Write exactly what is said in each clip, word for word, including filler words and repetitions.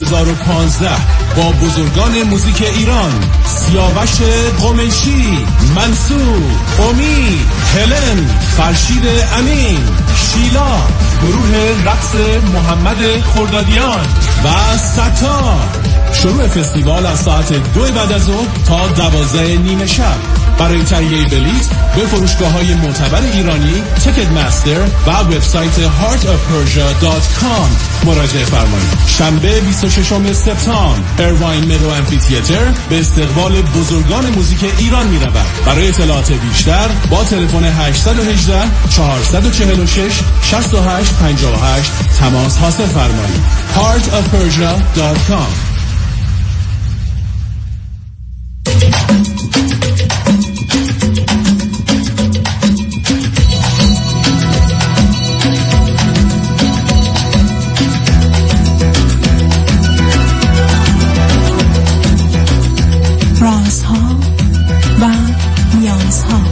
هزار و پانزده با بزرگان موزیک ایران: سیاوش قمیشی، منصور، امید، هلن، فرشید امین، شیلا، گروه رقص محمد خردادیان و ستار. شروع فستیوال از ساعت دو بعد از ظهر تا دوازده نیمه شب. برای تهیه بلیط به فروشگاه‌های معتبر ایرانی، تیکت مستر و وبسایت هارت آف پرژیا دات کام مراجعه فرمایید. شنبه بیست و ششم سپتامبر، ایرواین میدو آمفی‌تئاتر به استقبال بزرگان موزیک ایران می‌رود. برای اطلاعات بیشتر با تلفن هشت یک هشت چهار چهار شش شش هشت پنج هشت تماس حاصل فرمایید. هارت آف پرژیا دات کام. رازها و نیازها.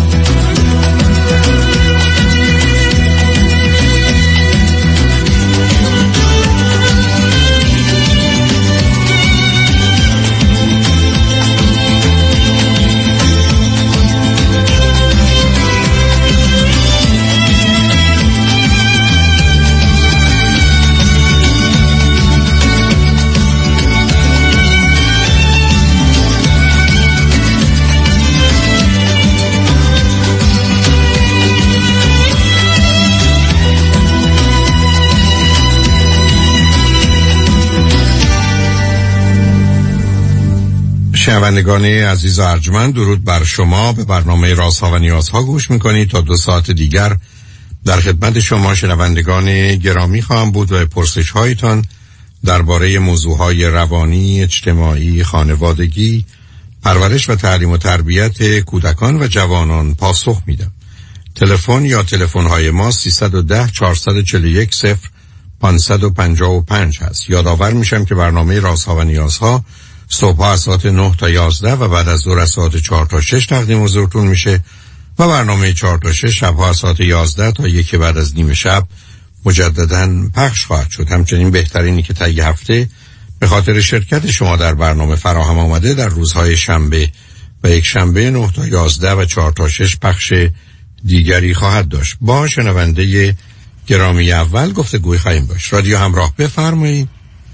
شنوندگان عزیز و ارجمند، درود بر شما. به برنامه رازها و نیازها گوش میکنید. تا دو ساعت دیگر در خدمت شما شنوندگان گرامی خواهم بود و پرسش هایتان درباره موضوعهای روانی، اجتماعی، خانوادگی، پرورش و تعلیم و تربیت کودکان و جوانان پاسخ میدم. تلفن یا تلفن های ما سیصد و ده چهارصد و چهل و یک صفر پانصد و پنجاه و پنج هست. یادآور میشم که برنامه رازها و نیازها صبح از ساعت نه تا یازده و بعد از ظهر از ساعت چهار تا شش تقدیم حضورتون میشه و برنامه چهار تا شش شبها از ساعت یازده تا یک بعد از نیم شب مجدداً پخش خواهد شد. همچنین بهترینی که طی هفته به خاطر شرکت شما در برنامه فراهم آمده در روزهای شنبه و یک شنبه نه تا یازده و چهار تا شش پخش دیگری خواهد داشت. با شنونده گرامی اول گفتگوی خواهیم باش. رادیو همراه، بفرمایید.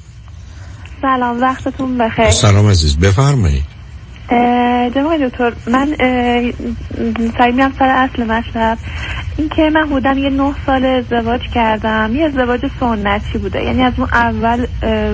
سلام، وقتتون بخیر. سلام عزیز، بفرمایید. جناب دکتر، من سعی می‌کنم سر اصل مطلب این که من بودم یه نه سال ازدواج کردم. یه ازدواج سنتی بوده، یعنی از اون اول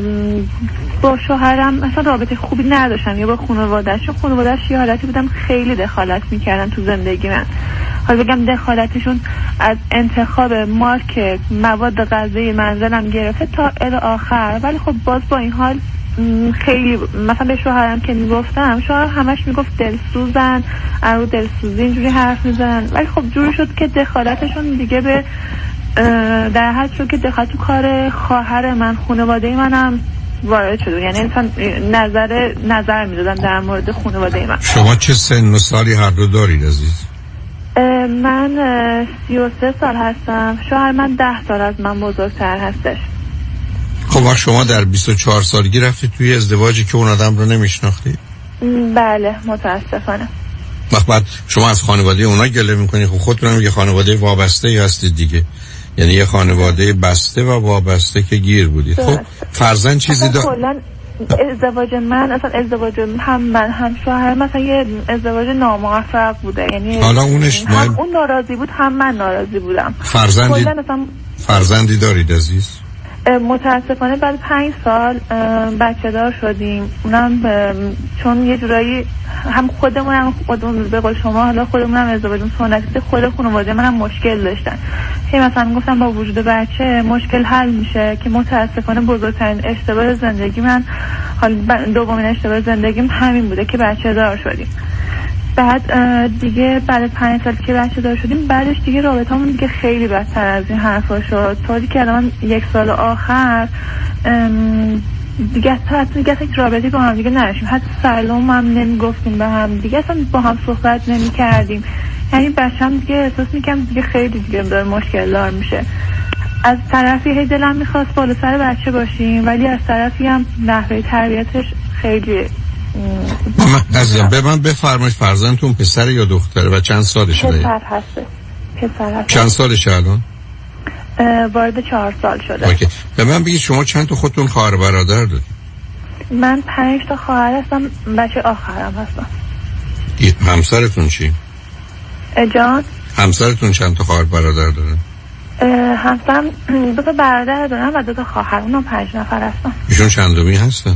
با شوهرم مثلا رابطه خوبی نداشتم یا با خانواده‌اش. چون خانواده‌اش یه حالتی بودم خیلی دخالت می‌کردن تو زندگی من. حالا بگم دخالتشون از انتخاب مارک مواد غذایی منزلم گرفته تا الی آخر. ولی خب باز با این حال خیلی مثلا به شوهرم که میگفتم، شوهر همش میگفت دلسوزن، ارو دلسوزی اینجوری حرف میزنن. ولی خب جوری شد که دخالتشون دیگه به در حد شد که دخالت تو کار خواهر من، خانواده منم وارد شد. یعنی مثلا نظر نظر میدادن در مورد خانواده من. شما چه سن و سالی هر دو دارید عزیز؟ من سی و سه سال هستم، شوهر من ده سال از من بزرگتر هستش. خب وقت شما در بیست و چهار سالگی رفتید توی ازدواجی که اون آدم رو نمیشناختید؟ بله متاسفانه. وقت بعد شما از خانواده اونا گله میکنید. خب خودتون یه خانواده وابسته ای هستید دیگه، یعنی یه خانواده بسته و وابسته که گیر بودید. خب فرزند چیزی دار؟ ازدواج من اصلا ازدواج هم من هم شوهر مثلا یه ازدواج ناموفق بوده. یعنی حالا اونش هم من... اون ناراضی بود هم من ناراضی بودم. فرزندی اصلا... فرزندی دارید عزیز؟ متاسفانه بعد پنج سال بچه دار شدیم. اونم چون یه جورایی هم خودمون هم خودمون به قول شما حالا خودمون هم ازدواج سنتی خود خانواده من هم مشکل داشتن. هی مثلا گفتم با وجود بچه مشکل حل میشه، که متاسفانه بزرگترین اشتباه زندگی من، حالا دومین اشتباه زندگیم همین بوده که بچه دار شدیم. بعد دیگه بعد پنج سال که بچه دار شدیم، بعدش دیگه رابطه‌مون دیگه خیلی بدتر از این حرفا شد. طوری که الان یک سال آخر دیگه حتی دیگه هیچ رابطی با هم دیگه نداشتیم، حتی سلام هم نمیگفتیم به هم دیگه، اصلا با هم صحبت نمی‌کردیم. یعنی بچه‌م دیگه احساس می‌کنم دیگه خیلی دیگه داره مشکل دار میشه. از طرفی هی دلم میخواست بالا سر بچه باشیم، ولی از طرفی هم نحوه تربیتش خیلی عزیزم. به من بفرمایید فرزندتون پسر یا دختره و چند سالشه؟ پسر هسته. پسر هسته. چند سالشه الان؟ وارد چهار سال شده. اوکی. به من بگید شما چند تا خودتون خواهر برادر دارید؟ من پنج تا خواهر هستم، بچه آخرم هستم. همسرتون چی؟ جان؟ همسرتون چند تا خواهر برادر داره؟ همسرم دو تا برادر دارم و دو تا خواهر، اونم پنج نفر هستن. ایشون چندمی هستن؟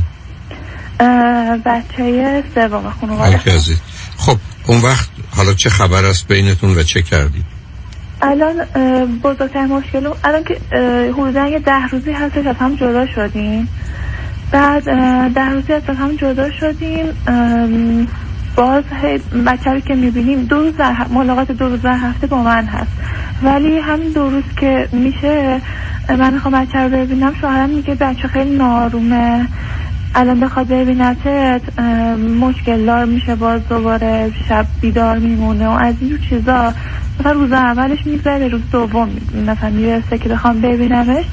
بچه سوم خانواده. اوکی عزیز. خب اون وقت حالا چه خبر است بینتون و چه کردید؟ الان بزرگترین مشکل الان که حدودا یه ده روزی هستش از هم جدا شدیم. بعد ده روزی از هم جدا شدیم، باز بچه رو که میبینیم دو روز ملاقات دو روز در هفته با من هست، ولی همین دو روز که میشه من میخوام بچه رو ببینم، شوهرم میگه بچه خیلی نارومه، الان بخواد ببینتت مشکل دار میشه، باز دوباره شب بیدار میمونه و از این چیزا. مثلا روز اولش میگذره، روز دوم مثلا میرسه که بخوام ببینمش،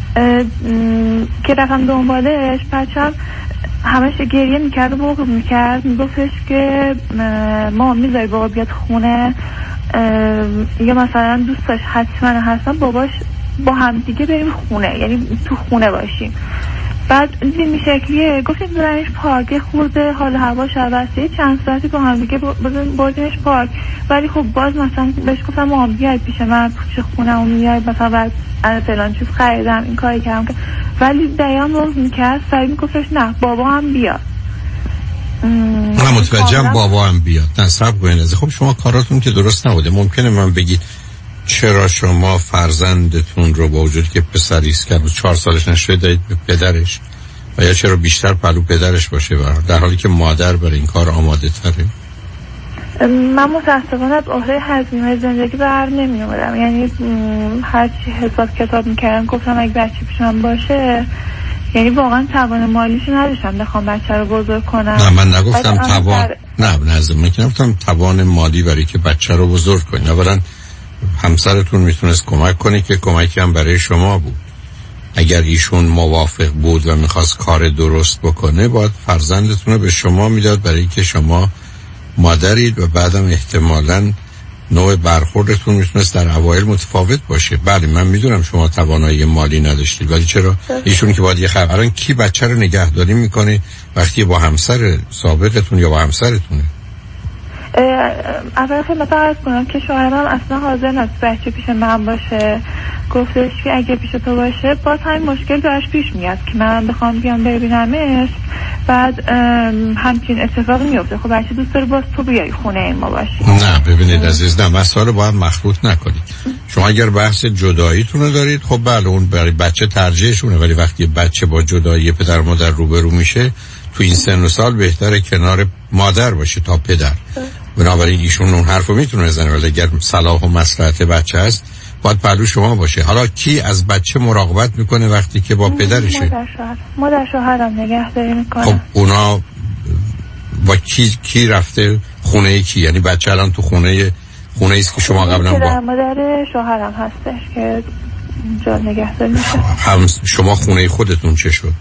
که رفتم دنبالش بچه‌م همش گریه میکرد و بغض میکرد، میگفتش که ما میذاری بابا بیاد خونه، یا مثلا دوست داشت حتما هستم باباش با هم دیگه بریم خونه، یعنی تو خونه باشیم. بعد این شکلیه گفتیم برنش پارک خورده، حال هواش عوضه، چند ساعتی با هم دیگه بردیمش پارک، ولی خب باز مثلا بهش گفتم ما هم بیاید پیش من پیش خونم و میاید مثلا بعد انا فلان چیز خریدم این کاری کردم، ولی دیان روز میکرد سعی میگفتش نه بابا هم بیاد. من متوجهم بابا هم بیاد. نه صبر کنید. خب شما کاراتون که درست نبوده. ممکنه من بگید چرا شما فرزندتون رو با وجود که پسری است که چهار سالش نشده دادید به پدرش، و یا چرا بیشتر پلو پدرش باشه در حالی که مادر برای این کار آماده تره؟ من متاسفانه از عهده هزینه زندگی بر نمی اومدم، یعنی هر چی حساب کتاب میکردم گفتم اگه بچه پیشم باشه، یعنی واقعا توان مالیشو نداشتم بخوام بچه رو بزرگ کنم. نه من نگفتم توان در... نه نه من نگفتم توان مالی برای که بچه رو بزرگ کنی. اولا همسرتون میتونست کمک کنه که کمکی هم برای شما بود. اگر ایشون موافق بود و میخواست کار درست بکنه باید فرزندتون رو به شما میداد برای که شما مادرید، و بعدم احتمالاً نوع برخوردتون میتونست در اوایل متفاوت باشه. بله من میدونم شما توانایی مالی نداشتید، ولی چرا ایشون که باید یه خبر الان کی بچه رو نگهداری میکنه وقتی با همسر سابقتون یا با همسرتونه؟ اول خدمت عرض کنم که شوهرم اصلا حاضر نیست بچه پیش من باشه، گفتش که اگه پیش تو باشه باز همین مشکل براش پیش میاد که من بخوام بیام ببینمش، بعد همچین اتفاقی میفته. خب بچه دوست داره باز تو بیای خونه ما باشی. نه ببینید عزیز، نه مسائل باید مخلوط نکنید. شما اگر بحث جداییتون رو دارید خب بله اون برای بچه ترجیحشونه، ولی وقتی بچه با جدایی پدر مادر روبرو میشه تو این سن و سال بهتره کنار مادر باشه تا پدر. بنابراین ایشون اون حرفو میتونه بزنه، ولی اگر صلاح و مصلحت بچه هست باید پهلو شما باشه. حالا کی از بچه مراقبت میکنه وقتی که با پدرشه؟ مادر شوهر مادر شوهرم نگهداری میکنه. خب اونا با کی کی رفته خونه کی؟ یعنی بچه الان تو خونه خونه ایست که شما قبلا با مادر شوهرم هستش که اونجا نگهداری میشه. هم شما خونه خودتون چه شد؟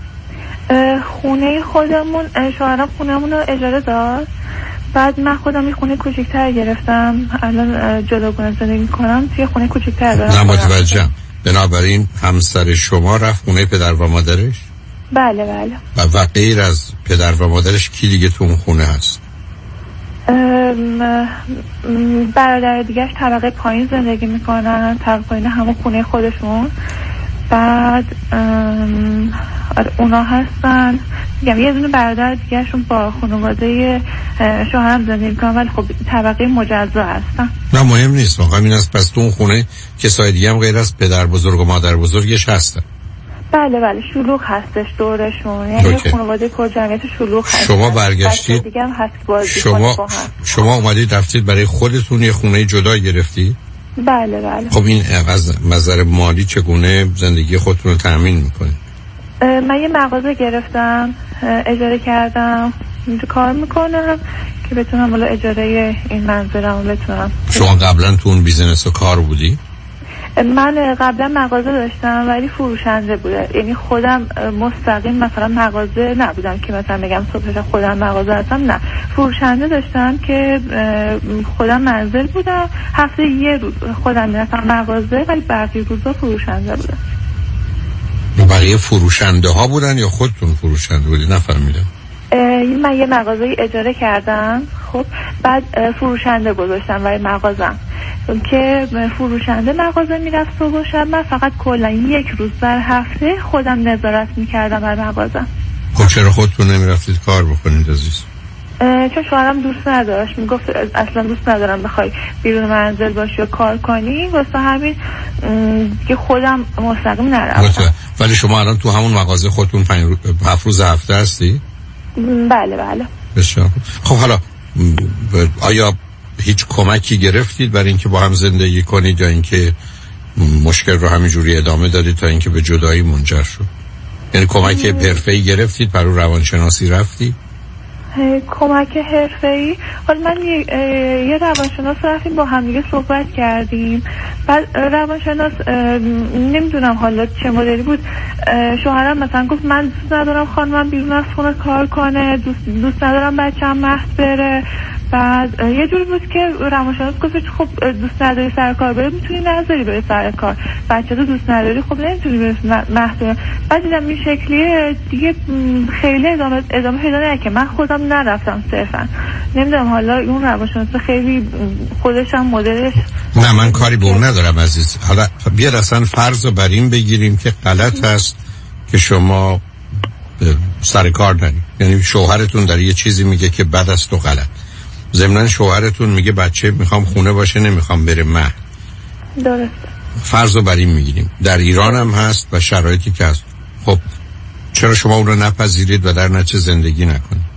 خونه خودمون شوهرم خونمون رو اجاره داد، بعد من خودم یه خونه کوچیک‌تر گرفتم، الان جداگانه زندگی می‌کنم توی خونه کوچیک‌تر دارم. نه متوجهم. بنابراین همسر شما رفت خونه پدر و مادرش؟ بله بله. و, و غیر از پدر و مادرش کی دیگه تو اون خونه هست؟ برادر دیگه‌اش طبقه پایین زندگی می‌کنن، طبقه پایین همون خونه خودشون. بعد اونا هستن، میگم یه دونه برادر دیگه‌شون با خانواده شوهرم زندگی میکنن، ولی خب طبقه مجزا هستن. نه مهم نیست، واقعا این است. پس تو اون خونه کسای دیگه هم غیر از پدر بزرگ و مادر بزرگش هستن؟ بله بله شلوغ هستش دورشون، یعنی خانواده پرجمعیت شلوغ هست. شما برگشتید دیگه هم هست بازی شما شما اومدید رفتید برای خودتون یه خونه جدا گرفتید؟ بله بله. خب این از نظر مالی چگونه زندگی خودتون رو تأمین میکنید؟ من یه مغازه گرفتم، اجاره کردم، اینجا کار میکنم که بتونم والا اجاره این منزلمو بتونم. شما قبلا تو اون بیزنس و کار بودی؟ من قبلا مغازه داشتم ولی فروشنده بوده، یعنی خودم مستقیم مثلا مغازه نبودم که مثلا بگم صبحش خودم مغازه هستم، نه فروشنده داشتم که خودم منزل بودم، هفته یه روز خودم میرفتم مغازه ولی بقیه روزا فروشنده بودم. بقیه فروشنده ها بودن یا خودتون فروشنده بودی؟ نفهمیدم. من یه مغازه اجاره کردم، خب بعد فروشنده گذاشتم برای مغازم که فروشنده مغازه میرفت صبح و شب، من فقط کلا یک روز در هفته خودم نظارت میکردم بر مغازم. خب چرا خودتون نمیرفتید کار بکنید عزیز؟ چون شوهرم دوست نداشت، میگفت اصلا دوست ندارم بخوای بیرون منزل باشی و کار کنی، واسه همین که خودم مستقیم نرفتم. ولی شما الان تو همون مغازه خودتون پنج روز هفت روز هفته هستی؟ بله بله. بسیار. خب حالا آیا هیچ کمکی گرفتید برای اینکه با هم زندگی کنید یا اینکه مشکل رو همینجوری ادامه دادید تا اینکه به جدایی منجر شد؟ یعنی کمک حرفه‌ای گرفتید، برای روانشناسی رفتید؟ کمک حرفه‌ای، حالا من یه, یه روانشناس رفتیم با هم دیگه صحبت کردیم، بعد روانشناس نمیدونم حالا چه مدلی بود، شوهرم مثلا گفت من دوست ندارم خانمم بیرون از خونه کار کنه، دوست, دوست ندارم بچه‌م مست بره. بعد یه جوری بود که روانشناس گفت خب دوست نداری سر کار بره، میتونی نذاری بره سر کار، بچه تو دوست نداری خب نمیتونی بره مهد. بعد دیدم این شکلیه دیگه خیلی ادامه ادامه پیدا نکرد، من خودم نرفتم صرفا. نمیدونم حالا اون روانشناس خیلی خودش هم مدلش. نه من کاری به اون ندارم عزیز. حالا بیاد اصلا فرض رو بر این بگیریم که غلط هست که شما سر کار نرید، یعنی شوهرتون داره یه چیزی میگه که بد است و غلط، ضمناً شوهرتون میگه بچه میخوام خونه باشه نمیخوام بره مهد. درست. فرض رو بر این میگیریم در ایران هم هست و شرایطی که هست. خب چرا شما اون رو نپذیرید و در نتیجه زندگی نکنید؟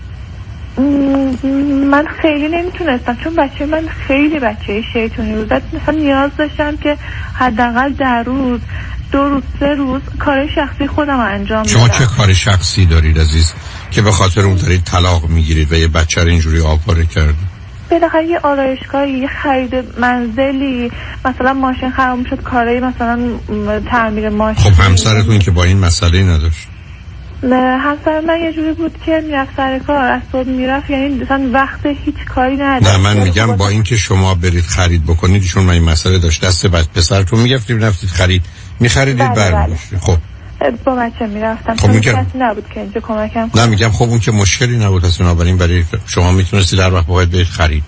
من خیلی نمیتونستم چون بچه من خیلی بچه شیطونی بود، مثلا نیاز داشتم که حداقل در روز دو روز سه روز کار شخصی خودم انجام بدم. شما چه کار شخصی دارید عزیز که به خاطر اون دارید طلاق میگیرید و یه بچه رو اینجوری آواره کردید؟ بالاخره یه آرایشگاهی، یه خرید منزلی، مثلا ماشین خراب میشد، کارایی مثلا تعمیر ماشین. خب همسرتون که با این مسئله نداشت؟ نه همسر من یه جوری بود که میرفت سر کار، از صبح میرفت، یعنی مثلا وقت هیچ کاری نداشت. نه من میگم با اینکه شما برید خرید بکنید، ایشون من این مسئله داشت دست بعد پسرتون میگفتید رفتید خرید میخریدید برمی‌داشتید. خب با بچه میرفتم، خب کسی نبود که اینجا کمکم کنه. نه میگم خب اون که مشکلی نبود اصلا، بنابراین برای شما میتونستید در وقت باید برید خرید.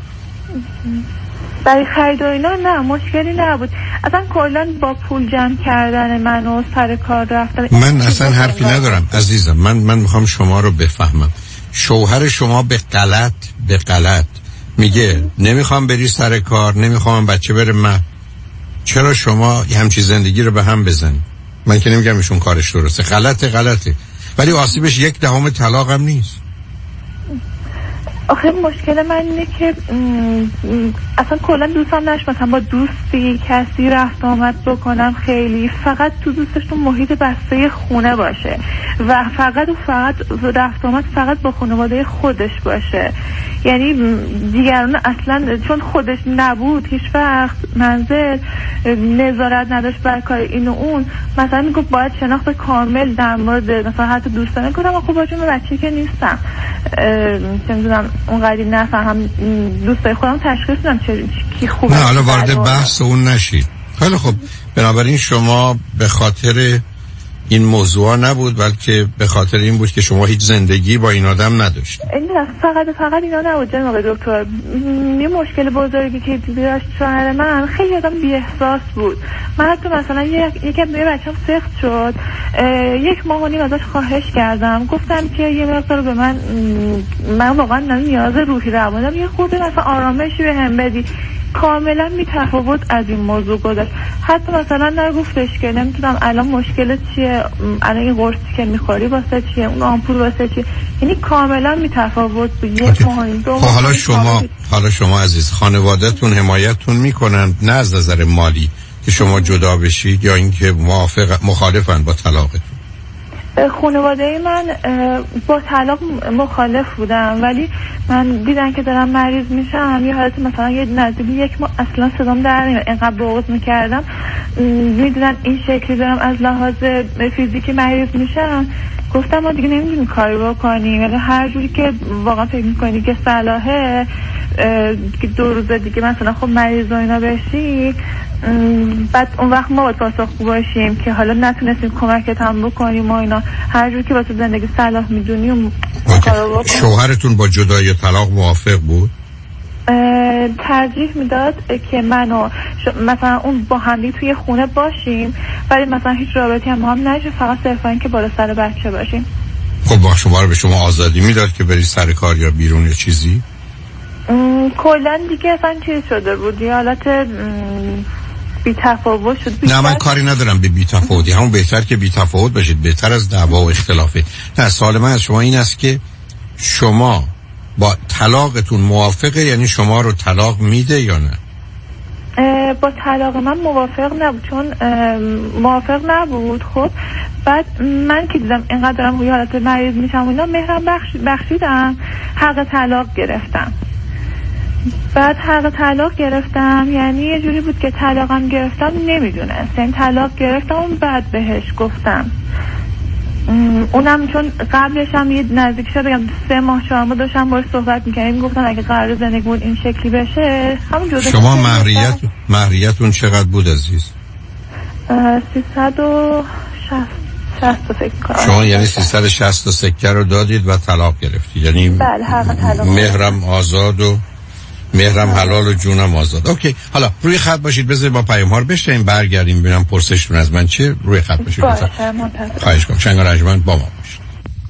برای خرید و اینا نه مشکلی نبود، اصلا کلا با پول جمع کردن من و سر کار رفتن. من اصلا حرفی ندارم عزیزم، من من میخوام شما رو بفهمم. شوهر شما به غلط به غلط میگه نمیخوام بری سر کار، نمیخوام بچه بره مهد، چرا شما همچین زندگی رو به هم بزنید؟ من که نمیگم ایشون کارش درسته، غلطه غلطه، ولی آسیبش یک دهم طلاق هم نیست. آخه مشکل من اینه که اصلا کلا دوستم نش مثلا با دوستی کسی رفت آمد بکنم، خیلی فقط تو دوستش تو محیط بسته خونه باشه و فقط و فقط رفت آمد فقط با خانواده خودش باشه، یعنی دیگران اصلا چون خودش نبود هیچ وقت منزل نظارت نداشت بر کار این و اون، مثلا میگفت باید شناخت کامل در مورد مثلا حتی دوستانه کنم و خب با جون بچه که نیستم چه میدونم اونقدر نفهم دوستای خودم تشخیص بدم چه کی خوبه. نه حالا وارد بحث اون نشید. خیلی خب بنابراین شما به خاطر این موضوع نبود بلکه به خاطر این بود که شما هیچ زندگی با این آدم نداشتید. نه فقط فقط اینا نبود جناب دکتر. یه مشکل بزرگی که داشت شوهر من، خیلی آدم بی احساس بود. من حتی مثلا یک یکی از بچه‌م سخت شد، یک ماه و نیم ازش خواهش کردم، گفتم که یه مقدار به من من واقعا نیاز روحی روانم یه خورده مثلا آرامشی بهم بدی. کاملا میتفاوت از این موضوع گذاشت. حتی مثلا نگفتش که نمیتونم الان مشکل چیه، الان این قرصی که میخوری واسه چیه، اون آمپول واسه چیه، یعنی کاملا میتفاوت بود. یک ماه دو ماه. حالا شما حالا شما عزیز خانواده‌تون حمایتتون میکنن نه از نظر مالی که شما جدا بشید یا اینکه موافق مخالفن با طلاقتون؟ خانواده من با طلاق مخالف بودم، ولی من دیدن که دارم مریض میشم یه حالت مثلا یه نزدیک یک ماه اصلا صدام در نمیاد، اینقدر بغض میکردم، میدونن این شکلی دارم از لحاظ فیزیکی مریض میشم، گفتم ما دیگه نمیدونیم کاری بکنیم، ولی هر جوری که واقعا فکر میکنی که صلاحه که دو روز دیگه مثلا خب مریض و اینا بشی، بعد اون وقت ما باید پاسخگو باشیم که حالا نتونستیم کمکت هم بکنیم و اینا، هر جوری که واسه زندگی صلاح میدونیم کارو بکنیم. شوهرتون با جدایی طلاق موافق بود؟ ترجیح میداد که من و مثلا اون با همدیگه توی خونه باشیم، ولی مثلا هیچ رابطی هم هم نشه، فقط صرفا این که بالا سر بچه باشیم. خب با شما رو به شما آزادی میداد که بری سر کار یا بیرون یا چیزی؟ کلا دیگه اصلا چیز شده بود، یه حالت بی تفاوت شد. نه من کاری ندارم به بی تفاوتی، همون بهتر که بی تفاوت باشید، بهتر از دعوا و اختلافه. نه سوال من از شما این است که شما با طلاقتون موافقه، یعنی شما رو طلاق میده یا نه؟ با طلاق من موافق نبود، چون موافق نبود. خب بعد من که دیدم اینقدر دارم روی حالت مریض میشم اینا، مهرم بخش بخشیدم، حق طلاق گرفتم. بعد حق طلاق گرفتم یعنی یه جوری بود که طلاقم گرفتم نمیدونست، این طلاق گرفتم بعد بهش گفتم، اونم چون قبلش هم یه نزدیک شد بگم سه ماه چهار ماه داشتم باهاش صحبت می‌کردیم، گفتن اگه قرار زندگی بود این شکلی بشه همون جدا. شما مهریت مهریتون چقدر بود عزیز؟ سیصد و شصت فکر کنم. شما یعنی سیصد و شصت سکه رو دادید و طلاق گرفتید، یعنی بله حق طلاق. مهرم آزاد و مهرم حلال و جونم آزاد. اوکی حالا روی خط باشید، بذارید با پیام ها رو بشنویم، برگردیم ببینم پرسشتون از من چیه. روی خط باشید باشه منتظر. خواهش کنم. شنگ و رجمند با ما باشید.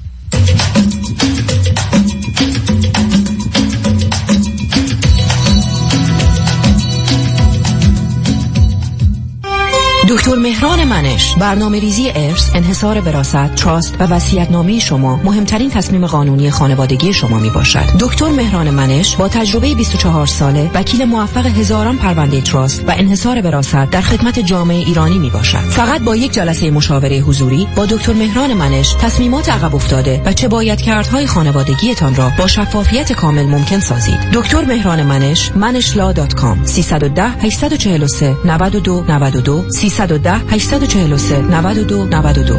دکتر مهران منش، برنامه ریزی ارث، انحصار وراثت، تراست و وصیت‌نامه شما مهمترین تصمیم قانونی خانوادگی شما می باشد. دکتر مهران منش با تجربه بیست و چهار ساله، وکیل موفق هزاران پرونده تراست و انحصار وراثت در خدمت جامعه ایرانی می باشد. فقط با یک جلسه مشاوره حضوری با دکتر مهران منش تصمیمات عقب افتاده و چه باید کردهای خانوادگیتان را با شفافیت کامل ممکن سازید. دکتر مهران منش، منش لا دات کام. سیصد و ده هشتصد و چهل و سه نود و دو نود و دو سیصد و ده هشتصد و چهل و سه نود و دو نود و دو.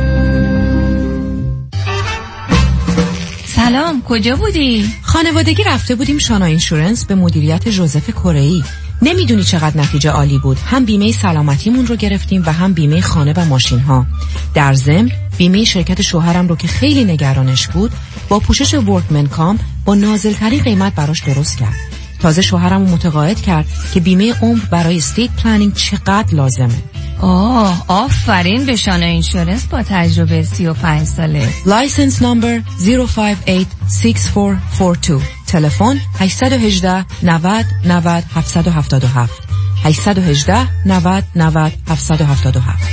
سلام، کجا بودی؟ خانوادگی رفته بودیم شانا اینشورنس به مدیریت ژوزف کره‌ای. نمیدونی چقدر نتیجه عالی بود. هم بیمه سلامتیمون رو گرفتیم و هم بیمه خانه و ماشین ها. در ضمن بیمه شرکت شوهرم رو که خیلی نگرانش بود با پوشش ورکمن کام با نازل‌ترین قیمت براش درست کرد. تازه شوهرم رو متقاعد کرد که بیمه عمر برای استیت پلنینگ چقدر لازمه. آه آفرین به شانا اینشورنس با تجربه سی و پنج ساله. لایسنس نمبر صفر پنج هشت شش چهار چهار دو. تلفن هشت یک هشت نود نود هفت هفت هفت هشت یک هشت نود نود هفت هفت هفت.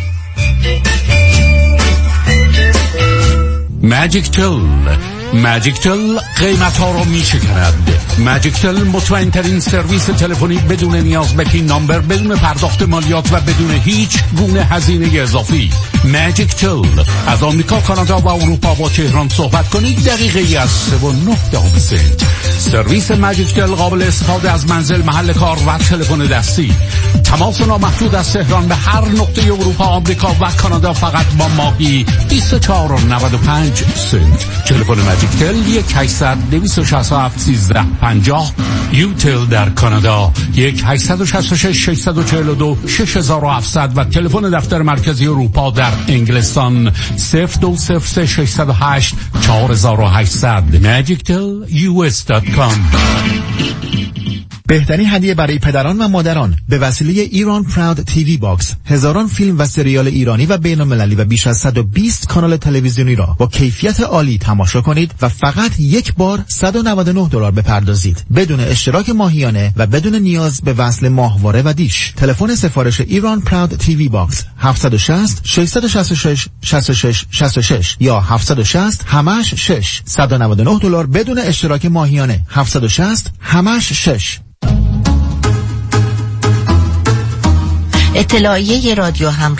ماجیک تل ماجیک تل قیمت ها رو می شکند. ماجیک تل مطمئن ترین سرویس تلفنی بدون نیاز به پین نامبر، بدون پرداخت مالیات و بدون هیچ گونه هزینه اضافی. ماجیک تل از آمریکا، کانادا و اروپا با تهران صحبت کنید دقیقه ای از سه و نه دهم سنت. سرویس ماجیک تل قابل استفاده از منزل، محل کار و تلفن دستی. تماس نامحدود از تهران به هر نقطه اروپا، آمریکا و کانادا فقط با ماهی بیست و چهار و نود و پنج سنت. تلفن ماجیک تل یک هشتصد دویست و شصت و هفت سیزده پنجاه. یوتل در کانادا یک هشتصد و شصت و شش ششصد و چهل و دو شش هزار و هفتصد و تلفن دفتر مرکزی اروپا در انگلستان صفر دو صفر سه ششصد و هشت چهار هزار و هشتصد. ماجیک تل یو اس دات کام. بهترین هدیه برای پدران و مادران به وسیله ایران پراود تیوی باکس، هزاران فیلم و سریال ایرانی و بین المللی و بیش از صد و بیست کانال تلویزیونی را با کیفیت عالی تماشا کنید و فقط یک بار صد و نود و نه دلار بپردازید، بدون اشتراک ماهیانه و بدون نیاز به وصل ماهواره و دیش. تلفن سفارش ایران پراود تیوی باکس هفت شش صفر شش شش شش شش شش شش شش یا هفت شش صفر همش شش. صد و نود و نه دلار بدون اشتراک ماهیانه. هفت شش صفر همش شش. اطلاعیه رادیو همراه.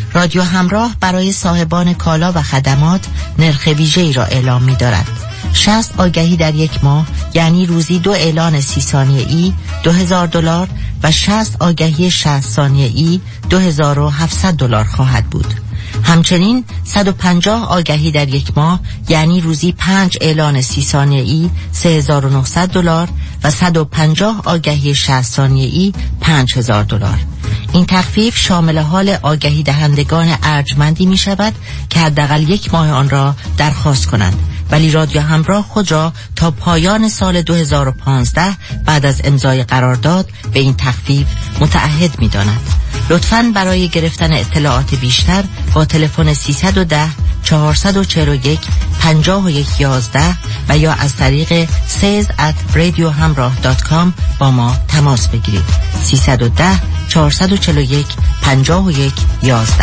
رادیو همراه برای صاحبان کالا و خدمات نرخ ویژه‌ای را اعلام می‌دارد. شصت آگهی در یک ماه یعنی روزی دو اعلان سی ثانیه‌ای دو هزار دلار و شصت آگهی شصت ثانیه‌ای دو هزار و هفتصد دلار خواهد بود. همچنین صد و پنجاه آگهی در یک ماه یعنی روزی پنج اعلان سی ثانیه‌ای سه هزار و نهصد دلار و صد و پنجاه آگهی شصت ثانیه‌ای پنج هزار دلار. این تخفیف شامل حال آگهی دهندگان ارجمندی می شود که حداقل یک ماه آن را درخواست کنند، ولی رادیو همراه خود را تا پایان سال دو هزار و پانزده بعد از امضای قرارداد به این تخفیف متعهد می داند. لطفاً برای گرفتن اطلاعات بیشتر با تلفن سیصد و ده چهارصد و چهل و یک پنجاه و یک یازده و یا از طریق سیز ات رادیو همراه دات کام با ما تماس بگیرید. سیصد و ده چهارصد و چهل و یک پنجاه و یک یازده.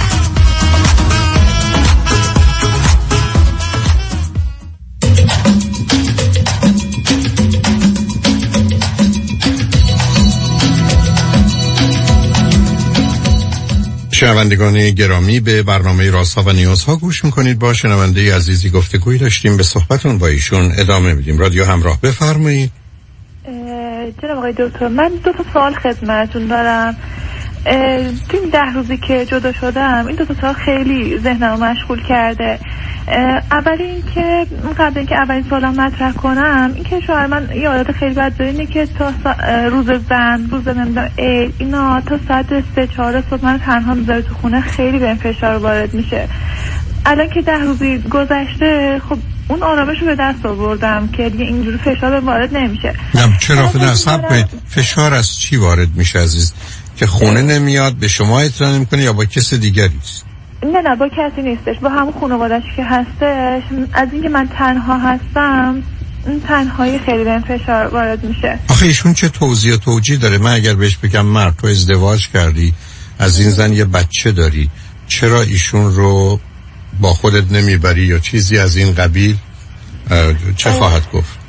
شنوندگان گرامی، به برنامه رازها و نیازها گوش میکنید. با شنونده عزیزی گفتگویی داشتیم، به صحبتون با ایشون ادامه میدیم. رادیو همراه، بفرمایید. جناب آقای دکتر، من دو تا سوال خدمتتون دارم. تو این ده روزی که جدا شدم این دو تا سوال خیلی ذهنمو مشغول کرده. اولی این که قبل اینکه اولین سوالم مطرح کنم، این که شوهر من یه عادت خیلی بد داره، اینه که تا روز زن، روز نمیدونم عید، اینا تا ساعت سه چهار صبح من تنها میذاره تو خونه، خیلی بهم فشار وارد میشه. الان که ده روزی گذشته، خب اون آرامش رو به دست آوردم که دیگه اینجوری فشار به وارد نمیشه. نه چرا خدا صبر کنید، فشار از چی وارد میشه عزیز؟ که خونه نمیاد به شما اطلاع نمیکنه یا با کس دیگری است؟ نه نه با کسی نیستش، با همون خانواده‌اش که هستش. از اینکه من تنها هستم، این تنهایی خیلی بهم فشار وارد میشه. آخه ایشون چه توضیح و توجیه داره؟ من اگر بهش بگم مرد تو ازدواج کردی، از این زن یه بچه داری، چرا ایشون رو با خودت نمیبری یا چیزی از این قبیل، چه خواهد گفت؟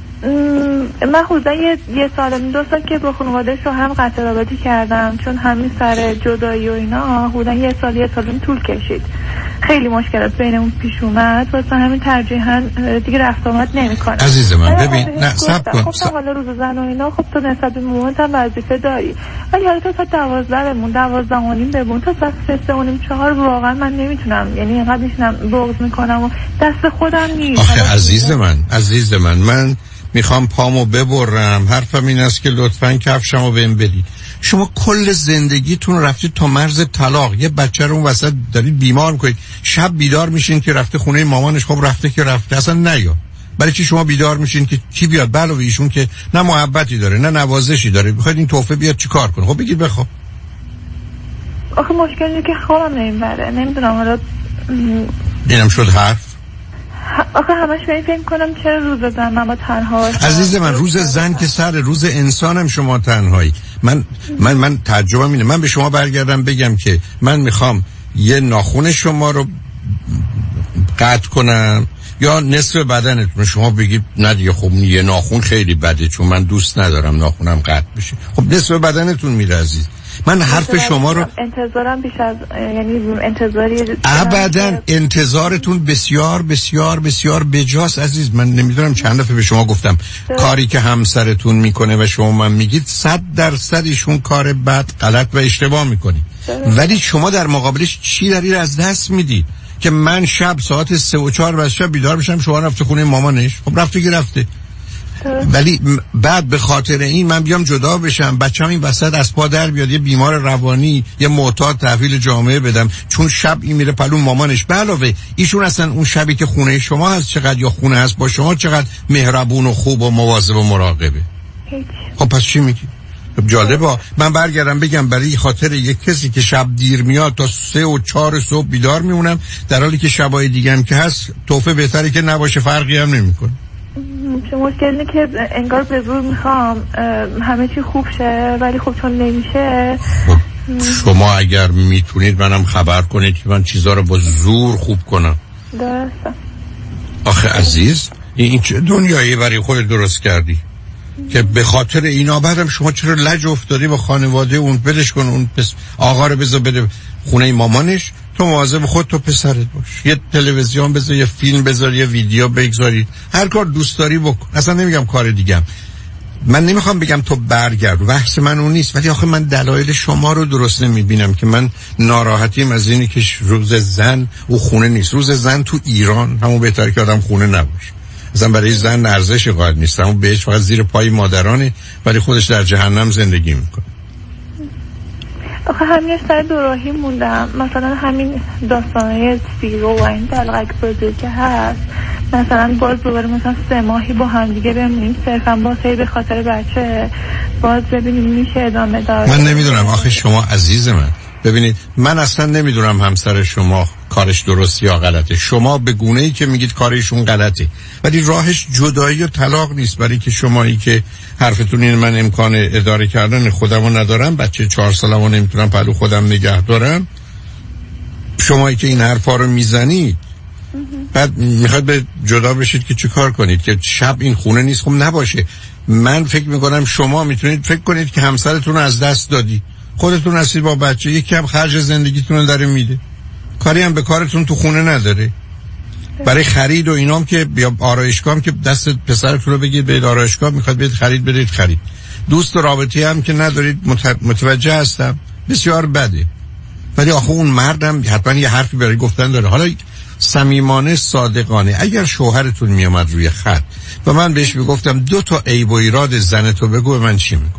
من خودم یه, یه سال دو سال که با خانواده شوهرم قطع رابطه کردم، چون همین سر جدایی و اینا حدودا یه سال یه سال طول کشید، خیلی مشکلات بینمون پیش اومد، واسه همین ترجیحاً دیگه رفت آمد نمی‌کنم. عزیز من ببین، نه صبر کن. خب حالا روز زن و اینا، خب تو نسبت به مومنت هم وظیفه داری، ولی حالا تا ساعت دوازده بمون، دوازده و نیم بمون، تا ساعت سه و نیم چهار واقعا من نمیتونم، یعنی اینقدر میشنم بغض میکنم و دست خودم نیست. آخه عزیز من، عزیز من من میخوام پامو ببرم، حرفم این است که لطفاً کفشمو بهم بدید. شما کل زندگیتون رفتید تا مرز طلاق، یه بچه رو اون وسط دارید بیمار میکنید، شب بیدار میشین که رفته خونه مامانش. خب رفته که رفته، اصلا نیا. برای چی شما بیدار میشین که کی بیاد؟ علاوه ایشون که نه محبتی داره نه نوازشی داره، میخواید این تحفه بیاد چیکار کنه؟ خب بگید بخواب. آخه مشکل اینه که خوابم نمیبره، نمیدونم حالا اینم شد حرف. آخه همش به این فکر کنم چرا روز زن من با تنها باشم. عزیز من، روز زن که سر روز انسانم شما تنهایی. من من من تعجبم اینه، من به شما برگردم بگم که من میخوام یه ناخون شما رو قطع کنم یا نصف بدنتون، شما بگید نه دیگه خب یه ناخون خیلی بده چون من دوست ندارم ناخونم قطع بشه. خب نصف بدنتون میره عزیز. من حرف شما رو انتظارم بیش از، یعنی انتظاری ابداً انتظارتون بسیار بسیار بسیار بجاست عزیز. من نمیدونم چند دفعه به شما گفتم کاری که همسرتون میکنه و شما من میگید صد درصد ایشون کار بد، غلط و اشتباه میکنی، ولی شما در مقابلش چی داری از دست میدی؟ که من شب ساعت سه و چهار و شب بیدار بشم شما رفته خونه مامانش. خب رفته که رفته، ولی بعد به خاطر این من بیام جدا بشم، بچه‌م این وسط از پا در بیاد، یه بیمار روانی، یه معتاد تحویل جامعه بدم چون شب این میره پلو مامانش. به علاوه ایشون اصلا اون شبی که خونه شما هست چقدر، یا خونه هست با شما چقدر مهربون و خوب و مواظب و مراقبه. خب پس چی میگی؟ خب جالبه. من برگردم بگم برای خاطر یک کسی که شب دیر میاد تا سه و چهار صبح بیدار میمونم، در حالی که شبای دیگه هم که هست توفه بهتره که نباشه، فرقی هم نمیکنه. چه مشکل اینه که انگار به زور میخوام همه چی خوب شه، ولی خب چون نمیشه. خب شما اگر میتونید منم خبر کنید که من چیزا رو با زور خوب کنم. درسته. آخه عزیز این چه دنیایی برای خود درست کردی که به خاطر اینا بعدم شما چرا لج افتادی با خانواده اون؟ بدش کن اون پس آقا رو بذار بده خونه مامانش، تو مواظب خود تو پسرت باش، یه تلویزیون بذار، یه فیلم بذار، یه ویدیو بگذاری، هر کار دوست داری بکن. اصلا نمیگم کار دیگم، من نمیخوام بگم تو برگرد، بحث من اون نیست، ولی آخه من دلایل شما رو درست نمیبینم که من ناراحتیم از اینی که روز زن او خونه نیست. روز زن تو ایران همون بهتره که آدم خونه نباشه. اصلا برای زن ارزش قائل نیست، همون بهش فقط زیر پای مادرانه، ولی خودش در جهنم زندگی میکنه. آخه همین سر دوراهی موندم، مثلا همین داستانه سیرو و این دلقک بازی که هست، مثلا باز دوباره مثلا سه ماهی با هم دیگه بمونیم صرفا باز هی به خاطر بچه، باز ببینیم میشه ادامه داد. من نمیدونم آخه شما عزیز من، ببینید من اصلا نمیدونم همسر شما کارش درست یا غلطه. شما به گونه‌ای که میگید کارشون غلطه، ولی راهش جدایی و طلاق نیست. برای که شمایی که حرفتون این من امکان اداره کردن خودمو ندارم، بچه چهار سالمو نمیتونم پلو خودم نگه دارم، شمایی که این حرفا رو میزنید بعد میخواد به جدا بشید که چه کار کنید که شب این خونه نیست. خب نباشه. من فکر میکنم شما میتونید فکر کنید که همسرتون رو از دست دادی، خودتون هستید با بچه، یکی هم خرج زندگیتون رو داره میده، کاری هم به کارتون تو خونه نداره. برای خرید و اینام که بیا آرایشگاه هم که دست پسرتون رو بگید برید آرایشگاه، میخواد برید خرید برید خرید. دوست و رابطه هم که ندارید، متوجه هستم بسیار بده، ولی آخه اون مردم حتما یه حرفی برای گفتن داره. حالا صمیمانه صادقانه اگر شوهرتون میامد روی خط و من بهش میگفتم دو تا عیب و ایراد زنتو بگو، من چی میگم؟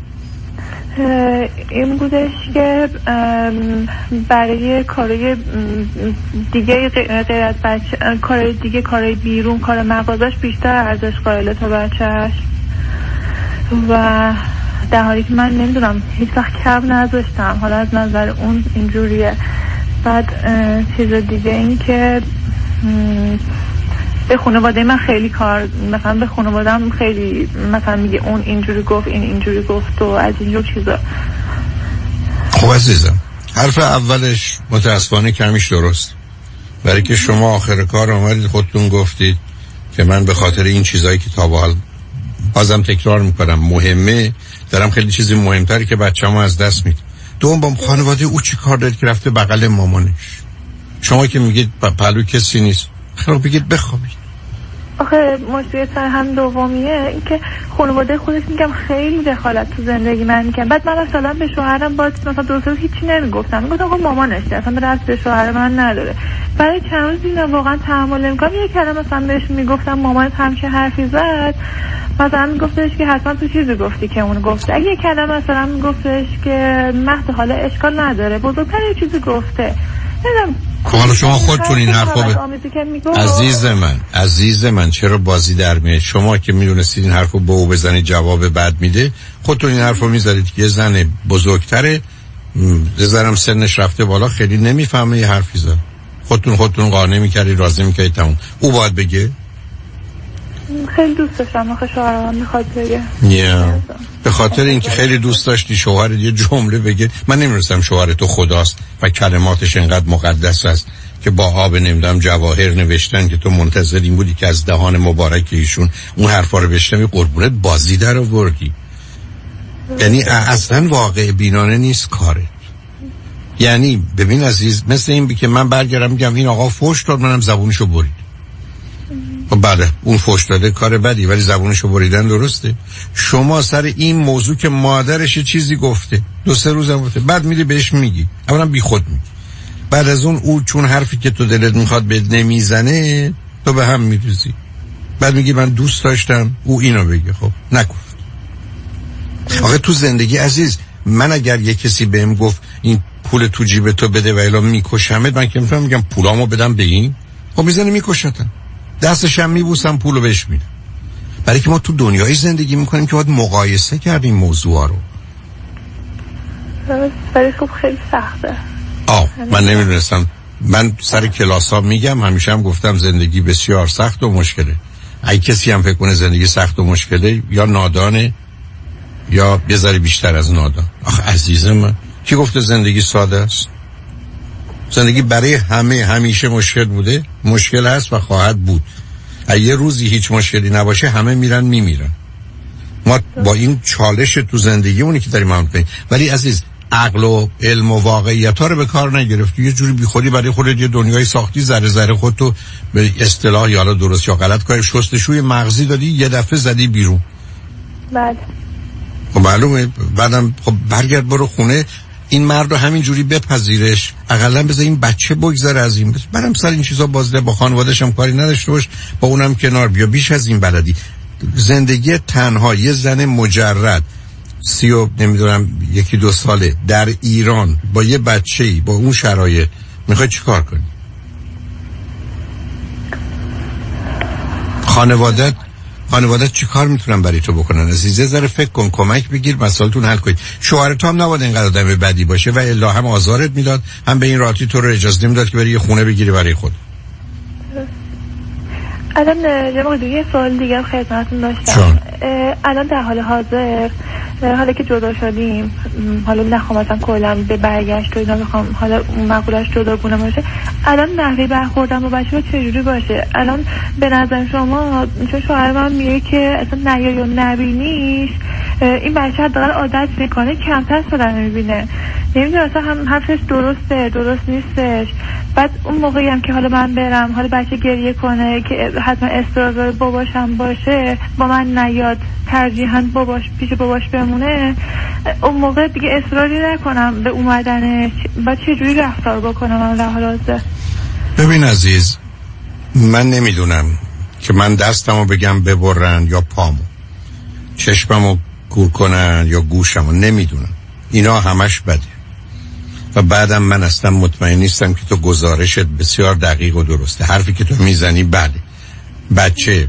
این بودش که برای کارهای دیگه غیر از بچه، کارهای دیگه، کارهای بیرون، کار مغازش بیشتر ارزش قائل تا بچهش، و در حالی که من نمیدونم هیچ وقت کم نذاشتم. حالا از نظر اون اینجوریه. بعد چیز دیگه این که به خانواده من خیلی کار، مثلا به خانواده‌ام خیلی مثلا میگه اون اینجوری گفت، این اینجوری گفت و از اینجور چیزا. خب عزیزم، حرف اولش متاسفانه کمیش درست، برای که شما آخر کار آمدید خودتون گفتید که من به خاطر این چیزایی که تا به حال بازم تکرار میکنم مهمه، دارم خیلی چیزی مهمتری که بچه‌مو از دست میدم. دوم با خانواده او چی کار دارید که رفته بغل مامانش؟ شما که میگید پلو کسی نیست، خب بگید بخوابید. آخه مشکل سر هم دومیه این که خانواده خودش میگم خیلی دخالت تو زندگی من میکنم. بعد من مثلا به شوهرم باز مثلا دو سه هیچی نمیگفتم، میگفتم آقا مامانش اصلا به دست به شوهر من نداره. برای چند روز اینا واقعا تحمل نمیکنم. یه کلمه مثلا بهش میگفتم مامانت همچه حرفی زد، مثلا میگفتش که حتما تو چیزی گفتی که اون گفته. اگه یه کلمه مثلا میگفتش که مهد حالا اشکال نداره بزرگتر یه چیزی گفته، نمیدونم. حالا شما خودتون این حرفو ب... عزیز من عزیز من چرا بازی در میاد؟ شما که میدونستید این حرفو به او بزنید جواب بد میده، خودتون این حرفو میذارید که یه زن بزرگتره، بذارم سنش رفته بالا، خیلی نمیفهمه یه حرفی زد. خودتون خودتون قانع میکردید، راضی میکردید، تموم. او باید بگه خیلی دوست داشتم آخه شوهرم میخواد بگه. yeah. به خاطر اینکه خیلی دوست داشتی شوهرت یه جمله بگه. من نمی‌دونستم شوهر تو خداست و کلماتش انقدر مقدس است که با آب نمیدونم جواهر نوشتن که تو منتظر این بودی که از دهان مبارک ایشون اون حرفا رو بشنوی. قربونت بازی در آوردی. یعنی اصلا واقع بینانه نیست کارت. یعنی ببین عزیز، مثل این بی که من برگردم میگم این آقا فحش داد، منم زبونشو برید. بله اون فحش داده کار بدی، ولی زبونشو بریدن درسته. شما سر این موضوع که مادرش چیزی گفته دو سه روزم گفته، بعد میری بهش میگی، اولا بی خود میگی، بعد از اون او چون حرفی که تو دلت میخواد بهت نمیزنه تو به هم میریزی، بعد میگی من دوست داشتم او اینو بگه. خب نگفت. آخه تو زندگی عزیز من اگر یه کسی بهم گفت این پول تو جیب تو بده و الا میکشمت، من که میفهمم میگم پولامو بدم به این، خب میزنه میکشتم، دستشم میبوسم پولو بهش میدم. برای که ما تو دنیای زندگی میکنیم که باید مقایسه کردیم موضوعا رو. ولی خب خیلی سخته. آه من نمیدونستم. من سر کلاس ها میگم همیشه هم گفتم زندگی بسیار سخت و مشکله. اگه کسی هم فکر کنه زندگی سخت و مشکله یا نادانه یا یه ذره بیشتر از نادان. آخه عزیزم من کی گفته زندگی ساده است؟ زندگی برای همه همیشه مشکل بوده، مشکل هست و خواهد بود. اگه یه روزی هیچ مشکلی نباشه همه میرن میمیرن. ما با این چالش تو زندگی اونی که داریم هم کنیم. ولی عزیز عقل و علم و واقعیت ها رو به کار نگرفتی، یه جوری بیخودی برای خودت یه دنیای ساختی، ذره ذره خودتو به اصطلاح یا درست یا غلط کاری شستشوی مغزی دادی، یه دفعه زدی بیرون. بله. خب معلومه. بعدم خب برگرد برو خونه، این مرد رو همین جوری بپذیرش، اقلا بذار این بچه بگذره از این، برام سر این چیزا بازده، با خانواده‌ش هم کاری نداشته باش، با اونم کنار بیا. بیش از این بلدی زندگی تنها یه زن مجرد سی و نمیدونم یکی دو ساله در ایران با یه بچه‌ای با اون شرایط میخوای چیکار کنی؟ خانوادت خانوادت چی کار میتونن برای تو بکنن؟ عزیزه ذره فکر کن، کمک بگیر، مسائلتون حل کنید. شوهرت هم نباید اینقدر آدم بدی باشه و الا هم آزارت میداد، هم به این راحتی تو رو اجازه نمیداد که بری یه خونه بگیری برای خود. الان جناب یه سوال دیگه خدمتتون داشتم. الان در حال حاضر حالا که جدا شدیم، حالا نخوام مثلا کلا به برگشت و اینا بخوام حالا مقولش جداگونه باشه، الان نحوه برخوردم با بچه‌ها چجوری باشه؟ الان به نظر شما، چون شوهر من میگه که اصلا نیای و نبینیش این بچه حداقل عادت میکنه، کمتر شدن میبینه، نمیدونم اصلا هم حرفش درسته درست نیستش. بعد اون موقعی هم که حالا من برم حالا بچه گریه کنه که حتما اصرار باباشم باشه، با من نیاد، ترجیحاً باباش پیش باباش بمونه، اون موقع دیگه اصراری نکنم به اومدنش. بعد چجوری رفتار بکنم من در حال حاضر؟ ببین عزیز، من نمیدونم که من دستمو بگم ببرن یا پامو، چشممو کور کنن یا گوشمو، نمیدونم، اینا همش بده. و بعدم من اصلا مطمئن نیستم که تو گزارشت بسیار دقیق و درسته. حرفی که تو میزنی بله، بچه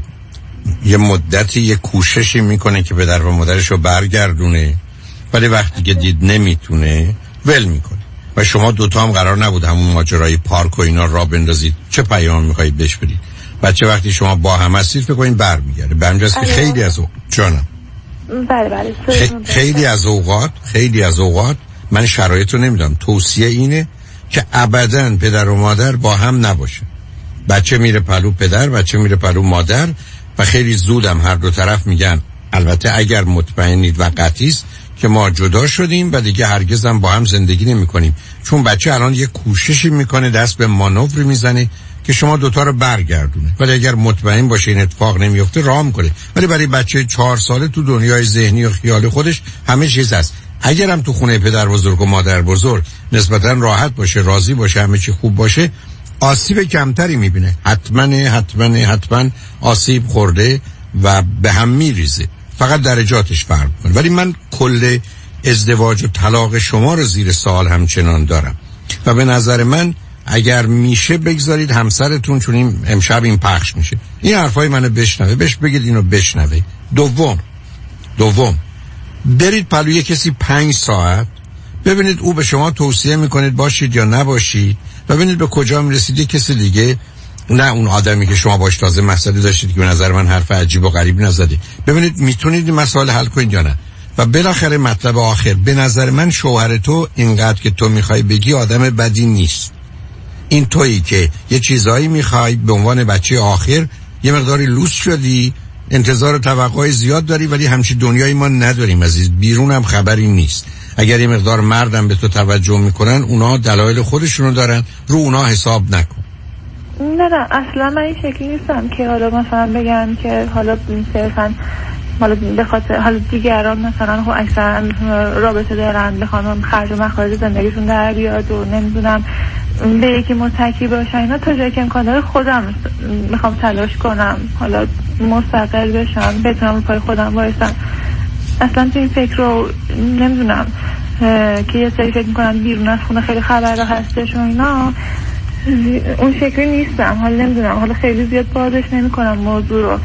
یه مدتی یه کوششی میکنه که پدر و مادرش رو برگردونه، ولی وقتی که دید نمیتونه ول میکنه. و شما دوتا هم قرار نبود همون ماجرای پارک و اینا را بندازید. چه پیام میخواید بهش بدید؟ بچه وقتی شما با هم هستید فکر کنید برمیگرده. به همجاست که خیلی از اوقات جانم بله بله خ... خیلی از اوقات خیلی از اوقات من شرایط رو نمیدونم، توصیه اینه که ابداً پدر و مادر با هم نباشه. بچه میره پلو پدر، بچه میره پلو مادر، و خیلی زودم هر دو طرف میگن البته اگر مطمئنید و قطعی است که ما جدا شدیم و دیگه هرگز هم با هم زندگی نمی کنیم. چون بچه الان یه کوششی میکنه، دست به مانور میزنه که شما دوتا رو برگردونه، ولی اگر مطمئن باشه این اتفاق نمیفته راه میکنه. ولی برای بچه چهار ساله تو دنیای ذهنی و خیال خودش همه چیز هست. اگرم تو خونه پدر بزرگ و مادر بزرگ نسبتا راحت باشه، راضی باشه، همه چی خوب باشه، آسیب کمتری میبینه. حتما حتما حتما آسیب خورده و به هم میریزه، فقط درجاتش فرق کنه. ولی من کل ازدواج و طلاق شما رو زیر سوال همچنان دارم و به نظر من اگر میشه بگذارید همسرتون، چون این امشب این پخش میشه، این حرفای منو بشنوه، بهش بگید اینو بشنوه. دوم دوم برید پلوی کسی پنج ساعت ببینید او به شما توصیه میکنید باشید یا نباشید و ببینید به کجا میرسید. کسی دیگه، نه اون آدمی که شما باش تازه مسئله داشتید که به نظر من حرف عجیب و غریب نزدید، ببینید میتونید این مسئله حل کنید یا نه. و بالاخره مطلب آخر، به نظر من شوهر تو اینقدر که تو میخوای بگی آدم بدی نیست. این تویی که یه چیزایی میخوای به عنوان بچه آخر، یه مقداری لوس شدی، انتظار و توقع زیاد داری، ولی همچین دنیای ما نداریم عزیز، بیرون هم خبری نیست. اگر یه مقدار مردم به تو توجه میکنن، اونا دلایل خودشونو دارن، رو اونا حساب نکن. نه نه اصلا من این شکلی نیستم که حالا مثلا بگم که حالا صرفا حالا به خاطر حالا دیگران مثلا خب اکثرا رابطه دارن، بخوام خرج و مخارج زندگیشون در بیاد و نمیدونم به یکی متکی باشن، اینا تا جایی که امکان داره خودم میخوام تلاش کنم حالا مستقل بشم، بتونم رو پای خودم وایسم. اصلا تو این فکر رو نمیدونم که یه سری فکر میکنم بیرون از خونه خیلی خبرها هستش و اینا، اون شکلی نیستم. حالا نمیدونم، حالا خیلی زیاد بازش نمیکنم موضوع رو.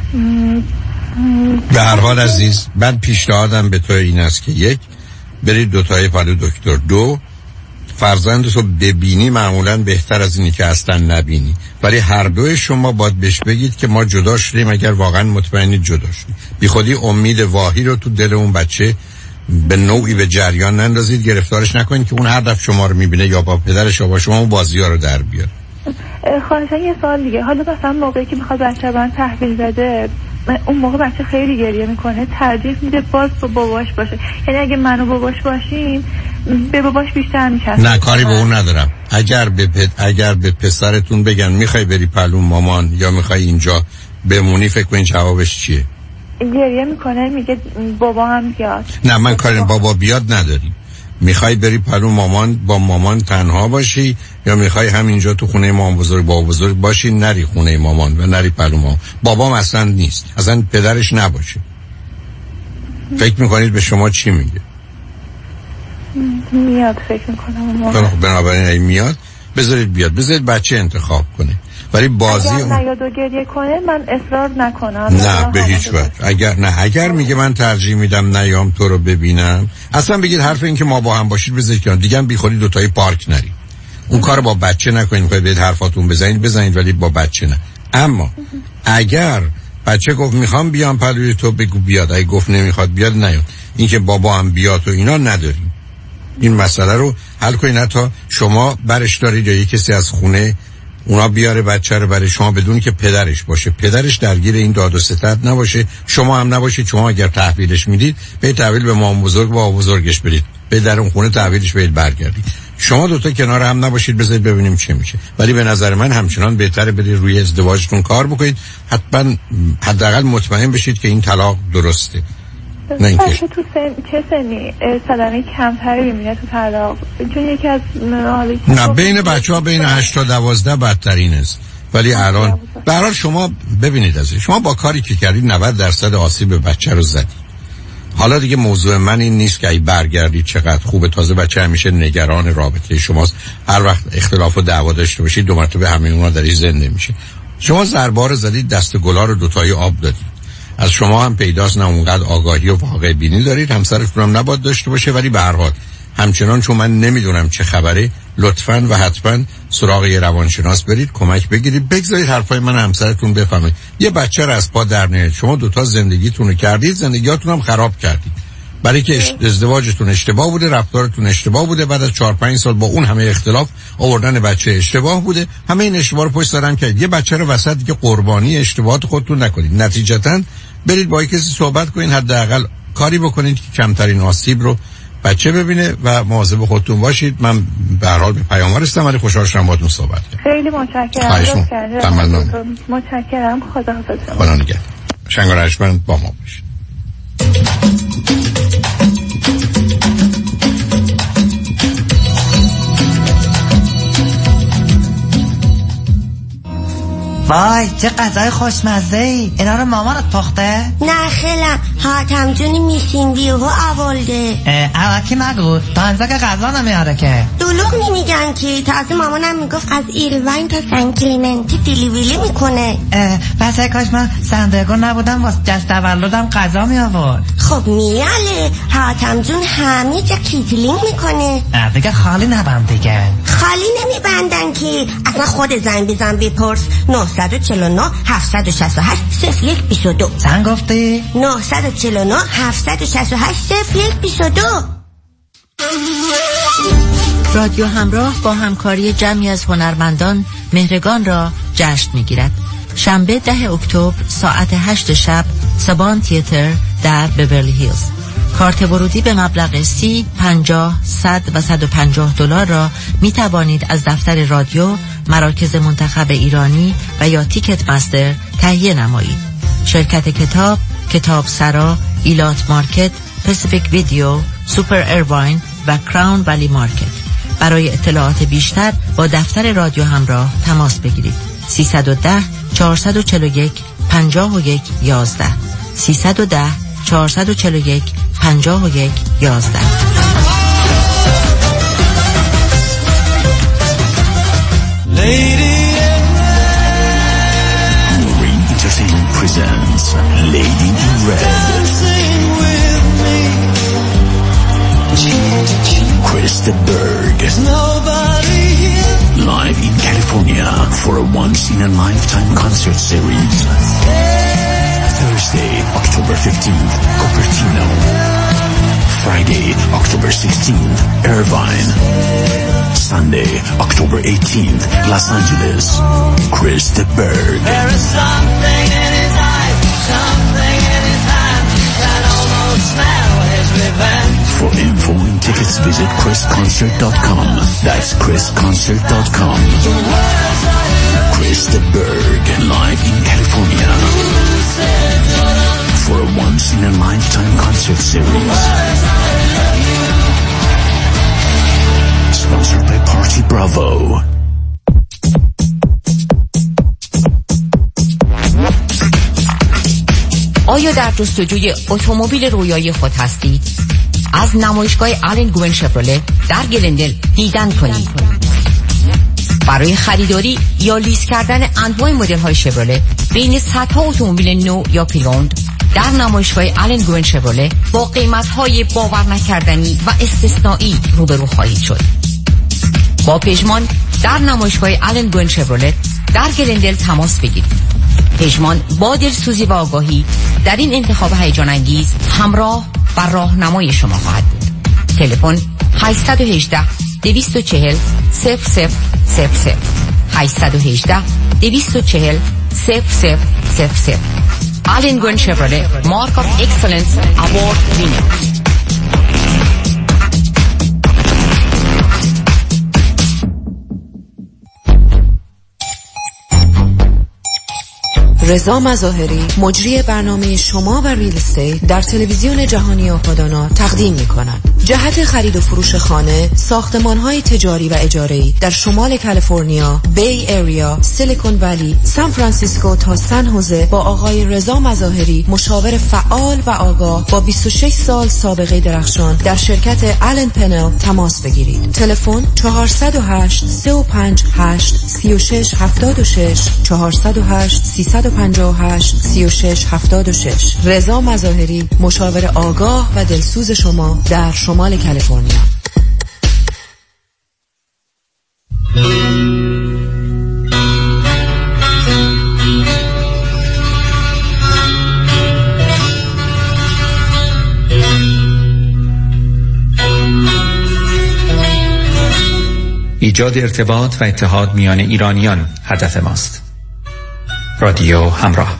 به هر حال عزیز، من پیشنهادم به تو این است که یک، برید دوتای پلو دکتر. دو، فرزندتو ببینی معمولا بهتر از اینی که اصلا نبینی، ولی هر دوی شما باید بهش بگید که ما جدا شدیم اگر واقعا مطمئنید جدا شدیم. بی خودی امید واهی رو تو دل اون بچه به نوعی به جریان نندازید، گرفتارش نکنید که اون هر دفعه شما رو میبینه یا با پدرش یا با شما اون بازی‌ها رو در بیاره. خواهشاً یه سوال دیگه، حالا مثلا موقعی که میخواد بچه من تحویل بده، اون موقع بچه خیلی گریه میکنه، ترجیح میده باز با باباش باشه. یعنی اگه من و باباش باشیم به باباش بیشتر میچسبه. نه کاری به اون ندارم. اگر به پد... اگر به پسرتون بگن میخوای بری پلو مامان یا میخوای اینجا بمونی، فکر کنین جوابش چیه؟ گریه میکنه، میگه بابا هم بیاد. نه من کاری بابا بیاد نداریم. میخوای بری پلو مامان با مامان تنها باشی یا میخوای همینجا تو خونه مامان بزرگ با بزرگ باشی، نری خونه مامان و نری پلو مامان؟ بابام اصلا نیست، اصلا پدرش نباشه. فکر میکنید به شما چی میگه؟ میاد فکر میکنم. بنابراین اگه میاد بذارید بیاد، بذارید بچه انتخاب کنه. ولی بازی اگر اون... نیاد و گریه کنه من اصرار نکنم. نه به هیچ وجه. اگر نه اگر میگه من ترجیح میدم نیام تو رو ببینم، اصلا بگید حرف این که ما با هم باشید بذارید که دیگه هم بیخودی دو تایی پارک نریم. اون کارو با بچه نکنید. میخواید برید حرفاتون بزنید بزنید ولی با بچه نه. اما اگر بچه گفت میخوام بیام پلوی تو، بگو بیاد. اگه گفت نمیخواد بیاد نیاد. این که بابا هم بیاد و اینا نداریم. این مسئله رو حل کنید. حتی شما برش دارید یا یک کسی از خونه اونا بیاره بچه رو برای شما بدون که پدرش باشه، پدرش درگیر این داد و ستد نباشه، شما هم نباشید. شما اگر تحویلش میدید به تحویل به مام بزرگ با بزرگش برید، به در اون خونه تحویلش برید برگردید. شما دوتا کنار هم نباشید، بذارید ببینیم چه میشه. ولی به نظر من همچنان بهتره برید روی ازدواجتون کار بکنید. حتما حداقل مطمئن بشید که این طلاق درسته. نه اینکه تو سن چه سنی صدمه کمتری میبینه تو طلاق؟ چون یکی از حالی نه بین بچه‌ها بین هشت تا دوازده بدترین است. ولی الان برای شما ببینید از شما با کاری که کردید نود درصد آسیب به بچه رو زدید. حالا دیگه موضوع من این نیست که ای برگردید چقدر خوبه. تازه بچه همیشه نگران رابطه شماست. هر وقت اختلاف و دعوا داشته باشید دو مرتبه همه اونا درش زنده میشه. شما ضربار زدید، دست گلا رو دو تایی آب دادید. از شما هم پیداست نه اونقدر آگاهی و واقع بینی دارید، همسرتون هم نباید داشته باشه. ولی به هر حال همچنان چون من نمیدونم چه خبره، لطفاً و حتما سراغ یه روانشناس برید، کمک بگیرید، بگذارید حرفای من همسرتون بفهمه. یه بچه رو از پا در نیارید. شما دوتا زندگیتون رو کردید، زندگیاتون هم خراب کردید. برای که ازدواجتون اشتباه بوده، رفتارتون اشتباه بوده، بعد از چهار پنج سال با اون همه اختلاف آوردن بچه اشتباه بوده. همه این اشتباه رو پشت سر هم کردید. یه بچه رو وسط دیگه قربانی اشتباهات خودتون نکنید. نتیجتاً برید با کسی صحبت کنین، حداقل کاری بکنید که کمترین آسیب رو بچه ببینه و مواظب خودتون باشید. من به هر حال به پیاموار هستم ولی خوشحال شدم باهاتون صحبت کردم. خیلی متشکرم. متشکرم. خداحافظ. خدا نگهدار. شنگار ارجمند با ما باشید. وای چه غذای خوشمزه ای. اینا رو مامانت پخته؟ نه خیلم حاتم جونی میسین بیوهو اولده. اواکی مگو تا انزا که غذا نمیاره که. دلوغ نمیگن که. تازه مامانم میگفت از ایلواین تا سن کلیمنتی دیلی ویلی میکنه. پس کاش من سندرگون نبودم واسه جشن تولدم غذا می آورد. خب میاله حاتم جون همه جا کیتلینگ میکنه. دیگه خالی نبند دیگه. خالی نمیبندن که. اصلا خود زنگ بزن بپرس. نه چهار نه هفت شش هشت صفر یک دو دو. چند گفتی؟ نه چهار نه هفت شش هشت صفر یک دو دو. رادیو همراه با همکاری جمعی از هنرمندان مهرگان را جشن میگیرد. شنبه ده اکتبر ساعت هشت شب سابان تیاتر در بیورلی هیلز. کارت ورودی به مبلغ سی، پنجاه، صد و صد و پنجاه دلار را می توانید از دفتر رادیو، مراکز منتخب ایرانی و یا تیکت مستر تهیه نمایید. شرکت کتاب، کتاب سرا، ایلات مارکت، پسیفیک ویدیو، سوپر ایرواین و کراون ولی مارکت. برای اطلاعات بیشتر با دفتر رادیو همراه تماس بگیرید. سیصد و ده چهارصد و چهل و یک پنجاه و یک یازده سیصد و ده چهارصد و چهل و یک پنجاه و یک یازده. Marine Entertainment presents Lady in Red. Krista Berg live in California for a once-in-a-lifetime concert series. Thursday, October fifteenth, Cupertino. Friday, October sixteenth, Irvine. Sunday, October eighteenth, Los Angeles. Krista Berg. There is something in his eyes, something in his hand that almost smell his revenge. For info and ticket visit chris concert dot com. That's chris concert dot com. Chris the Bird, live in California. For a once-in-a-lifetime concert series. Sponsored by Party Bravo. آیا در جستجوی اتومبیل رویایی خود هستید؟ از نمایشگاه آلن گوین شفرله در گلندل دیدن کنید. برای خریداری یا لیز کردن انواع مدل‌های شفرله بین صدها اتومبیل نو یا پری‌اوند در نمایشگاه آلن گوین شفرله با قیمت‌های باور نکردنی و استثنایی روبرو خواهید شد. با پژمان در نمایشگاه آلن گوین شفرله در گلندل تماس بگیرید. پژمان با دلسوزی و آگاهی در این انتخاب هیجان انگیز همراه و راهنمای شما خواهد بود. تلفن هشت یک هشت دو چهار صفر صفر صفر صفر هشت یک هشت دو چهار صفر صفر صفر صفر. آلن گوین شفرله مارک آف اکسلنس اوارد وینر. رضا مظاهری مجری برنامه شما و ریل استیت در تلویزیون جهانی آپادانا تقدیم می‌کند. جهت خرید و فروش خانه، ساختمان‌های تجاری و اجاره‌ای در شمال کالیفرنیا، بی ایریا، سیلیکون ولی، سان فرانسیسکو تا سن هوزه با آقای رضا مظاهری مشاور فعال و آگاه با بیست و شش سال سابقه درخشان در شرکت آلن پنل تماس بگیرید. تلفن چهار صفر هشت سه پنج هشت سه شش هفت شش چهار صفر هشت سه پنج هشت سه شش هفت شش. رضا مظاهری مشاور آگاه و دلسوز شما در شمال کالیفرنیا. ایجاد ارتباط و اتحاد میان ایرانیان هدف ماست. رادیو همراه.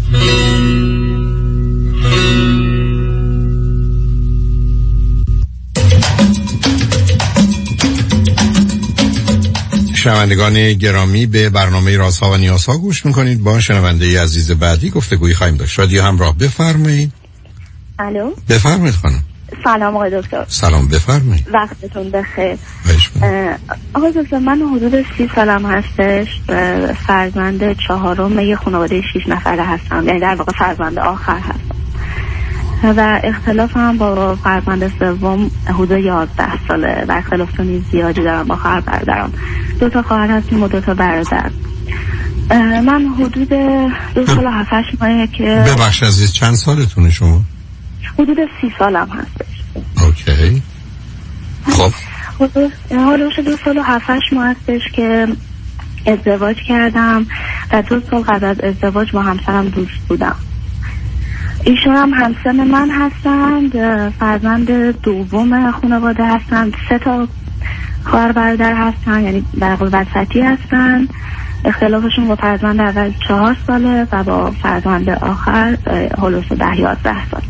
شنوندگان گرامی، به برنامه رازها و نیازها گوش میکنید. با شنونده عزیز بعدی گفتگویی خواهیم داشت. رادیو همراه، بفرمایید. الو، بفرمایید خانم. سلام آقای دکتر. سلام، بفرمایید. وقتتون بخیر. آقای دکتر، من حدود سی سالم هستش. فرزند چهارم یه خانواده شش نفره هستم، یعنی در واقع فرزند آخر هستم و اختلافم با فرزند سوم حدود یازده ساله و اختلافات زیادی دارم با خواهر برادرم. دو تا خواهر هستیم و دو تا برادر. من حدود دو سال و هفت ماهه که ببخش عزیز، چند سالتونه شما؟ حدود سی سالم هستش. اوکی. خب حالا دو سال و هفتش ماه هستش که ازدواج کردم و دو سال قبل از ازدواج با همسرم دوست بودم. ایشون هم همسن من هستند، فرزند دوم خانواده هستند، سه تا خواهر برادر هستن، یعنی در واقع وسطی هستن. اختلافشون با فرزند اول چهار ساله و با فرزند آخر هلوش ده یازده سال.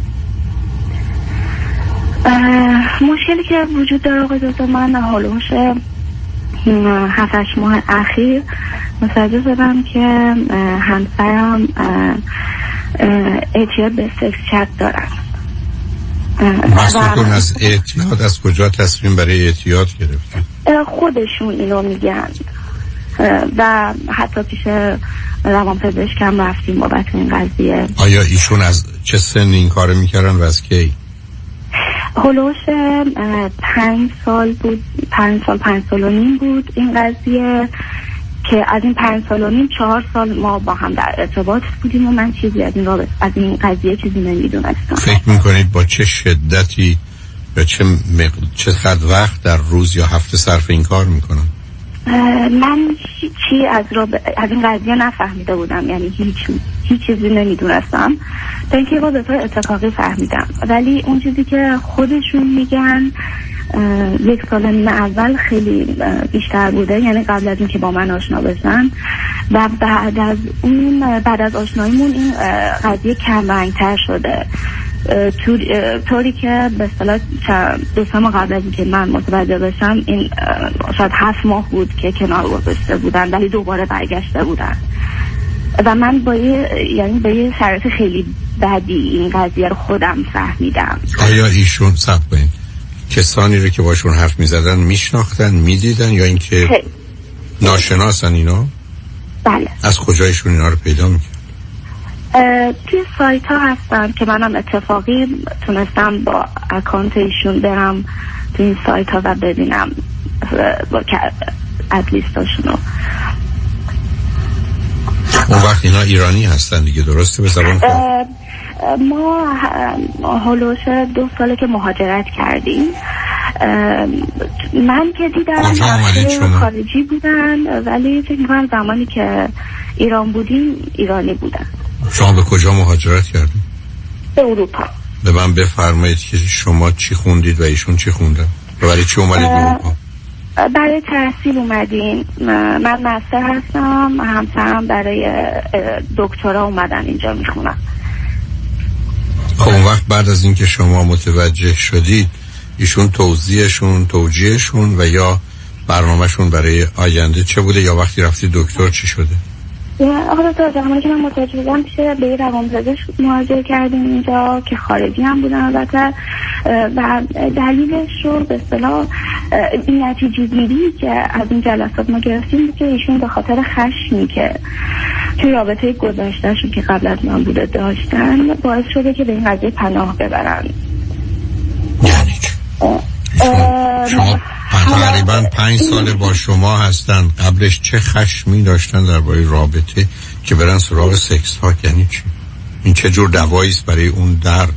مشکلی که وجود داره آقای دکتر، من هلوش هفتش ماه اخیر متوجه شدم که همسرم اعتیاد به سکس چت دارن. مسئولون از اعتیاد از کجا تصمیم برای اعتیاد گرفتید؟ خودشون اینو میگن و حتی پیش روانپزشکم رفتیم بابت این قضیه. آیا ایشون از چه سن این کارو میکردن و از کی؟ هلوش پنج سال بود، پنج سال پنج سال و نیم بود این قضیه، که از این پنج سال و نیم چهار سال ما با هم در ارتباط بودیم و من چیزی از این رابطه از این قضیه چیزی نمیدونستم. فکر میکنید با چه شدتی و چه مق... چه قد وقت در روز یا هفته صرف این کار میکنم؟ من چی از راب... از این قضیه نفهمیده بودم، یعنی هیچ هیچ چیزی نمیدونستم تا اینکه با به طور اتفاقی فهمیدم. ولی اون چیزی که خودشون میگن یک سال نیم اول خیلی بیشتر بوده، یعنی قبل از اینکه با من آشنا بشن و بعد از اون بعد از آشناییمون این قضیه کم رنگ‌تر شده طوری که به اصطلاح دو سه ماه قبل از اینکه من متوجه بشم این شاید هفت ماه بود که کنار گذاشته بودن ولی دوباره برگشته بودن و من با یه یعنی با یه شرایط خیلی بدی این قضیه رو خودم فهمیدم. آیا ایشون صبر کنید کسانی رو که باشون حرف میزدن میشناختن میدیدن یا اینکه خیلی. ناشناسن اینا؟ بله. از کجایشون اینا رو پیدا میکنن؟ توی سایت ها هستن که منم اتفاقی تونستم با اکانت ایشون برم توی این سایت ها و ببینم با ادلیستاشونو. اون وقت اینا ایرانی هستن دیگه درسته به زبان خود؟ ما هلوش دو ساله که مهاجرت کردیم. من که دیدم خارجی بودن ولی فکر می‌کنم زمانی که ایران بودیم ایرانی بودن. شما به کجا مهاجرت کردید؟ به اروپا. به من بفرمایید که شما چی خوندید و ایشون چی خوندن؟ برای چی اومدید به اروپا؟ برای تحصیل اومدیم. من مستر هستم، همسرم برای دکترا اومدن اینجا میخونن. خب اون وقت بعد از اینکه شما متوجه شدید ایشون توضیحشون توجیهشون و یا برنامهشون برای آینده چه بوده یا وقتی رفتی دکتر چی شده؟ آقا دکتر زمانی که من متوجه شدم پیش به روانپزشک مراجعه کردیم اینجا که خارجی هم بودن البته و دلیلش رو به اصطلاح این نتیجه گیری که از این جلسات ما گرفتیم که ایشون به خاطر خشمی که توی رابطه گذشتهشون که قبل از من بوده داشتن باعث شده که به این قضیه پناه ببرن. یعنی شما تقریبا پنج سال با شما هستن قبلش چه خشمی داشتن درباره رابطه که برن سراغ سکس ها؟ یعنی چی؟ این چه جور دواییست برای اون درد؟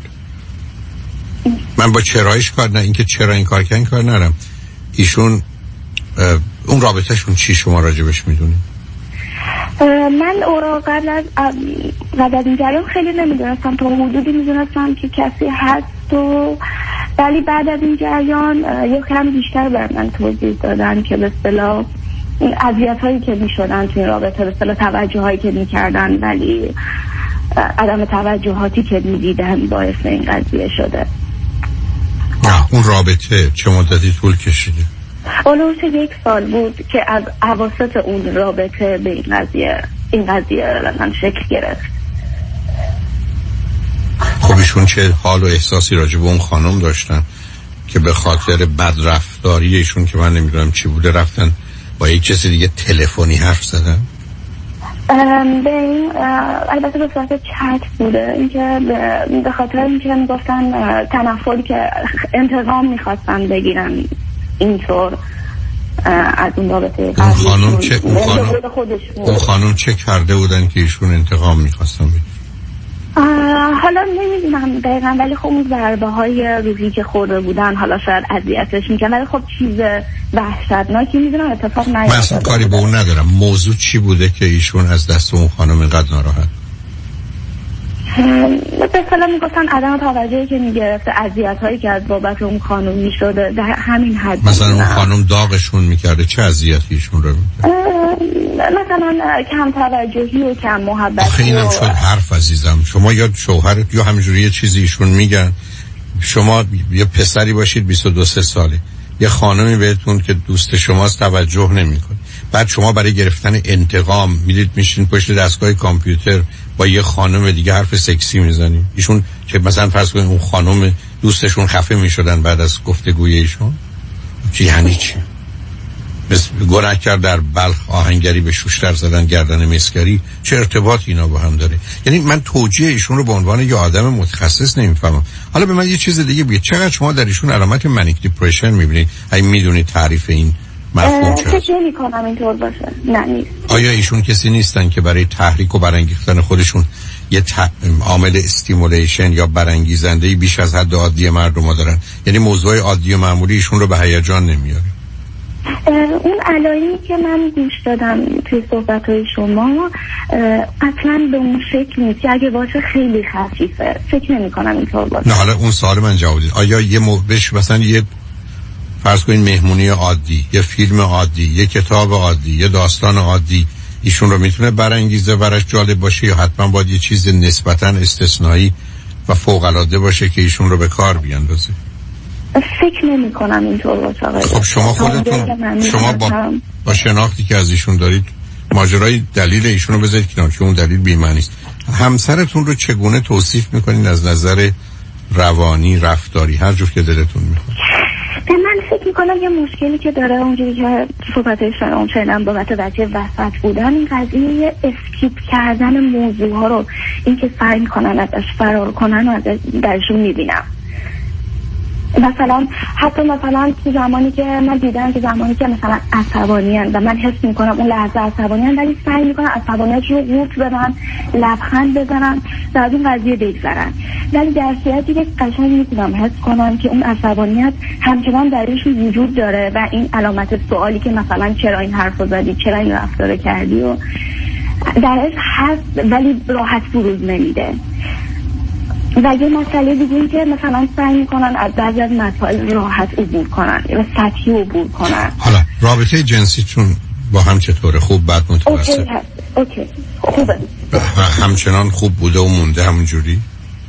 من با چرایش کار نه اینکه چرا این کار کردن کار نرم. ایشون اون رابطهشون چی شما راجبش میدونید؟ من اورا قبل از قبل از این جریان خیلی نمیدونستم، تا حدودی میدونستم که کسی هست و ولی بعد از این جریان یه کم بیشتر بر من توضیح دادن که به اصطلاح این اذیت هایی که میشدن توی رابطه به اصطلاح توجه هایی که میکردن ولی عدم توجهاتی که میدیدن باعث این قضیه شده. نه اون رابطه چه مدتی طول کشیده؟ اولوش یک سال بود که از اواسط اون رابطه به این قضیه این قضیه من شکل گرفت. خب ایشون چه حال و احساسی راجع به اون خانم داشتن که به خاطر بدرفتاری ایشون که من نمیدونم چی بوده رفتن با یک کسی دیگه تلفنی حرف زدن؟ به این البته به صورت چت بوده، اینکه به خاطر اینکه میگفتن تنفری که انتقام میخواستن بگیرن اینطور از اون رابطه. اون خانم چه اون خانم اون خانم چه کرده بودن که ایشون انتقام میخواستن بگیرن؟ حالا نمیدونم دقیقا ولی خب اون ضربه های روحی که خورده بودن حالا شاید اذیتش میکنن ولی خب چیز وحشتناکی میدونم اتفاق نیفتاده. من اصلا کاری به اون ندارم. موضوع چی بوده که ایشون از دست اون خانم اینقدر ناراحت؟ به اصطلاح میگفتن عدم توجهی که میگرفته، اذیت هایی که از بابت اون خانم میشده در همین حد. مثلا اون خانم داغشون میکرده چه اذیتی ایشون رو میکرد؟ مثلا کم توجهی و کم محبت. آخه اینم شد حرف عزیزم. شما یا شوهرت یا همینجوری یه چیزی ایشون میگن، شما یه پسری باشید بیست و دو ساله یه خانمی بهتون که دوست شماست توجه نمیکنه، بعد شما برای گرفتن انتقام میرید میشین پشت دستگاه کامپیوتر با یه خانم دیگه حرف سکسی میزنید. ایشون که مثلا فرض کنید اون خانم دوستشون خفه میشدن بعد از گفتگوی ایشون، چی یعنی چی؟ مثل گناهکار در بلخ آهنگری به شوشتر زدن گردن مسگری، چه ارتباطی اینا با هم داره؟ یعنی من توجیه ایشون رو به عنوان یه آدم متخصص نمیفهمم. حالا به من یه چیز دیگه بگید، چقدر شما در ایشون علامت منیک دیپرشن میبینید؟ اگه میدونید تعریف این مفهوم چیه؟ فکر نمی‌کنم اینطور باشه. نه نیست. آیا ایشون کسی نیستن که برای تحریک و برانگیختن خودشون یه ت... عامل استیمولیشن یا برانگیزنده‌ای بیش از حد عادی مردم دارن؟ یعنی موضوع عادی و معمولی ایشون رو به هیجان نمیاره؟ اون علایمی که من گوش دادم توی صحبت‌های شما اصلا به اون شکل نیست که اگه باشه خیلی خفیفه. فکر نمی‌کنم اینطور باشه. نه حالا اون سوال من جواب بدید. آیا یه موقعش مثلا یه فرض کنید مهمونی عادی، یه فیلم عادی، یه کتاب عادی، یه داستان عادی ایشون رو میتونه برانگیزه براش جالب باشه یا حتما باید یه چیز نسبتاً استثنایی و فوق‌العاده باشه که ایشون رو به کار بیاندازه؟ فکر نمی کنم اینطور باشه آقای. خب شما خودتون شما با, با شناختی که از ایشون دارید ماجرای دلیل ایشون رو بذارید کنار، چون اون دلیل بی‌معنی است. همسرتون رو چگونه توصیف میکنین از نظر روانی، رفتاری، هر جور که دلتون میخواد؟ من فکر میکنم یه مشکلی که داره اونجوری که صحبتش اون شنیدم بابت بچه وسط بودن، این قضیه اسکیپ کردن موضوع ها رو، این که سعی میکنن ازش فرار کنن و ازش درشون میبینم. مثلا حتی مثلا تو زمانی که من دیدم که زمانی که مثلا عصبانی هستن و من حس میکنم اون لحظه عصبانی هستن، ولی سعی میکنن عصبانیت رو قورت بدن، لبخند بزنن و از این قضیه بگذرن، ولی در صورتی که قشنگ میتونم حس کنم که اون عصبانیت همچنان درشون وجود داره و این علامت سوالی که مثلا چرا این حرف رو زدی، چرا این رفتار کردی و درش هست ولی راحت بروز نمیده. و یه مسئله دیگه این که مثلا سعی میکنن از بعضی از مسائل راحت عبور کنن و سطحی عبور کنن. حالا رابطه جنسیتون با هم چطوره؟ خوب، بد، متوسط؟ اوکی هست. اوکی خوبه. همچنان خوب بوده و مونده همونجوری؟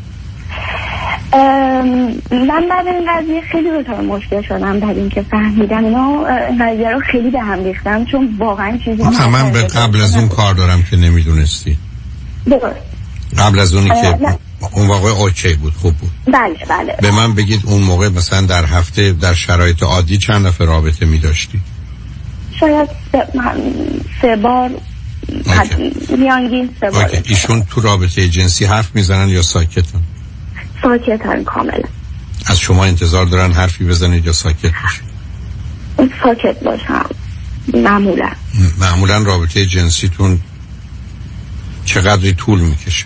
من بعد این قضیه خیلی رو تا مشکل شدم، بعد اینکه فهمیدم اینا قضیه رو خیلی به هم ریختم، چون واقعا چیزی من به قبل از اون کار دارم که نمیدونستی. درست. قبل از اونی که اون واقع اوکی بود، خوب بود. بله بله. به من بگید اون موقع مثلا در هفته در شرایط عادی چند دفعه رابطه می داشتی؟ شاید سه, سه بار میانگین سه بار. ایشون تو رابطه جنسی حرف میزنن یا ساکتن؟ ساکتن کاملا. از شما انتظار دارن حرفی بزنید یا ساکت باشید؟ ساکت باشم معمولا. معمولا رابطه جنسیتون چقدری طول میکشه؟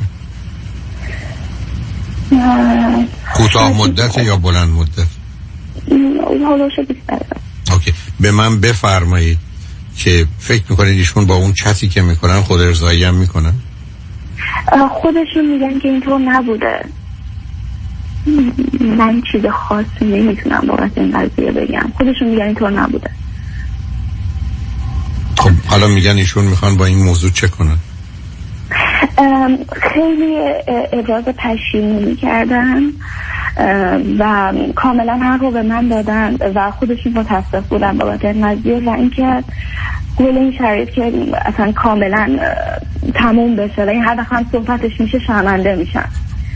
کوتاه مدت یا بلند مدت؟ حالا شو بیشتر. اوکی. به من بفرمایید که فکر میکنید ایشون با اون چتی که میکنن خود ارضایی هم میکنن؟ خودشون میگن که اینطور نبوده. من چیز خاصی نمیتونم بابت این قضیه بگم. خودشون میگن اینطور نبوده. خب حالا میگن ایشون میخوان با این موضوع چه کنن؟ خیلی ابراز پشیمونی کردن و کاملا هر رو به من دادن و خودشون متاسف بودن بابت این قضیه و اینکه گل این شرایط که اصلا کاملا تموم بشه و این هر دفعه هم صحبتش میشه شرمنده میشن.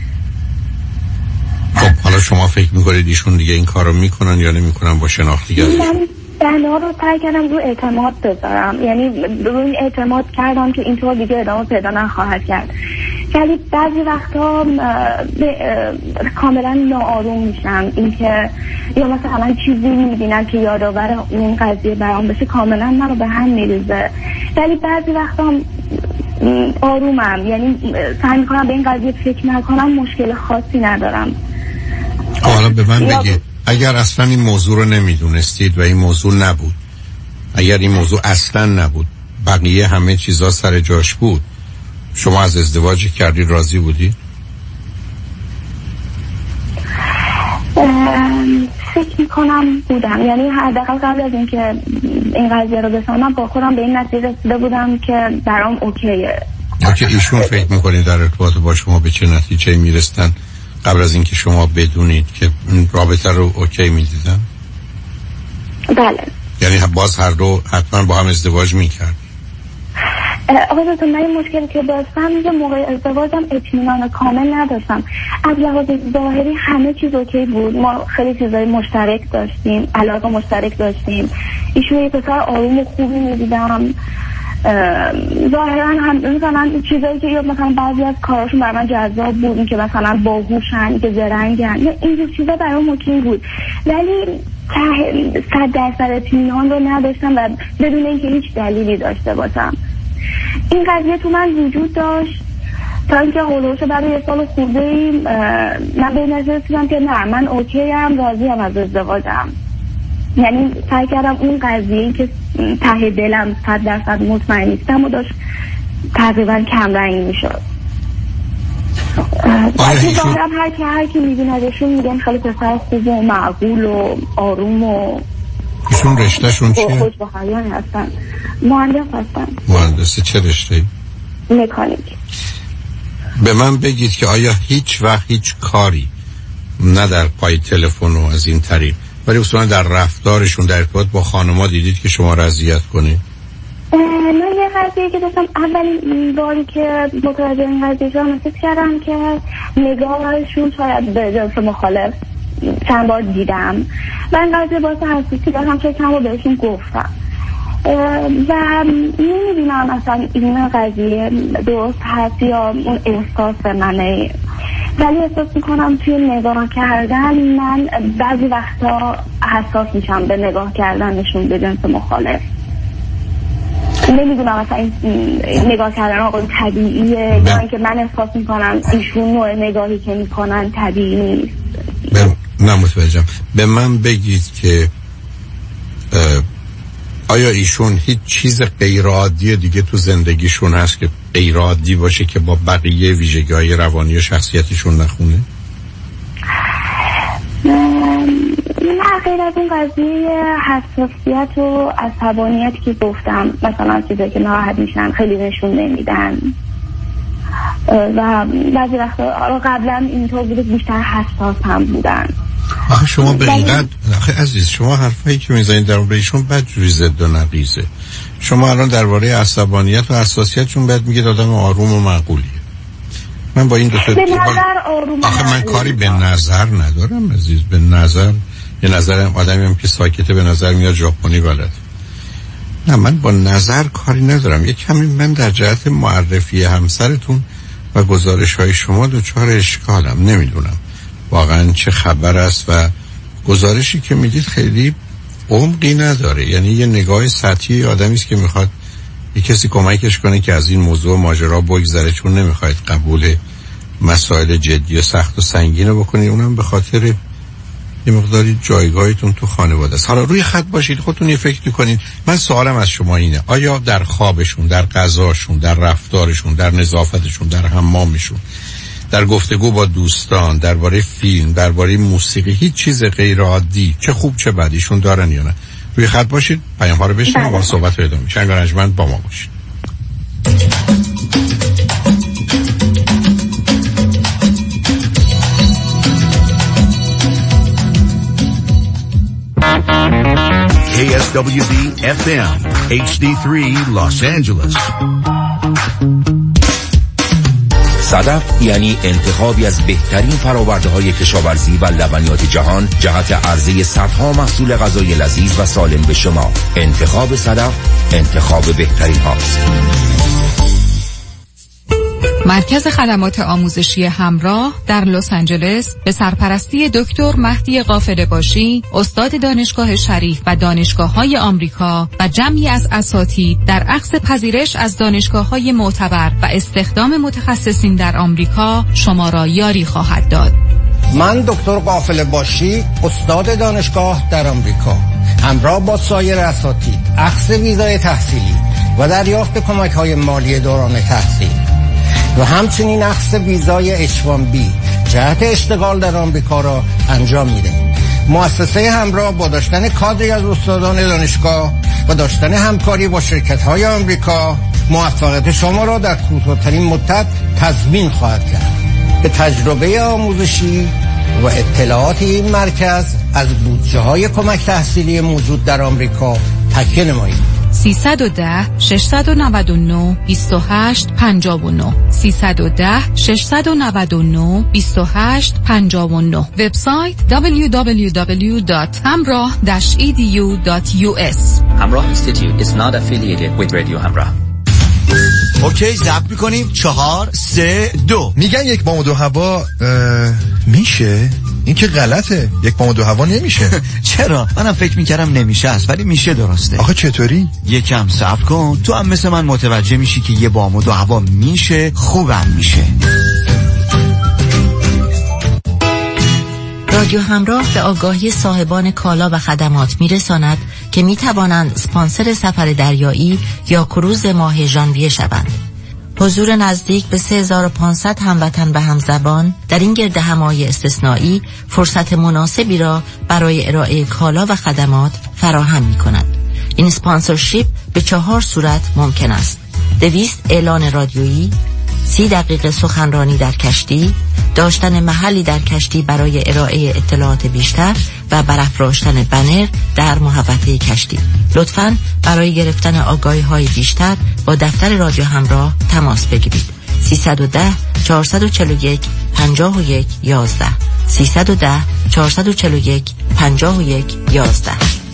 خب حالا شما فکر میکنید ایشون دیگه این کار رو میکنن یا نمیکنن با شناختی که من بنا رو سعی کردم رو اعتماد بذارم، یعنی رو این اعتماد کردم که اینطور دیگه ادامه پیدا نخواهد کرد، ولی بعضی وقتا کاملا ناآروم میشم، اینکه یا مثلا چیزی میبینم که یادآور اون قضیه برام بشه کاملا من رو به هم میریزه، ولی بعضی وقتا آرومم، یعنی سعی میکنم به این قضیه فکر نکنم، مشکل خاصی ندارم. حالا به من بگید اگر اصلا این موضوع رو نمیدونستید و این موضوع نبود، اگر این موضوع اصلا نبود، بقیه همه چیزا سر جاش بود، شما از ازدواجی کردید راضی بودید؟ فکر میکنم بودم، یعنی حداقل قبل از اینکه این قضیه رو بفهمم با خودم به این نتیجه رسیده بودم که برام اوکیه. اوکی. ایشون فکر میکنید در ارتباط با شما به چه نتیجه میرستن قبل از اینکه شما بدونید که رابطه رو اوکی میدیدن؟ بله. یعنی باز هر دو حتما با هم ازدواج میکرد؟ آقای دکتر، من این مشکلی که داشتم یه موقع ازدواجم اطمینان کامل نداشتم. از لحاظ ظاهری همه چیز اوکی بود، ما خیلی چیزای مشترک داشتیم، علاقه مشترک داشتیم، ایشون یه پسر آروم و خوبی میدیدم، ظاهرا هم مثلا چیزایی که یا مثلا بعضی از کاراشون برای من جذاب بود، این که مثلا باهوشن، که زرنگن، یا اینجور چیزا برام اوکی بود، ولی صد درصد اطمینان رو نداشتم و بدون اینکه هیچ دلیلی داشته باشم. این قضیه تو من وجود داشت تا اینکه هولوش بعد یه سال خورده‌ای من به نظر رسیدم که نه، من اوکی ام، راضی ام از ازدواجم. یعنی سعی کردم اون قضیه که ته دلم صد درصد مطمئن نیستم و داشت تقریبا کم رنگ میشد. آیا ظاهرم هر که هر کی میبیندشون میگن خیلی پسر خوب و معقول و آروم و ایشون رشتهشون چیه؟ خوش بخیانی هستن. مهندس هستن. مهندس چه رشته‌ای؟ مکانیک. به من بگید که آیا هیچ وقت هیچ کاری نه در پای تلفن و از این طریق ولی اصلا در رفتارشون در ارتباط با خانم‌ها دیدید که شما را اذیت کنید؟ من یه قضیه که داشتم اولین باری که متوجه این قضیه شدم احساس کردم که نگاهشون شاید به جنس مخالف چند بار دیدم و این قضیه باعث حساسی دارم که چند بار بهشون گفتم و نمیدونم اصلا این قضیه درست هست یا اون احساس منه، ولی احساس میکنم توی نگاه کردن من بعضی وقتا حساس میشم به نگاه کردنشون به جنس مخالف. نمیدونم اصلا این نگاه کردن آقا طبیعیه یا اینکه من احساس میکنم ایشون نوع نگاهی که میکنن طبیعی نیست. نه متوجهم. به من بگید که آیا ایشون هیچ چیز غیر عادی دیگه تو زندگیشون هست که غیر عادی باشه که با بقیه ویژگی‌های روانی و شخصیتشون نخونه؟ نه غیر از این قضیه حساسیت و عصبانیت که گفتم، مثلا چیزایی که ناراحت میشن خیلی نشون نمیدن و بعضی وقتا قبلا اینطور بوده بیشتر حساس هم بودن. آخه شما به اینقدر آخه عزیز شما حرفایی که میزنید در مورد ایشون بدجوری ضد و نقیضه. شما الان درباره عصبانیت و حساسیتشون بعد میگید آدم آروم و معقولیه. من با این دو تا به نظر آروم آخه من کاری به نظر ندارم عزیز. به نظر یه نظرم آدمی هم که ساکته به نظر میاد ژاپنی بلد. نه من با نظر کاری ندارم. یه کمی من در جهت معرفی همسرتون و گزارش های شما دوچار اشکالم. نمیدونم واقعا چه خبر است و گزارشی که میدید خیلی عمقی نداره. یعنی یه نگاه سطحی آدمی است که میخواد یه کسی کمکش کنه که از این موضوع ماجرا بگذره، چون نمیخواید قبول مسائل جدی و سخت و سنگین رو بکنید، اونم به خاطر یه مقداری جایگاهتون تو خانواده است. حالا روی خط باشید، خودتون یه فکری کنید. من سوالم از شما اینه آیا در خوابشون، در غذاشون، در رفتارشون، در نظافتشون، در حمامشون، در گفتگو با دوستان، درباره فیلم، درباره موسیقی هیچ چیز غیر عادی چه خوب چه بدیشون دارن یا نه؟ روی خط باشید، پیام ها رو بشنوید و صحبت رو ادامه می‌دیم. شنگانجمند با ما باشید. کی اس دبلیو دی اف ام اچ دی سه Los Angeles. صدف یعنی انتخابی از بهترین فرآورده‌های کشاورزی و لبنیات جهان جهت عرضه صدها محصول غذایی لذیذ و سالم به شما. انتخاب صدف انتخاب بهترین هاست. مرکز خدمات آموزشی همراه در لس آنجلس به سرپرستی دکتر مهدی قافله‌باشی، استاد دانشگاه شریف و دانشگاه‌های آمریکا و جمعی از اساتید در اخذ پذیرش از دانشگاه‌های معتبر و استخدام متخصصین در آمریکا شما را یاری خواهد داد. من دکتر قافله‌باشی، استاد دانشگاه در آمریکا، همراه با سایر اساتید اخذ ویزای تحصیلی و دریافت کمک‌های مالی دوران تحصیل و همچنین اخذ ویزای اچ وان بی جهت اشتغال در آمریکا را انجام می‌دهیم. مؤسسه همراه با داشتن کادری از استادان دانشگاه و داشتن همکاری با شرکت‌های آمریکا موفقیت شما را در کوتاه‌ترین مدت تضمین خواهد کرد. به تجربه آموزشی و اطلاعات این مرکز از بودجه‌های کمک تحصیلی موجود در آمریکا تکیه نمایید. سیصد و ده ششصد و نود و نه بیست و هشت پنجاه و نه سیصد و ده ششصد و نود و نه بیست و هشت پنجاه و نه. وبسایت دبلیو دبلیو دبلیو دات همراه داش ای دی یو دات یو اس. همراه Institute is not affiliated with Radio همراه. اوکی ضبط میکنیم. چهار سه دو. میگن یک بام و دو هوا میشه؟ این که غلطه. یک بام و دو هوا نمیشه. چرا؟ منم فکر میکردم نمیشه است، ولی میشه. درسته. آخه چطوری؟ یکم صبر کن، تو هم مثل من متوجه میشی که یه بام و دو هوا میشه، خوبم میشه. رادیو همراه به آگاهی صاحبان کالا و خدمات میرساند که میتوانند اسپانسر سفر دریایی یا کروز ماه ژانویه شوند. حضور نزدیک به سه هزار و پانصد هموطن و همزبان در این گرد همایی استثنایی فرصت مناسبی را برای ارائه کالا و خدمات فراهم می کند. این اسپانسرشیپ به چهار صورت ممکن است: دویست اعلان رادیویی، سی دقیقه سخنرانی در کشتی، داشتن محلی در کشتی برای ارائه اطلاعات بیشتر و برافراشتن بنر در محوطه کشتی. لطفاً برای گرفتن آگاهی‌های بیشتر با دفتر رادیو همراه تماس بگیرید. سیصد و ده چهارصد و چهل و یک پنجاه و یک یازده سیصد و ده چهارصد و چهل و یک پنجاه و یک یازده.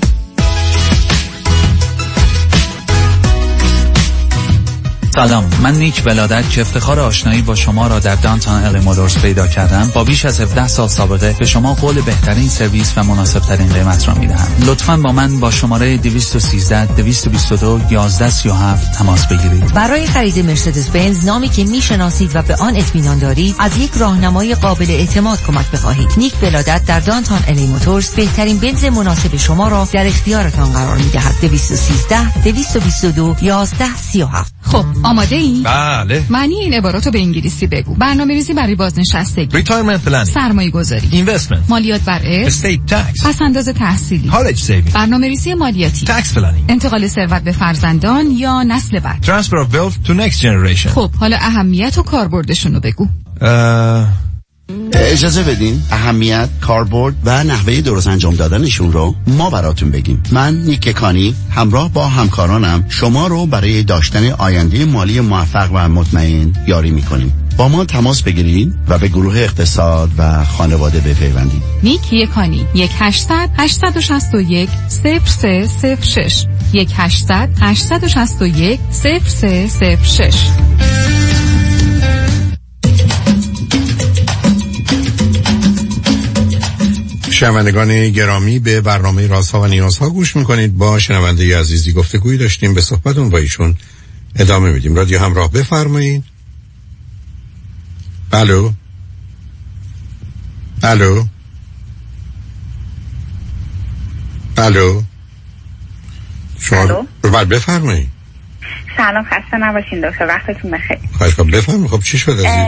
سلام، من نیک ولادت که افتخار آشنایی با شما را در دانتان الی موتورز پیدا کردم. با بیش از هفده سال سابقه به شما قول بهترین سرویس و مناسب ترین قیمت را میدهم. لطفاً با من با شماره دویست و سیزده دویست و بیست و دو یازده سی و هفت تماس بگیرید. برای خرید مرسدس بنز، نامی که میشناسید و به آن اطمینان دارید، از یک راهنمای قابل اعتماد کمک بخواهید. نیک ولادت در دانتان الی موتورز بهترین بنز مناسب شما را در اختیارتان قرار میدهد. دویست و سیزده دویست و بیست و دو یازده سی و هفت. خب آماده ای؟ بله. معنی این عباراتو به انگلیسی بگو. برنامه‌ریزی برای بازنشستگی، Retirement planning، سرمایه‌گذاری، Investment، مالیات بر ارث، Estate tax، پس‌انداز تحصیلی، College saving، برنامه‌ریزی مالیاتی، Tax planning، انتقال ثروت به فرزندان یا نسل بعد، Transfer of wealth to next generation. خب حالا اهمیت و کاربردشون رو بگو. اه... اجازه بدین اهمیت، کاربرد و نحوه درست انجام دادنشون رو ما براتون بگیم. من نیک کانی همراه با همکارانم شما رو برای داشتن آینده مالی موفق و مطمئن یاری میکنیم. با ما تماس بگیرید و به گروه اقتصاد و خانواده بپیوندید. نیک کانی یک هشتصد هشتصد و شصت و یک صفر سه صفر شش یک هشتصد هشتصد و شصت و یک صفر سه صفر شش. شنوندگان گرامی، به برنامه رازها و نیازها گوش میکنید. با شنونده عزیزی گفتگویی داشتیم، به صحبتون با ایشون ادامه میدیم. رادیو همراه، بفرمایید. الو الو الو شما بعد بفرمایید. سلام، خسته نباشین دکتر، وقتتون بخیر. خواهش کنم بفرمایید. خب چی شد عزیز؟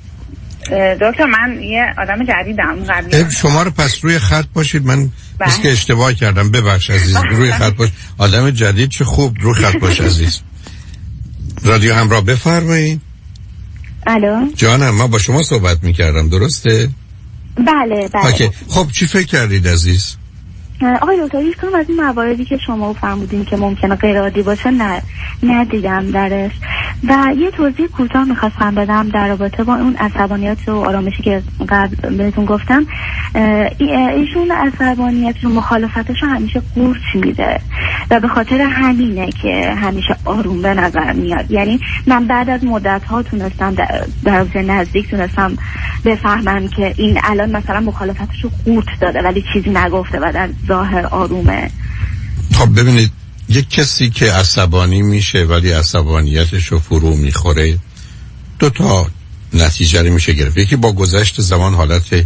دکتر من یه آدم جدیدم. قبل شما رو پس روی خط باشید، من بس که اشتباه کردم، ببخش عزیز. روی خط باش، آدم جدید چه خوب، روی خط باش عزیز. رادیو همراه، بفرمایید. الو جانم، ما با شما صحبت میکردم، درسته؟ بله بله. اوکی. خب چی فکر کردید عزیز؟ آقای دکتر، هیچ کنم از این مواردی که شما فرمودین که ممکنه غیر عادی باشه نه ندیدم درش. و یه توضیح کوتاه میخواستم بدم در رابطه با اون عصبانیت و آرامشی که قبل بهتون گفتم. ایشون عصبانیت و مخالفتش رو همیشه قورت میده و به خاطر همینه که همیشه آروم به نظر میاد. یعنی من بعد از مدت ها تونستم در در نزدیک تونستم بفهمم که این الان مثلا مخالفتش رو قورت داده ولی چیزی نگفته و در ظاهر آرومه. خب ببینید، یک کسی که عصبانی میشه ولی عصبانیتش رو فرو میخوره، دو تا نتیجه میشه گرفت. یکی با گذشت زمان حالت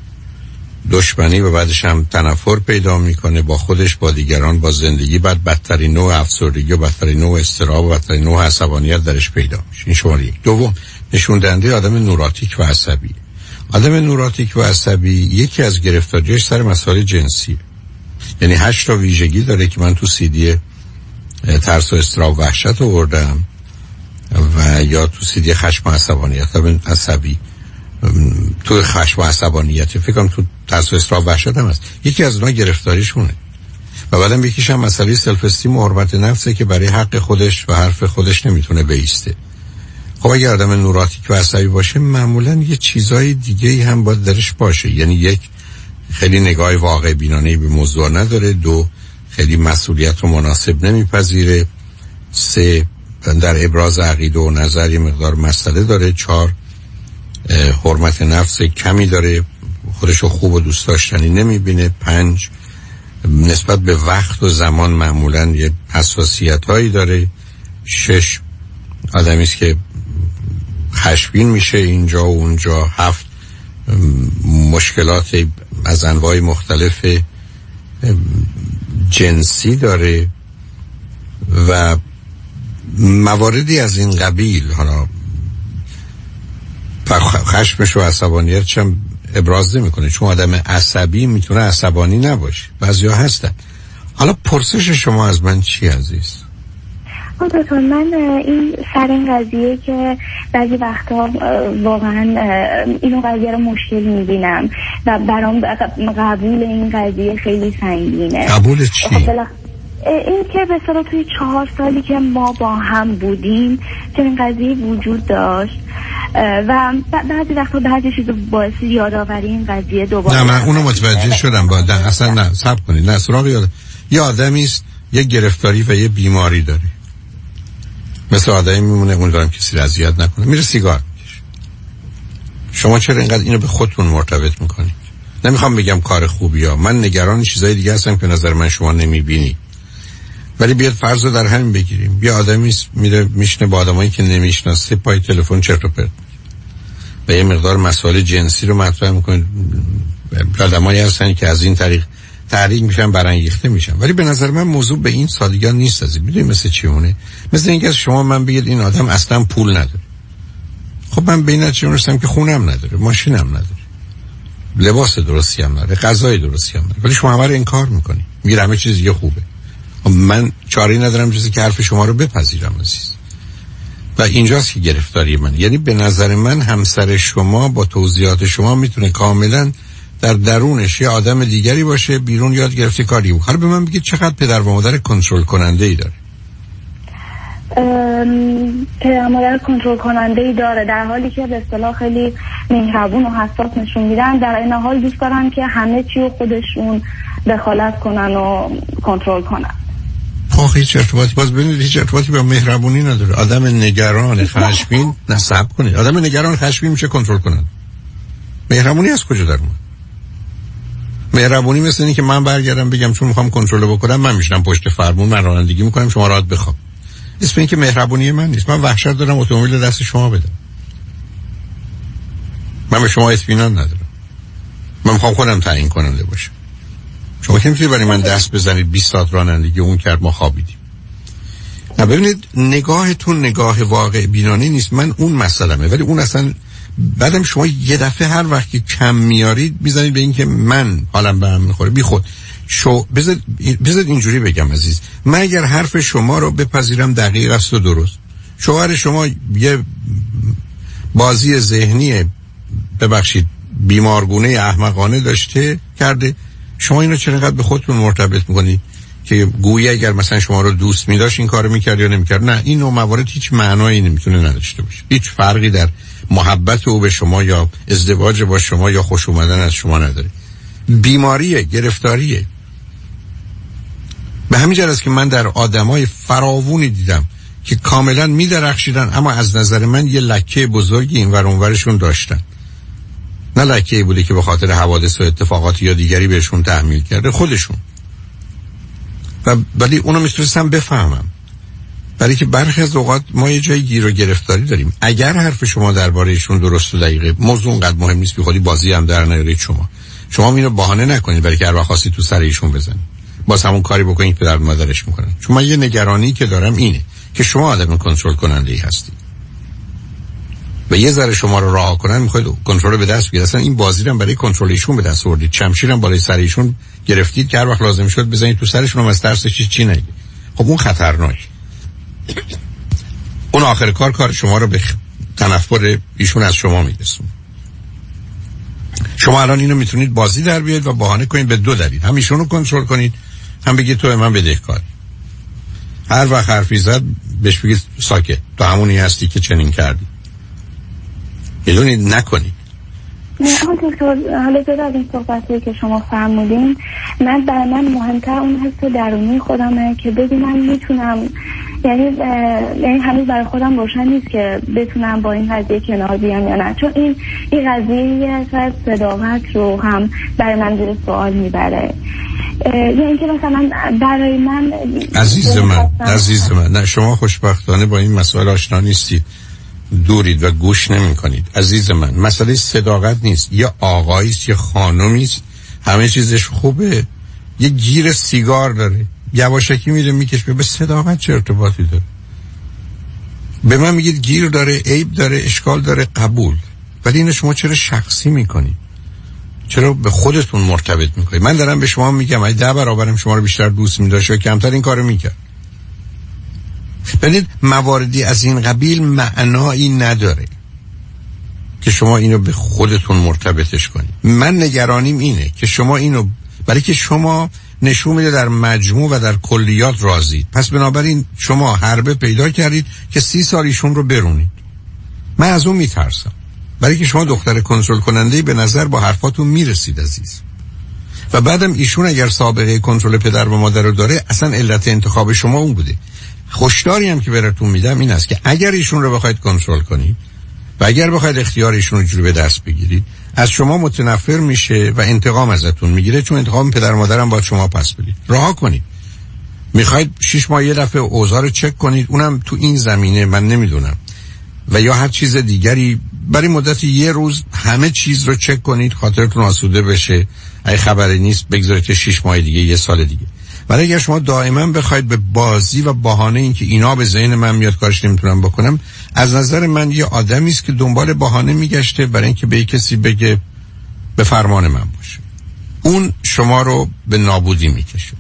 دشمنی و بعدش هم تنفر پیدا میکنه با خودش، با دیگران، با زندگی. بعد بدترین نوع افسردگی و بدترین نوع اضطراب و بدترین نوع عصبانیت درش پیدا میشه. این شماره یک. دوم، نشون دهنده آدم نوراتیک و عصبی. آدم نوراتیک و عصبی یکی از گرفتاریش سر مسائل جنسی، یعنی هشت تا ویژگی داره که من تو سیدی ترس و اضطراب و وحشت آوردم و یا تو سیدی خشم و عصبانیت عصبی. تو خشم و عصبانیت فکر کنم تو ترس و اضطراب و وحشت هم هست. یکی از اونها گرفتاریشونه. و بعدم یکیش هم مسئله سلف استیم و حرمت نفسه که برای حق خودش و حرف خودش نمیتونه بایسته. خب اگر آدم نوراتیک و عصبی باشه، معمولا یه چیزای دیگه هم باید درش باشه. یعنی یک، خیلی نگاه واقع بینانه‌ای به موضوع نداره. دو، خیلی مسئولیت رو مناسب نمیپذیره. سه، در ابراز عقیده و نظر یه مقدار مسئله داره. چهار، حرمت نفس کمی داره، خودشو خوب و دوست داشتنی نمیبینه. پنج، نسبت به وقت و زمان معمولا یه حساسیت هایی داره. شش، آدمی است که خشمگین میشه اینجا و اونجا. هفت، مشکلات از انواع مختلف جنسی داره و مواردی از این قبیل. حالا خشمش و عصبانیتش هم ابراز نمیکنه، چون آدم عصبی میتونه عصبانی نباشه، بعضیا هستن. حالا پرسش شما از من چی عزیز؟ دکتر من این سر این قضیه که بعضی وقتا واقعا اینو قضیه رو مشکل میبینم و برام قبول این قضیه خیلی سنگینه. قبول چی؟ این که به صورت توی چهار سالی که ما با هم بودیم چنین قضیه وجود داشت و بعضی وقتا بعضی چیزا باعث یادآوری این قضیه دوباره. نه من اونو متوجه شدم با ده. اصلا نه صبر کنید. نه سراغ یاد یه آدمی است یه گرفتاری و یه بیماری داره، مثل آدمی میمونه اون دارم کسی رو اذیت نکنه، میره سیگار میکشه. شما چرا اینقدر اینو به خودتون مرتبط میکنید؟ نمیخوام بگم کار خوبی ها، من نگران چیزای دیگه هستم که نظر من شما نمیبینی. ولی بیاد فرض رو در همین بگیریم، یه آدمی میره میشنه با آدمایی که نمیشناسه پای تلفن چرت و پرت و یه مقدار مسائل جنسی رو مطرح میکنه. آدمایی هستن که از این طریق تحریک میشن، برانگیخته میشن. ولی به نظر من موضوع به این سادگی نیست. از میدونی مثل چیونه؟ مثل اینکه شما من بگید این آدم اصلا پول نداره. خب من به این نتیجه رسیدم که خونم نداره، ماشینم نداره، لباس درستی هم نداره، غذای درستی هم نداره، ولی شما همه رو انکار میکنی، میگی همه چیز دیگه خوبه. من چاره‌ای ندارم جز که حرف شما رو بپذیرم عزیز. و اینجاست که گرفتاری من، یعنی به نظر من همسر شما با توضیحات شما میتونه کاملا در درونش یه آدم دیگری باشه، بیرون یاد گرفته کاری بود. حالا به من بگید چقدر پدر و مادر کنترل کننده ای داره؟ پدر و مادر کنترل کننده ای داره، در حالی که به اصطلاح خیلی مهربون و حساس نشون میدن، در این حال دوست دارن که همه چی رو خودشون دخالت کنن و کنترل کنن. خب هیچ ارتباطی باز ببینید هیچ ارتباطی با مهربونی نداره. آدم نگران خشمگین نصب کنید. آدم نگران خشمگین میشه کنترل کنن. مهربونی از کجا در اومد؟ مهربونی مثل اینه که من برگردم بگم چون میخوام کنترل بکنم من میشنم پشت فرمون، من رانندگی میکنم، شما راحت بخواب. اسم این که مهربونی من نیست. من وحشت دارم اتومبیل دست شما بدم. من به شما اطمینان ندارم. من میخوام خودم تعیین کننده باشم. شما که میتونید برای من دست بزنید بیست ساعت رانندگی اون کرد ما خوابیدیم. نه ببینید نگاهتون نگاه واقع بینانه نیست. من اون مسئله‌مه، ولی اون اصلا بعدم شما یه دفعه هر وقت که کم میارید میزنید به این که من حالم به هم میخوره. بی خود شو بذار بذار اینجوری بگم عزیز، من اگر حرف شما رو بپذیرم دقیق است و درست، شوهر شما یه بازی ذهنی ببخشید بیمارگونه احمقانه داشته کرده، شما اینو چرا انقدر به خودتون مرتبط میکنید که گویا اگر مثلا شما رو دوست می‌داشت این کارو می‌کرد یا نمی‌کرد؟ نه، این نوع موارد هیچ معنایی نمیتونه نداشته باشه. هیچ فرقی در محبت او به شما یا ازدواج با شما یا خوش اومدن از شما نداره. بیماریه، گرفتاریه. به همین جهت است که من در آدمای فراوونی دیدم که کاملا می‌درخشیدن اما از نظر من یه لکه بزرگی اینور اونورشون داشتن. نه لکه‌ای بوده که به خاطر حوادث و اتفاقات یا دیگری بهشون تحمیل کرده، خودشون. و ولی اونو میتونستم بفهمم، برای که برخی از اوقات ما یه جای گیر و گرفتاری داریم. اگر حرف شما درباره ایشون درست و دقیقه، موضوع اونقدر مهم نیست، بی خودی بازی هم در نیارید. شما شما اینو بهانه نکنید برای که هر وقت خاصی تو سر ایشون بزنید، باز همون کاری بکنید که پدر و مادرش میکنن. چون من یه نگرانی که دارم اینه که شما آدم کنترل کننده ای هستید و یه ذره شما رو رها کنن میخواید کنترل به دست بگیرید. اصلا این بازی رو برای کنترل ایشون به دست آوردید، شمشیرم بالای سر ایشون گرفتید که هر وقت لازم شد بزنید تو سرشون، هم از ترس چیز چی نگید. خب اون خطرناک. اون آخر کار کار شما رو به تنفر ایشون از شما میرسونه. شما الان اینو میتونید بازی در بیارید و بهانه کنید به دو دلیل، هم ایشون رو کنترل کنید، هم بگید تو من بدهکاری. هر وقت حرفی زد بهش بگید ساکت، تو همونی هستی که چنین کردی. میدونید نکنید. نه دکتر، حالا جدا از این صحبتی که شما فرمودین، من برای من مهمتر اون حس درونی خودمه که ببینم میتونم، یعنی یعنی هنوز برای خودم روشن نیست که بتونم با این قضیه کنار بیام یا نه، چون این این قضیه شاید صداقت رو هم برای من زیر سوال میبره. یا اینکه مثلا برای من عزیز من عزیز من نه، شما خوشبختانه با این مسائل آشنا نیستید، دورید و گوش نمی کنید. عزیز من مسئله صداقت نیست، یه آقایی است یه خانومی است همه چیزش خوبه، یه گیر سیگار داره یواشکی میره میکشه، به صداقت چه ارتباطی داره؟ به من میگید گیر داره، عیب داره، اشکال داره، قبول، ولی اینو شما چرا شخصی میکنید؟ چرا به خودتون مرتبط میکنید؟ من دارم به شما میگم اگه ده برابرم شما رو بیشتر دوست می‌داشت و کمتر این کارو میکرد. ببینید مواردی از این قبیل معنایی نداره که شما اینو به خودتون مرتبطش کنید. من نگرانیم اینه که شما اینو، برای که شما نشون میده در مجموع و در کلیات راضید، پس بنابراین شما حربه پیدا کردید که سی سال ایشون رو برونید. من از اون میترسم، برای که شما دختر کنترل کننده‌ای به نظر با حرفاتون میرسید عزیز، و بعدم ایشون اگر سابقه کنترل پدر و مادر رو داره، اصلا علت انتخاب شما اون بوده. هشداری هم که براتون میدم این است که اگر ایشون رو بخواید کنترل کنید و اگر بخواید اختیار ایشون رو جلو به دست بگیرید، از شما متنفر میشه و انتقام ازتون میگیره، چون انتقام پدر و مادرم باید شما پس بدید. رها کنید. میخواید شش ماه یه دفعه اوضاع رو چک کنید، اونم تو این زمینه من نمیدونم، و یا هر چیز دیگری، برای مدت یه روز همه چیز رو چک کنید، خاطرتون آسوده بشه. اگه خبری نیست بگذارید که شش ماه دیگه، یه سال دیگه. ولی اگر شما دائما بخواید به بازی و بهانه این که اینا به ذهن من میاد کارش نمیتونم بکنم، از نظر من یه آدمی است که دنبال بهانه میگشته برای اینکه به کسی بگه به فرمان من باشه. اون شما رو به نابودی میکشه.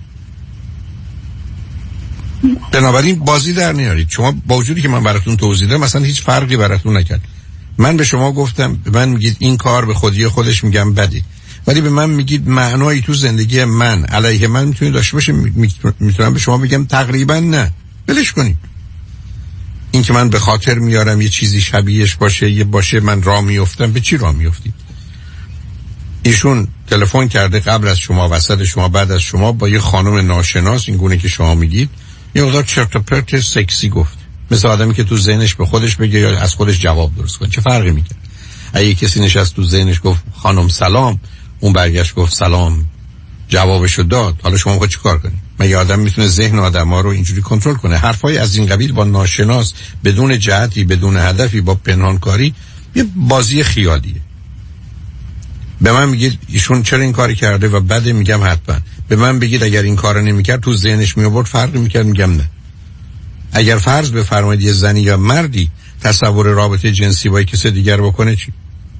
بنابراین بازی در نیارید. شما با وجودی که من براتون توضیح دادم مثلا هیچ فرقی براتون نکرد. من به شما گفتم، به من میگید این کار به خودی خودش میگم بده، ولی به من میگید معنایی تو زندگی من علیه من میتونه داشته باشه، میتونم به شما بگم تقریبا نه، بلش کنید. این که من به خاطر میارم یه چیزی شبیهش باشه یه باشه من راه میافتم، به چی راه میافتید؟ ایشون تلفن کرده قبل از شما، وسط شما، بعد از شما، با یه خانم ناشناس، این گونه که شما میگید، یه مقدار چرت و پرت سکسی گفت، مثل آدمی که تو ذهنش به خودش بگه یا از خودش جواب درست کنه. چه فرقی میکنه؟ اگه کسی نشست تو ذهنش گفت خانم سلام، اون برگشت گفت سلام، جوابشو داد، حالا شما میخواید چیکار کنید؟ مگه آدم میتونه ذهن آدم‌ها رو اینجوری کنترل کنه؟ حرفای از این قبیل با ناشناس، بدون جهتی، بدون هدفی، با پنهانکاری، یه بازی خیالیه. به من میگید ایشون چرا این کاری کرده و بعد میگم حتما. به من بگید اگر این کارو نمیکرد تو ذهنش میآورد فرقی میکرد، میگم نه. اگر فرض بفرمایید یه زنی یا مردی تصور رابطه جنسی با کسی دیگر بکنه چی؟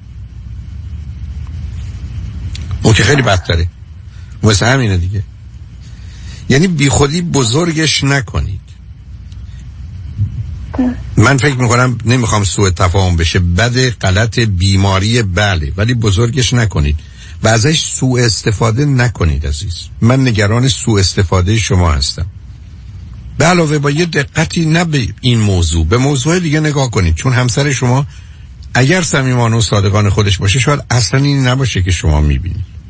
اون که خیلی بدتره. مثل همینه دیگه. یعنی بی خودی بزرگش نکنید. من فکر میکنم نمیخوام سوء تفاهم بشه، بد، غلط، بیماری، بله، ولی بزرگش نکنید و ازش سوء استفاده نکنید عزیز. من نگران سوء استفاده شما هستم. به علاوه با یه دقتی نه به این موضوع، به موضوع دیگه نگاه کنید، چون همسر شما اگر صمیمانه و صادقانه خودش باشه شاید اصلا این نباشه که شما میبینید،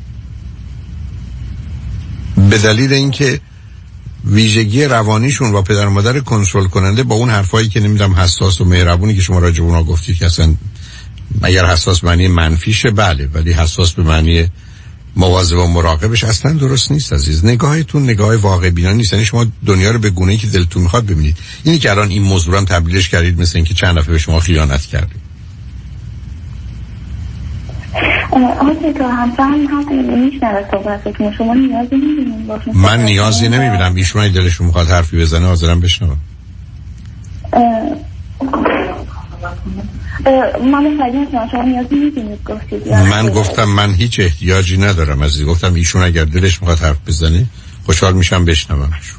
به دلیل اینکه ویژگی روانیشون با پدر و مادر کنترل کننده با اون حرفایی که نمیدونم حساس و مهربونی که شما راجع به اونا گفتید که اصلا اگر حساس معنی منفیشه بله، ولی حساس به معنی مواظب و مراقبش اصلا درست نیست عزیز. نگاهتون نگاه واقع بینانه نیست. یعنی شما دنیا رو به گونه‌ای که دلتون میخواد ببینید. اینی که الان این موضوع رو تبدیلش کردید مثل اینکه چند دفعه به شما خیانت کردید. آقای تو همسرم هم میشنوه صحبتتون، شما نیازی نمیبینید؟ من نیازی نمیبینم. ایشون دلشون میخواد حرفی بزنه حاضرم بشنوم. من فریاد شما نیازی میبینید گفتید؟ من گفتم من هیچ احتیاجی ندارم عزیز. گفتم ایشون اگر دلش میخواد حرف بزنه خوشحال میشم بشنومش.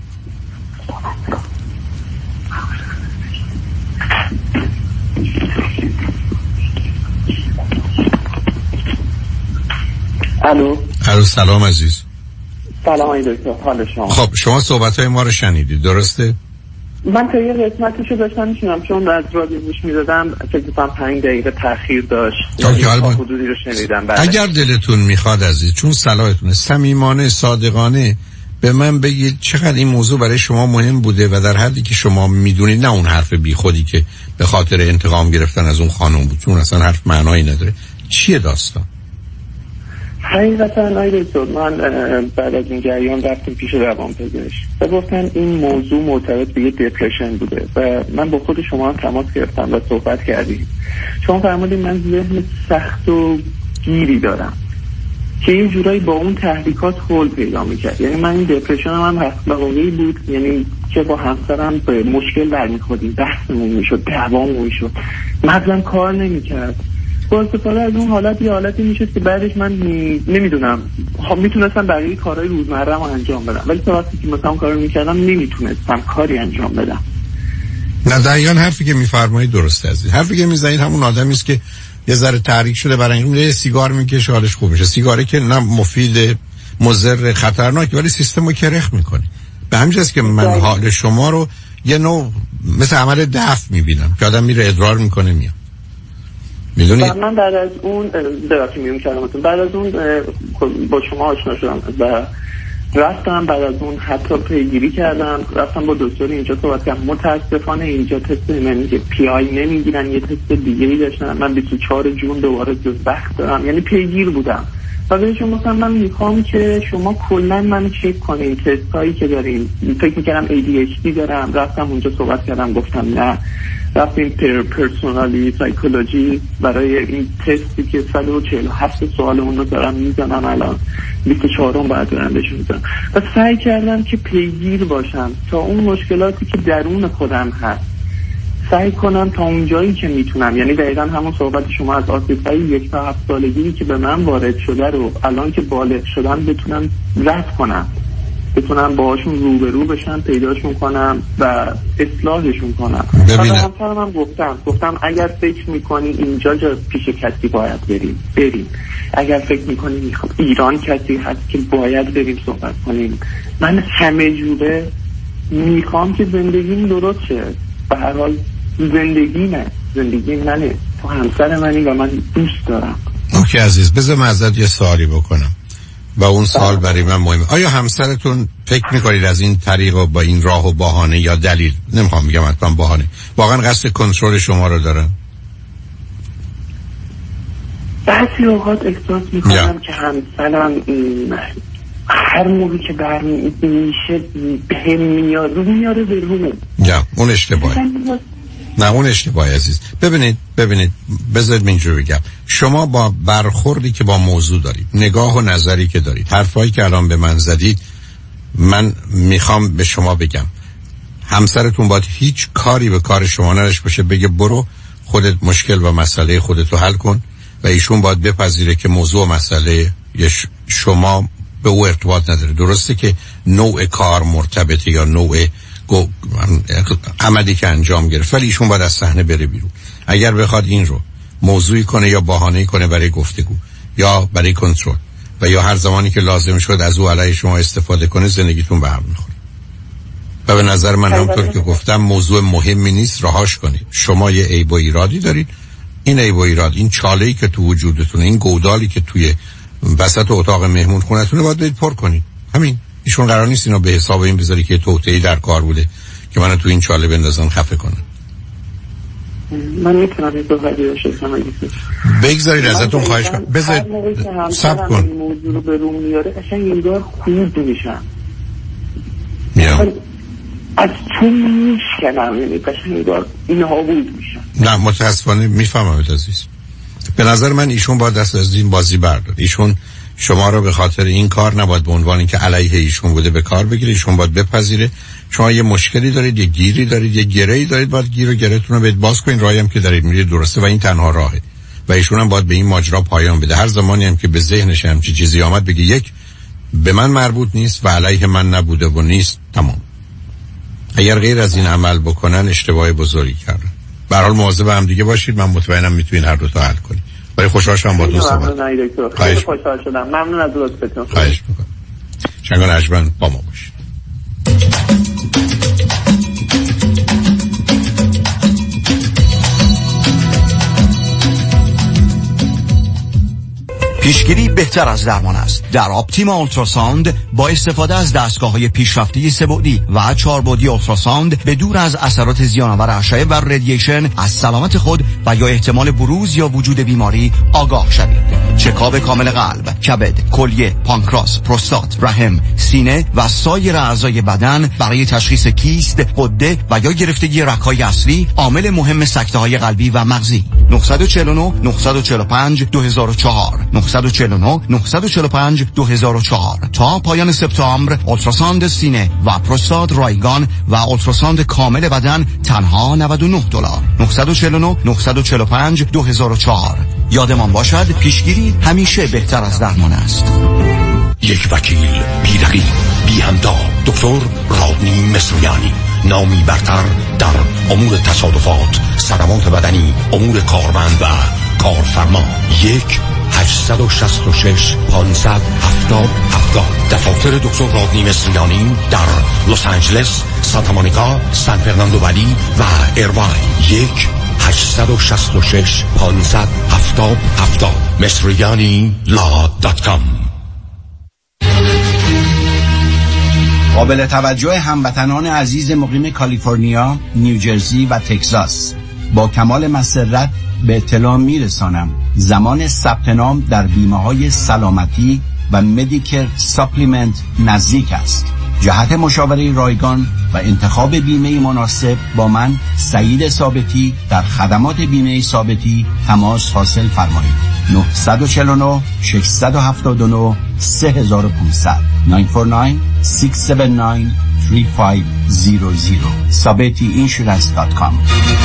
الو. الو سلام عزیز. سلام آقای دکتر، حال شما؟ خب شما صحبت‌های ما رو شنیدید درسته؟ من تا یه قسمتشو داشتم میشونم، چون از رادیو گوش میدادم فکر کنم پنج دقیقه تاخیر داشت. یعنی حدودی رو شنیدم. بله. اگر دلتون میخواد عزیز، چون صلاحتونه، صمیمانه صادقانه به من بگید چقدر این موضوع برای شما مهم بوده و در حدی که شما میدونید، نه اون حرف بیخودی که به خاطر انتقام گرفتن از اون خانم بود، چون اصلا حرف معنایی نداره. چیه داستان؟ حقیقتا آقای دکتر من بعد از این جریان رفتیم پیش روانپزشک و گفتن این موضوع مرتبط به یه دپرشن بوده و من با خود شما هم تماس گرفتم و صحبت کردیم. شما فرمودید من ذهن سخت و گیری دارم که یه جورایی با اون تحریکات حل پیدا میکرد. یعنی من این دپرشن هم هم واقعی بود، یعنی که با همسرم به مشکل برمیخوردیم، بحثمون میشد، دعوامون میشد، مغزم کار نمیکرد. با استفاده از اون حالت یه حالتی میشد که بعدش من نمیدونم میتونستم بقیه کارهای روزمره رو انجام بدم، ولی تا وقتی که مثلا کارو میکردم نمیتونستم کاری انجام بدم. نه دقیقاً حرفی که میفرمایید درسته عزیز. حرفی که میزنید همون آدمی است که یه ذره تحریک شده برای این یه سیگار میکشه حالش خوب میشه. سیگاری که نه مفید، مضر، خطرناک، ولی سیستمو کرخ میکنه. به همین جاست که من حال شما رو یه نوع مثل عمل دفع میبینم که آدم میره ادرار میکنه میاد. میدونید من بعد از اون درکی میون کردم بعد از اون با شما آشنا شدم و رفتم بعد از اون حتی پیگیری کردم، رفتم با دکتر اینجا صحبت کردم. متاسفانه اینجا تست من که پی آی نمیگیرن، یه تست دیگه‌ای داشتن. من بیست و چهار جون دوباره جز وقت دارم، یعنی پیگیر بودم و بهشون گفتم من میخوام که شما کلا منو چک کنین، تست هایی که دارین. فکر میکردم ای دی اچ دی دارم. رفتم اونجا صحبت کردم، گفتم نه. رفتیم پر پرسونالی سایکولوژی برای این تستی که صد و چهل و هفت سوال اون رو دارم میزنم، الان بیست و چهارم باید دارم بهشون میزنم و سعی کردم که پیگیر باشم تا اون مشکلاتی که درون خودم هست سعی کنم تا اون جایی که میتونم. یعنی دقیقا همون صحبت شما از آسیب‌های یک تا هفت سالگی که به من وارد شده رو الان که بالغ شدم بتونم رفع کنم، بتونم باهاشون روبرو بشم، پیداشون کنم و اصلاحشون کنم. ببینم من گفتم گفتم اگر فکر میکنی اینجا جا پیش کسی باید بریم بریم، اگر فکر میکنی میخوام ایران کسی هست که باید بریم صحبت کنیم. من همه جوره میخوام که زندگیم درست شه. به هر حال زندگی نه زندگی منه، تو همسر منی و من دوست دارم. اوکی عزیز، بذار من ازت یه سوالی بکنم و اون سال برای من مهمه. آیا همسرتون فکر میکنید از این طریق و با این راه و بهانه یا دلیل، نمیخوام بگم حتما بهانه، واقعا قصد کنترل شما رو دارن؟ بعضی اوقات احساس میکنم که همسرم هر موقعی که برمی میشه به میاد رو میاره به رومه. یا اون اشتباهه. نه اون اشتباه عزیز. ببینید ببینید بذارید من اینجوری بگم، شما با برخوردی که با موضوع دارید، نگاه و نظری که دارید، حرفایی که الان به من زدید، من میخوام به شما بگم همسرتون باید هیچ کاری به کار شما نداشته باشه، بگه برو خودت مشکل و مسئله خودتو حل کن و ایشون باید بپذیره که موضوع و مسئله شما به او ارتباط نداره. درسته که نوع کار مرتبطه یا نوع عملی که انجام گرفت، ولی ایشون باید از صحنه بره بیرون. اگر بخواد این رو موضوعی کنه یا بهانه‌ای کنه برای گفتگو یا برای کنترل و یا هر زمانی که لازم شد از او علیه شما استفاده کنه، زندگیتون به هم میخوره. و به نظر من همونطور که گفتم موضوع مهمی نیست، رهاش کنید. شما یه عیب و ایرادی دارید، این عیب و ایراد، این چاله‌ای که تو وجودتونه، این گودالی که توی وسط اتاق مهمون خونه‌تونه باید برید پر کنید. همین. ایشون قرار نیست اینو به حساب این بذاری که توطئه‌ای در کار بوده که منو تو این چاله بندازن خفه کنن. من میتونم این صحبتی رو شکل بگذارید ازتون خواهش کنم بذارید صبر کن. این موضوع رو به روم میاره قشنگ انگار خوب میشم میام از تو میشکنم، یعنی قشنگ انگار نابود میشم. نه متاسفانه میفهمم عزیز. به نظر من ایشون باید دست از این بازی برداره. ایشون شما رو به خاطر این کار نباید به عنوان اینکه علیه ایشون بوده به کار بگیره. ایشون باید بپذیره شما یه مشکلی دارید، یه گیری دارید، یه گره‌ای دارید، باید گیر و گره‌تون رو بهت باز کنین. راهی هم که دارید میرید درسته و این تنها راهه و ایشون هم باید به این ماجرا پایان بده. هر زمانی هم که به ذهنش همچین چیزی آمد بگه یک به من مربوط نیست و علیه من نبوده و نیست، تمام. اگر غیر از این عمل بکنن اشتباه بزرگی کردن. به هر حال مواظب هم دیگه باشید. من مطمئنم میتونین هر دو تا حل کنید. ولی خوشحال شدم با دوست صحبت. خیلی خوشحال شدم. ممنون از لطفتون. خواهش می‌کنم. شنگان اجمن با ما باشید. پیشگیری بهتر از درمان است. در آپتیما اولتراساوند با استفاده از دستگاه‌های پیشرفته سه‌بعدی و چهاربعدی اولتراساوند به دور از اثرات زیان‌آور اشعه و رادییشن از سلامت خود و یا احتمال بروز یا وجود بیماری آگاه شوید. چکاپ کامل قلب، کبد، کلیه، پانکراس، پروستات، رحم، سینه و سایر اعضای بدن برای تشخیص کیست، غده و یا گرفتگی رگ‌های اصلی، عامل مهم سکته‌های قلبی و مغزی. نه چهار نه نه چهار پنج دو هزار و چهار نه چهار نه نه چهار پنج دو هزار و چهار تا پایان سپتامبر اولتراساند سینه و پروستات رایگان و اولتراساند کامل بدن تنها نود و نه دلار. نه چهار نه نه چهار پنج دو هزار و چهار یادمان باشد پیشگیری همیشه بهتر از درمان است. یک وکیل بی رقیب بی همتا، دکتر رادنی مصریانی، نامی برتر در امور تصادفات، صدمات بدنی، امور کارمند و کارفرما. یک هشتصد و شصت و شش پانصد هفتاد هفتاد. دفاتر دکتر رادنی مصریانی در لس آنجلس، سانتا مونیکا، سان فرناندو ولی و ایرواین. یک هشتصد و شصت و شش پانصد هفتاد هفتاد. مصریانی لا دات کام. قابل توجه هموطنان عزیز مقیم کالیفرنیا، نیوجرسی و تگزاس، با کمال مسرت به اطلاع میرسانم زمان ثبت نام در بیمه‌های سلامتی و مدیکر ساپلیمنت نزدیک است. جهت مشاوره رایگان و انتخاب بیمه مناسب با من سعید ثابتی در خدمات بیمه ثابتی تماس حاصل فرمایید. نه چهار نه شش هفت نه سه پانصد نه چهار نه شش هفت نه سه پنج صفر صفر sabeti insurance dot com.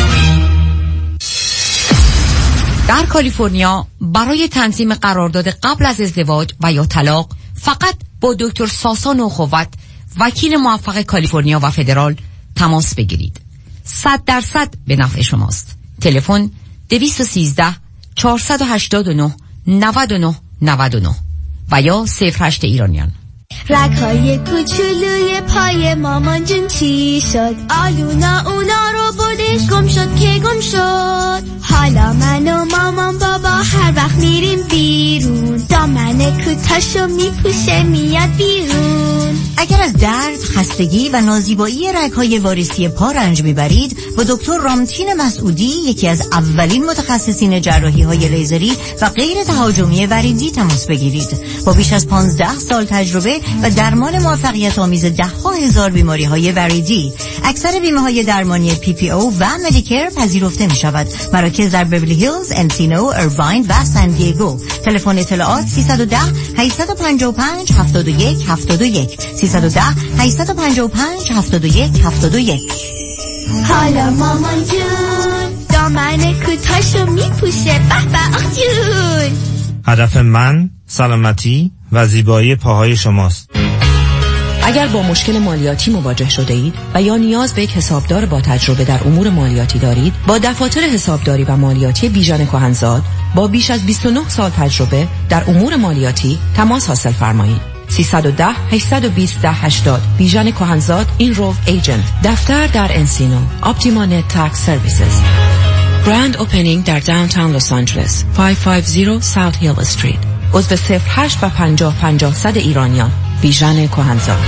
در کالیفرنیا برای تنظیم قرارداد قبل از ازدواج و یا طلاق فقط با دکتر ساسان اخوت، وکیل موفق کالیفرنیا و فدرال تماس بگیرید. صد درصد به نفع شماست. تلفن دویست و سیزده چهارصد و هشتاد و نه نود و نه نود و نه و یا صفر هشت ایرانیان. رگ‌های کوچولوی پای مامان جون چی شد؟ آلونا اونا رو بردش، گم شد که گم شد. حالا من و مامان بابا هر وقت میریم بیرون، دامن کوتاشو میپوشه میاد بیرون. اگر از درد، خستگی و نازیبایی رگ‌های واریسی پا رنج میبرید، با دکتر رامتین مسعودی، یکی از اولین متخصصین جراحی‌های لیزری و غیر تهاجمی وریدی تماس بگیرید. با بیش از پانزده سال تجربه و درمان موفقیت آمیز ده ها هزار بیماری های وریدی، اکثر بیمه های درمانی پی پی او و مدیکر پذیرفته می شود. مراکز در بیولی هیلز، انسینو، ایرواین و سان دیگو. تلفن اطلاعات سیصد و ده هشتصد و پنجاه و پنج هفتاد و یک هفتاد و یک سیصد و ده هشتصد و پنجاه و پنج هفتاد و یک هفتاد و یک. حالا مامان جون دامن کوتاشو میپوشه، به به آخ جون. هدف من سلامتی و زیبایی پاهای شماست. اگر با مشکل مالیاتی مواجه شده اید و یا نیاز به یک حسابدار با تجربه در امور مالیاتی دارید، با دفاتر حسابداری و مالیاتی بیژن کهنزاد با بیش از بیست و نه سال تجربه در امور مالیاتی تماس حاصل فرمایید. سیصد و ده هشتصد و بیست ده هشتاد. بیژن کهنزاد این رو ایجنت. دفتر در انسینو. اپتیما نت تکس سرویسز. گراند اوپنینگ در داونتاون لس آنجلس. پانصد و پنجاه ساوت هیل استریت. عضو صفر هشت و پنجاه پنجاه صد ایرانیان. بیژن کهنزاد.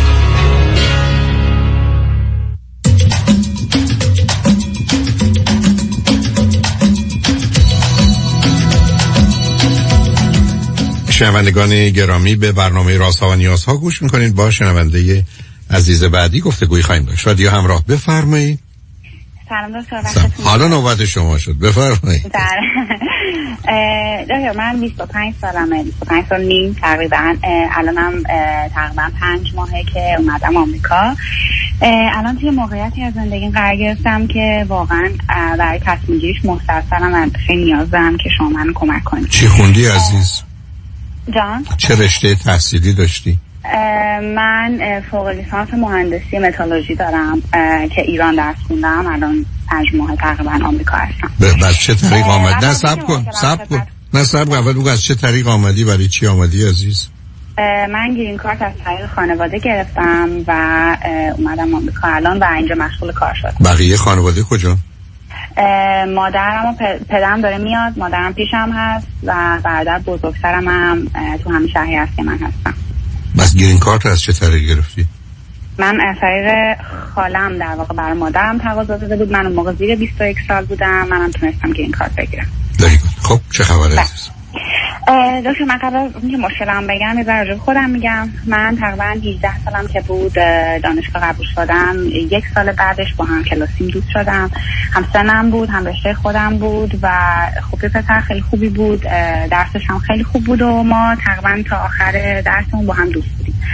شنوندگان گرامی، به برنامه رازها و نیازها گوش میکنید. با شنونده عزیز بعدی گفتگوی خواهیم داشت. رادیو همراه، بفرمایید. سلام دکتر، وقتتون حالا نوبت شما شد، بفرمایید. در دکتر من بیست و پنج سالمه، بیست و پنج سال نیم تقریبا. الانم تقریبا پنج ماهه که اومدم آمریکا. الان توی موقعیتی از زندگی قرار گرفتم که واقعا برای تصمیم گیریش مستعصلم و خیلی نیاز دارم که شما من کمک کنید. چی خوندی عزیز؟ جان؟ چه رشته تحصیلی داشتی؟ من فوق لیسانس مهندسی متالورژی دارم که ایران درس خوندم. الان پنج ماه تقریبا آمریکا هستم. بس چه طریق آمد؟ نه صبر کن صبر کن نه صبر کن اول بگو از چه طریق آمدی، برای چی آمدی عزیز؟ من گرین کارت از طریق خانواده گرفتم و اومدم آمریکا الان و اینجا مشغول کار شدم. بقیه خانواده کجا؟ مادرم و پدرم داره میاد، مادرم پیشم هست و برادر بزرگترم هم تو همین شهری هست که من هستم. بس گرین کارت از چه طریق گرفتی؟ من از طریق خالم در واقع برای مادرم تقاضا داده بود. من اون موقع زیر بیست و یک سال بودم، منم تونستم گرین کارت بگیرم. خب چه خبره عزیز؟ دکتر من قبل از اینکه مشکلم بگم یه ذره خودم میگم. من تقریبا هجده سالم که بود دانشگاه قبول شدم. یک سال بعدش با هم کلاسیم دوست شدم. هم سنم بود، هم رشته خودم بود و خب یه پسر خیلی خوبی بود، درسش هم خیلی خوب بود و ما تقریبا تا آخر درسمون با هم دوست بودیم.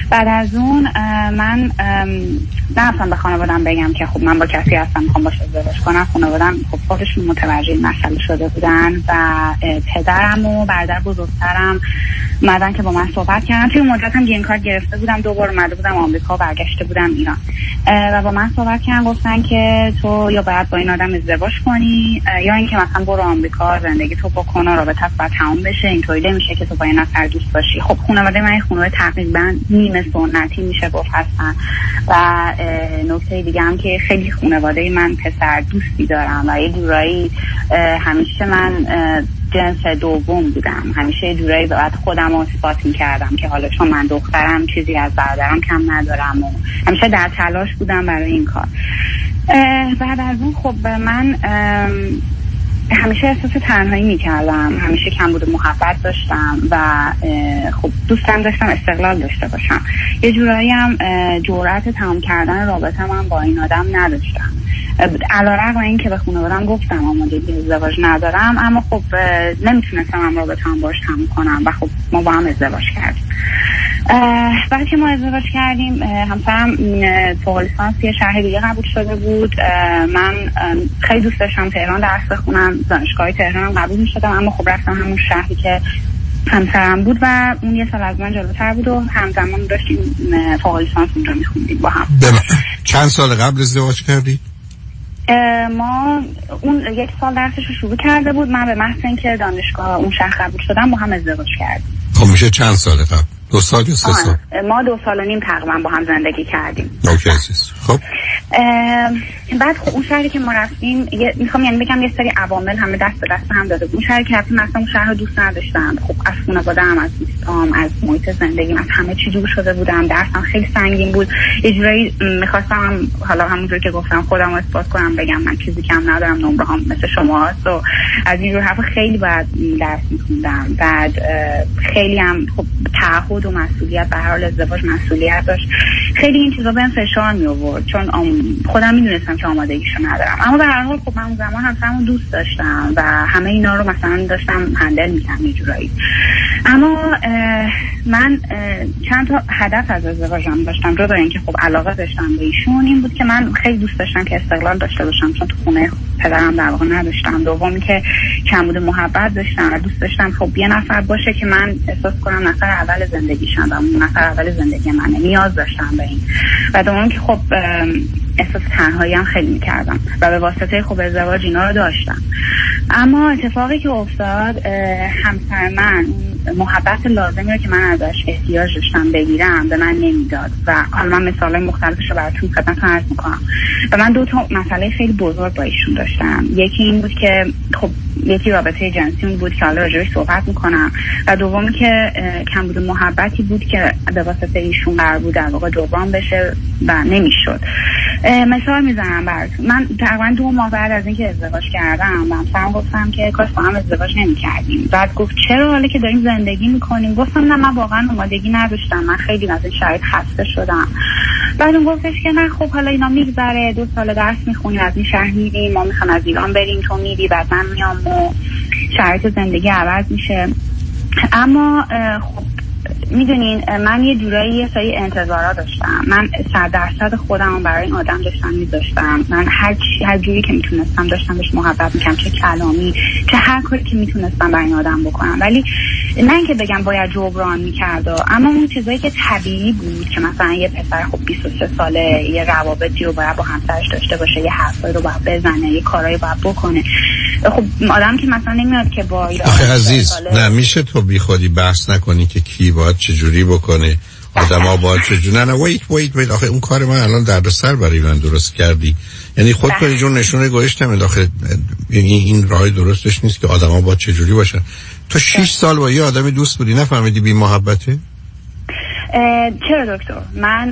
بعد از اون من نرفتم به خانوادم بگم که خب من با کسی هستم میخوام باش ازدواج کنم. خانوادم خب خودشون متوجه این مسئله شده بودن و پدرم و برادر بزرگترم اومدن که با من صحبت کردن. توی مدت هم گرین کارت گرفته بودم، دو بار اومده بودم آمریکا، برگشته بودم ایران و با من صحبت کردن، گفتن که تو یا باید با این آدم ازدواج کنی یا اینکه مثلا برو آمریکا زندگی تو بکن و رابطت باید تموم بشه، اینطوری نمیشه که تو با این نفر دوست باشی. خب خانواده من خانواده تقریبا نیمه سنتی میشه گفت هستن و نکته دیگه هم که خیلی خانواده من پسر دوستی دارم و یه جورایی همیشه من جنس دوم بودم، همیشه یه جورایی باید خودم رو اثبات میکردم که حالا چون من دخترم چیزی از برادرم کم ندارم و همیشه در تلاش بودم برای این کار. بعد از اون خب من همیشه احساس تنهایی میکردم، همیشه کم بود محبت داشتم و خب دوستم داشتم استقلال داشته باشم. یه جورایی هم جرأت تمام کردن رابطه من با این آدم نداشتم، علیرغم این که به خانواده‌ام گفتم آمادگی ازدواج ندارم، اما خب نمیتونستم هم رابطه‌ام باش تموم کنم و خب ما با هم ازدواج کردیم. بعد که ما ازدواج کردیم همسرم فوق لیسانس یه شهر دیگه قبول شده بود. من خیلی دوست داشتم تهران درس بخونم، دانشگاه تهران قبول می‌شدم، اما خب رفتم همون شهری که همسرم بود و اون یه سال از من جلوتر بود و همزمان داشتیم فوق لیسانس اونجا می‌خوندیم با هم. چند سال قبل ازدواج کردی؟ ما اون یک سال درسش رو شروع کرده بود، من به محض اینکه دانشگاه اون شهر قبول شدم با هم ازدواج کردیم. خب میشه چند سال قبل؟ دو سال یا سه سال؟ ما دو سال و نیم تقریبا با هم زندگی کردیم. اوکی عزیز. خب بعد خب اون شهری که ما رفتیم میخوام یعنی بگم یه سری عوامل همه دست به دست هم داده بود. اون شهری که رفتیم مثلا اون شهر رو دوست نداشتم. خب از خانواده‌ام، از دوستام، از محیط زندگیم، از همه چی دور شده بودم. درسم خیلی سنگین بود. یه جورایی میخواستم حالا همونجوری که گفتم خودم رو اثبات کنم، بگم من چیزی کم ندارم، نمره‌هام مثل شماست و از این جور حرفا خیلی بعد درس می‌خوندم. بعد خیلی هم خب تعهد و مسئولیت، به هر حال ازدواج مسئولیت داشت. خیلی این چیزا بهم فشار می آورد چون خودم میدونستم که آمادگیشو ندارم، اما به هر حال خب من اون زمان همسرمو دوست داشتم و همه اینا رو مثلا داشتم هندل می‌کردم یه جورایی. اما من چند تا هدف از ازدواجم داشتم، جدا اینکه خب علاقه داشتم به ایشون، این بود که من خیلی دوست داشتم که استقلال داشته باشم چون تو خونه پدرم در واقع نداشتم. دومی که کمبود محبت داشتم و دوست داشتم خب یه نفر باشه که من احساس کنم نفر اول زندگیشم و اون نفر اول زندگی منه، نیاز داشتم به این. و دوم که خب احساس تنهایی هم خیلی میکردم و به واسطه خب ازدواج اینا رو داشتم. اما اتفاقی که افتاد، همسر من محبت لازمی رو که من ازش احتیاج داشتم بگیرم به من نمیداد و حالا من مثالای مختلفش رو براتون خدمتتون عرض میکنم. و من دو تا مسئله خیلی بزرگ با ایشون داشتم. یکی این بود که خب یکی رابطه جنسی بود که حالا راجعش صحبت میکنم و دومی که کمبود محبتی بود که به واسطه ایشون قرار بود در واقع جبران بشه و نمیشد. مثال میزنم براتون. من تقریبا دو ماه بعد از اینکه ازدواج کردم و همسرم گفتم که کاش با هم ازدواج نمی‌کردیم. بعد گفت چرا حالا که داریم زندگی میکنیم؟ گفتم نه من واقعا آمادگی نداشتم، من خیلی از این شرایط خسته شدم. بعد اون گفتش که نه خب حالا اینا میگذره، دو سال درس میخونی، از این شهر میریم، ما میخوام از ایران بریم، تو میری بعد من میام و شرایط زندگی عوض میشه. اما خب میدونین من یه جورایی یه سری انتظارات داشتم. من صد درصد خودم برای این آدم داشتم میذاشتم. من هر چی هر جوری که میتونستم داشتم بهش محبت میکردم، چه کلامی چه هر کاری که میتونستم برای این آدم بکنم. ولی نه اینکه بگم باید جبران میکرد، اما اون چیزایی که طبیعی بود که مثلا یه پسر خب بیست و سه ساله یه روابطی رو باید با همسرش داشته باشه، یه حرفایی رو باید بزنه، یه کارایی باید بکنه. خب آدم که مثلا نمیاد که با آخه عزیز نه میشه تو بی خودی بحث نکنی که کی باید چجوری بکنه، آدم‌ها باید چجوری. نه نه وایت وایت وایت آخه اون کار من الان دردسر برای من درست کردی. یعنی خود کنی جون نشونه گوشتم آخه یعنی این راه درستش نیست که آدم‌ها باید چجوری باشن. تو شش سال با یه آدمی دوست بودی نفهمیدی بی محبته؟ چرا دکتر؟ من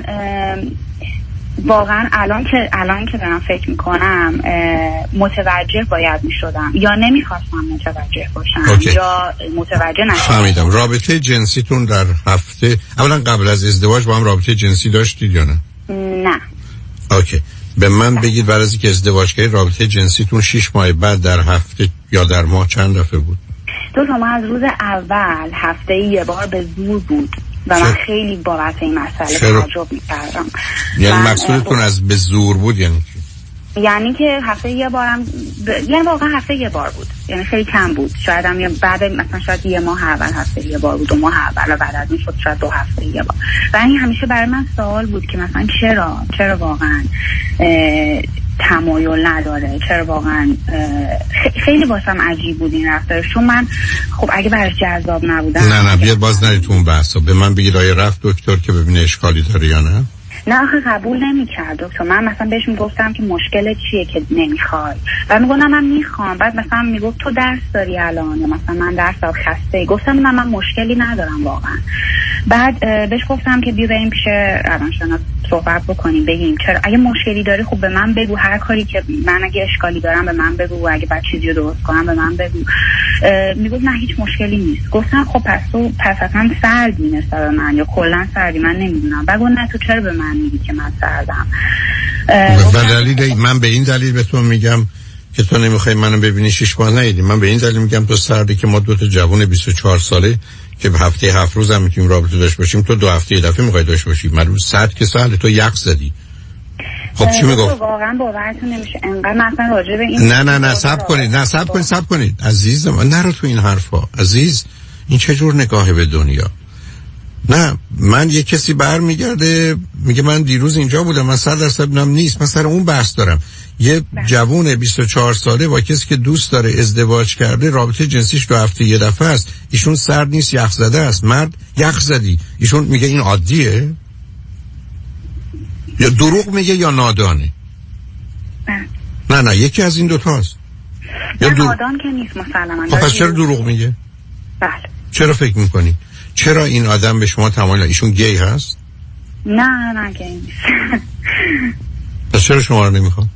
واقعا الان که الان که دارم فکر میکنم متوجه باید میشدم یا نمیخواستم متوجه باشم اوکی. یا متوجه نشدم. فهمیدم. رابطه جنسیتون در هفته اولا قبل از ازدواج با هم رابطه جنسی داشتید یا نه؟ نه. اوکی. به من بگید بعد از اینکه ازدواج کردید رابطه جنسیتون شش ماه بعد در هفته یا در ماه چند دفعه بود؟ دو تا ماه از روز اول هفته یه بار به زور بود. و من خیلی بابت این مسئله تعجب می‌کردم. یعنی مقصودتون از به زور بود یعنی چی؟ یعنی که هفته یه بارم ب... یعنی واقعا هفته یه بار بود، یعنی خیلی کم بود. شاید هم بعد مثلا شاید یه ماه اول هفته یه بار بود، دو ماه اول و بعد از این شد شاید دو هفته یه بار. و این همیشه برای من سوال بود که مثلا چرا چرا واقعا تمایل نداره، چرا واقعا خیلی واسم عجیب بود این رفتارش. چون من خب اگه براش جذاب نبودم نه نه بیاد باز نرید تو اون بحثا. به من بگید آیا رفت دکتر که ببینه اشکالی داره یا نه؟ نه آخه قبول نمی‌کرد دکتر. من مثلا بهش میگفتم که مشکل چیه که نمیخوای، بعد میگفتم من میخوام، بعد مثلا میگفت تو درس داری الان، یا مثلا من درس دارم خسته. گفتم نه من مشکلی ندارم واقعا. بعد بهش گفتم که بیا بریم پیش روانشناس صحبت بکنیم، بگیم چرا اگه مشکلی داری خب به من بگو، هر کاری که من اگه اشکالی دارم به من بگو، اگه بعد چیزی رو درست کنم به من بگو. میگفت نه هیچ مشکلی نیست. گفتم خب پس تو پس اصلا سردی نسبت به من یا کلا سردی، من نمیدونم. بگو نه تو چرا به من میگی که من سردم؟ به دلیل من به این دلیل به تو میگم که تو نمیخوای منو ببینی شش ماه نیدی. من به این دلیل میگم تو سردی که ما دو تا جوان بیست و چهار ساله که به هفته هفت روز هم میتونیم رابطه داشته باشیم، تو دو هفته یه دفعه میخوای داشته باشی. من سرد که سهل، تو یخ زدی. خب چی میگفت؟ واقعا باورتون نمیشه انقدر مثلا راجع به این نه نه نه صبر کنید، نه صبر کنید صبر کنید عزیزم، نرو تو این حرفا عزیز. این چه جور نگاهه به دنیا؟ نه من یه کسی برمیگرده میگه من دیروز اینجا بودم، من صد درصد نم نیست. من سر اون بحث دارم. یه جوون بیست و چهار ساله با کسی که دوست داره ازدواج کرده، رابطه جنسیش دو هفته یه دفعه است. ایشون سرد نیست، یخ زده است. مرد یخ زدی. ایشون میگه این عادیه؟ یا دروغ میگه یا نادانه؟ نه نه یکی از این دوتاست. یا دو... نادان که نیست مسلماً. خب پس چرا دروغ میگه؟ بله. چرا فکر میکنی؟ چرا این آدم به شما تمایل؟ ایشون گی هست؟ نه نه گی نیست. پس چرا شما رو نمیخواد؟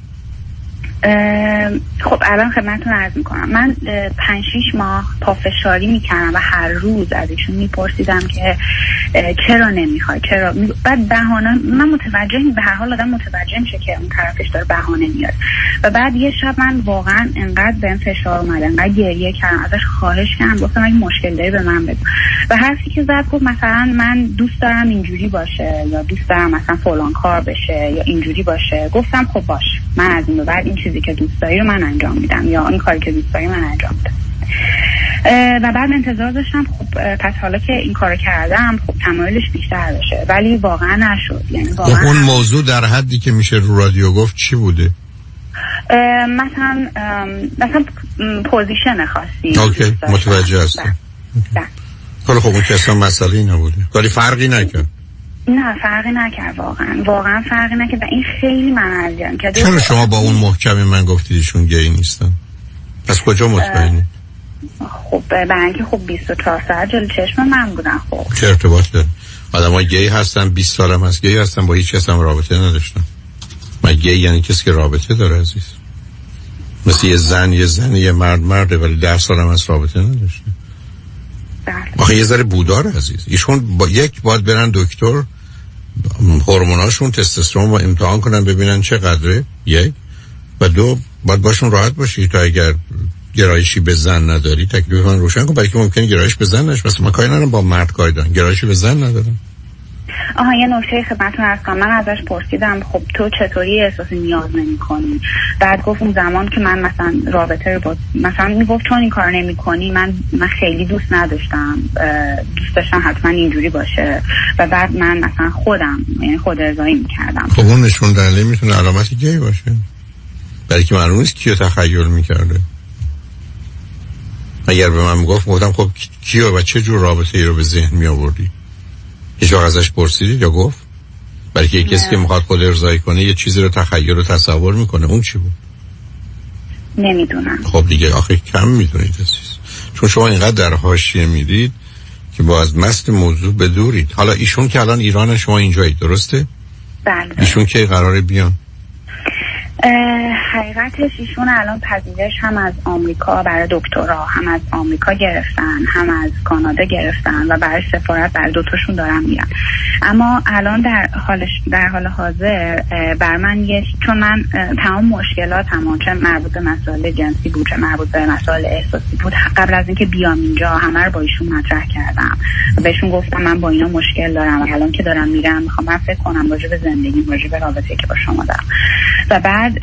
خب الان خدمتتون عرض میکنم. من پنج شیش ماه پافشاری میکردم و هر روز از ایشون میپرسیدم که چرا نمیخوای، چرا. بعد بهانه، من متوجه، به هر حال آدم متوجه میشه که اون طرفش داره بهانه میاره. و بعد یه شب من واقعا انقدر بهم فشار اومد، انقدر گریه کردم، ازش خواهش کردم، گفتم اگه مشکل داری به من بگو. و حرفی که زد گفت مثلا من دوست دارم اینجوری باشه، یا دوست دارم مثلا فلان کار بشه، یا اینجوری باشه. گفتم خب باش، من از این به بعد این چیزی که دوست داری رو من انجام میدم، یا این کاری که دوست داری من انجام میدم. و بعد انتظار داشتم خب پس حالا که این کارو کردم خب تمایلش بیشتر بشه، ولی واقعا نشد. یعنی واقعا اون موضوع در حدی که میشه رو رادیو گفت چی بوده؟ مثلا مثلا پوزیشن خاصی. اوکی متوجه هستم. حالا خب اون که اصلا مسئله نبوده، ولی فرقی نکرد. نه فرقی نکرد، واقعا واقعا فرقی نکرد و این خیلی من اذیتم کرد. چرا شما با اون محکمی من گفتیدشون گی نیستن؟ پس کجا مطمئنی؟ خب برای اینکه خب بیست و چهار ساعت جلوی چشم من بودن. خب چه ارتباط داره؟ آدم‌ها گی هستن، بیست سالم هست گی هستن، با هیچ کس هم رابطه نداشتن. من گی یعنی کسی که رابطه داره عزیز. مثل یه زن یه زن یه مرد مرده ولی ده سالم از رابطه نداشته. آخه یه ذره بودار عزیز. ایشون با یک باید برن دکتر، هورموناشون تستوسترون رو امتحان کنن ببینن چقدره، یک. و دو باید باشون راحت باشی تا اگر گرایشی به زن نداری تکلیف من روشن کن، برای که ممکنه گرایش به زن نشه. مثلا من کاری ندارم با مرد کاری دارم، گرایشی به زن ندارم. آها یه نکته خدمتتون عرض کنم. من ازش پرسیدم خب تو چطوری احساس نیاز نمی‌کنی؟ بعد گفت اون زمان که من مثلا رابطه رو با مثلا میگفت چون این کار نمی‌کنی من من خیلی دوست نداشتم، دوست داشتم حتما اینجوری باشه و بعد من مثلا خودم یعنی خود ارضایی می‌کردم. خب اون نشون دهنده میتونه علامتی گی باشه، برای که معلوم نیست کیو تخیل می‌کرده. اگر به من میگفت گفتم خب کیو و چه جور رابطه‌ای رو به ذهن می‌آوردی؟ هیچ وقت ازش پرسیدید یا گفت؟ برای که کسی که میخواد خود ارضایی کنه یه چیزی رو تخیل و تصور میکنه. اون چی بود؟ نمیدونم. خب دیگه آخه کم میدونید عزیز، چون شما اینقدر در حاشیه میرید که با از مست موضوع بدورید. حالا ایشون که الان ایران، شما اینجایید درسته؟ بله. ایشون که قراره بیان؟ حقیقتش ایشون الان پذیرش هم از آمریکا برای دکترا، هم از آمریکا گرفتن، هم از کانادا گرفتن و برای سفارت برای دوتاشون دارن میرن. اما الان در حالش در حال حاضر بر من یه، چون من تمام مشکلات هم چه مربوط به مسائل جنسی بود چه مربوط به مسائل احساسی بود قبل از اینکه بیام اینجا همه رو با ایشون مطرح کردم و بهشون گفتم من با اینا مشکل دارم و الان که دارم میرم میخوام من فکر کنم راجع به زندگی، راجع به رابطه‌ای که با شما دارم. و بعد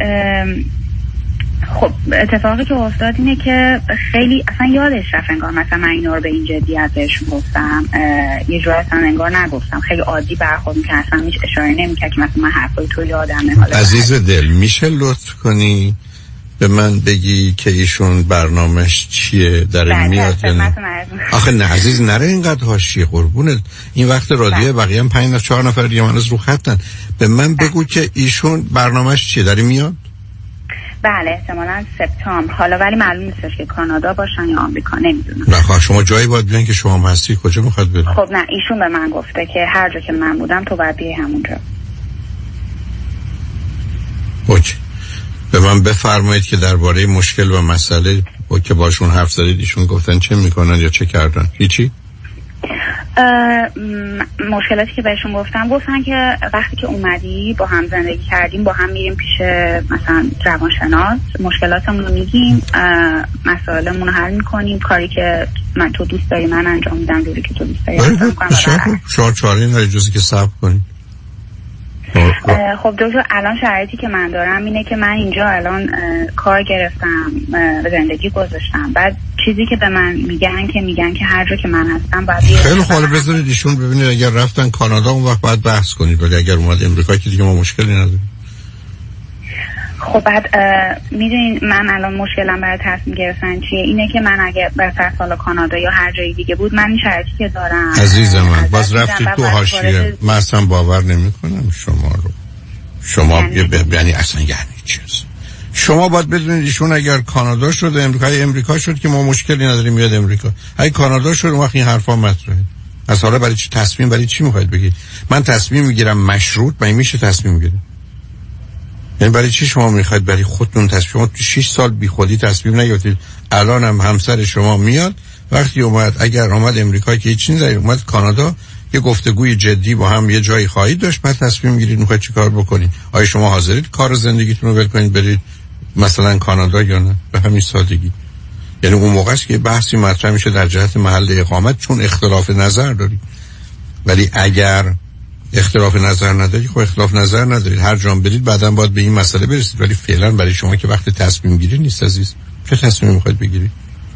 خب اتفاقی که افتاد اینه که خیلی اصلا یادش رفت انگار مثلا من اینا رو به این جدیت بهشون گفتم، یه جور اصلا انگار نگفتم، خیلی عادی برخورد می‌کرد، اصلا هیچ اشاره نمی‌کرد که مثلا من حرفای تو یادمه. عزیز دل میشه لطف کنی به من بگی که ایشون برنامهش چیه در این میاد یا نه؟ آخه نه عزیز نره اینقدر حاشیه قربونت، این وقت رادیو بقیه هم پنج چهار نفر دیگه من از رو خطن. به من بگو که ایشون برنامهش چیه در این میاد؟ بله احتمالاً سپتامبر، حالا ولی معلوم نیستش که کانادا باشن یا آمریکا، نمیدونم. نه خب شما جایی باید بیان که شما هم هستی، کجا میخواد برید؟ خب نه ایشون به من گفته که هر جا که من بودم تو باید بیای همونجا. اوکی. به من بفرمایید که درباره مشکل و مسئله با که باشون حرف زدید ایشون گفتن چه میکنن یا چه کردن؟ هیچی؟ مشکلاتی که بهشون گفتم گفتن که وقتی که اومدی با هم زندگی کردیم با هم میریم پیش مثلا روانشناس، مشکلاتمون رو میگیم، مسائلمون رو حل میکنیم، کاری که من تو دوست داری من انجام میدم، جوری که تو دوست داری انجام میکنم. شما چاره این جزی که صبر کنید. خب دکتر الان شرایطی که من دارم اینه که من اینجا الان کار گرفتم، زندگی گذاشتم، بعد چیزی که به من میگن که میگن که هر جا که من هستم باید خیلی خوب بذارید ایشون ببینید اگر رفتن کانادا اون وقت باید بحث کنید، ولی اگر اومد امریکا که دیگه ما مشکلی نداریم. خب بعد میدونین من الان مشکلم برای تصمیم گرفتن چیه؟ اینه که من اگه بر سال کانادا یا هر جای دیگه بود من این شرایطی که دارم عزیز من باز رفتید تو حاشیه، من اصلا باور نمیکنم شما رو. شما یعنی اصلا یعنی چیز شما باید بدونید ایشون اگر کانادا شد امریکای امریکا شد که ما مشکلی نداریم میاد امریکا، اگه کانادا شد اون وقت این حرفا مطرحه. از حالا برای چی تصمیم برای چی میخواید بگید؟ من تصمیم میگیرم مشروط، من میشه تصمیم میگیرم؟ یعنی برای چی شما میخواید برای خودتون تصمیم؟ شما تو شش سال بی خودی تصمیم نگرفتید. الان هم همسر شما میاد وقتی اومد، اگر اومد امریکا که هیچ چیزی نذارید، اومد کانادا یه گفتگوی جدی با هم یه جایی خواهید داشت، بعد تصمیم میگیرید میخواید چیکار بکنید. آیا شما حاضرید کار زندگیتون رو ول کنید برید مثلا کانادا یا نه؟ به همین سادگی. یعنی اون موقع است که بحثی مطرح میشه در جهت محل اقامت، چون اختلاف نظر دارید. ولی اگر اختلاف نظر ندارید خب اختلاف نظر ندارید، هر جا برید بعداً باید به این مسئله برسید. ولی فعلا برای شما که وقت تصمیم گیری نیست عزیز. چه تصمیمی میخواید بگیرید؟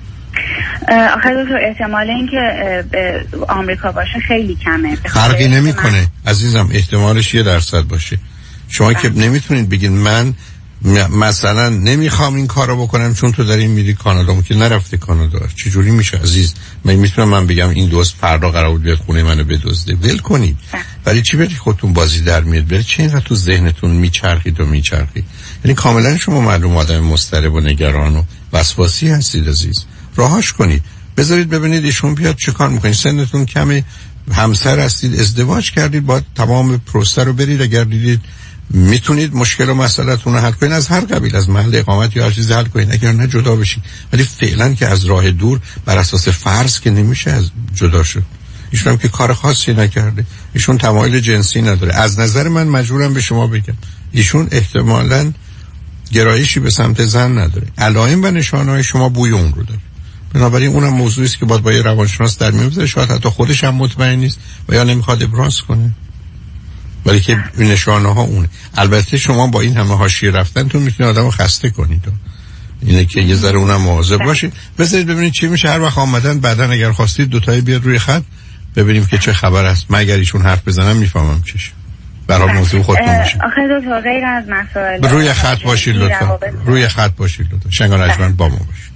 آخه دکتر احتمال این که آمریکا باشه خیلی کمه. فرقی نمیکنه من... عزیزم احتمالش یه درصد باشه. شما که نمیتونید بگید من مثلا نمیخوام این کارو بکنم چون تو داری میری کانادا، که نرفته کانادا. چه جوری میشه عزیز؟ من میتونم من بگم این دوست فردا قرار بود بیاد خونه منو بدزده، ول کنید. ولی چی برید خودتون بازی در میاد؟ برید چه اینقدر تو ذهنتون میچرخید و میچرخید؟ یعنی کاملا شما معلوم آدم مضطرب و نگران و وسواسی هستید عزیز. راهاش کنید، بذارید ببینید ایشون بیاد چه کار میکنید. سنتون کمه، همسر هستید، ازدواج کردید، باید تمام پروسه رو برید. اگر دیدید میتونید مشکل و مسئله‌تون رو حل کنید از هر قبیل، از محل اقامت یا هر چیزی حل کنید، اگر نه جدا بشید. ولی فعلا که از راه دور بر اساس فرض که نمیشه از جدا شد. ایشون هم که کار خاصی نکرده، ایشون تمایل جنسی نداره. از نظر من مجبورم به شما بگم ایشون احتمالاً گرایشی به سمت زن نداره. علائم و نشانه‌های شما بوی اون رو داره. بنابراین اونم موضوعی است که باید با یه روانشناس در میون بذاره. شاید حتی خودش هم مطمئن نیست و یا نمیخواد ابراز کنه، ولی که این نشانه ها اونه. البته شما با این همه حاشیه رفتنتون میتونید آدمو خسته کنید. اینه که یه ذره اونم مواظب باشید. بذارید ببینید چی میشه. هر وقت آمدن بعدن اگر خواستید دو تایی بیاد روی خط ببینیم که چه خبر است. من اگر ایشون حرف بزنم میفهمم چیش. برای موضوع خودتون میشه. آخه دو تا غیر از مسائل روی خط باشید لطفا. روی خط باشید لطفا. شنگان اجمن با ما باشید.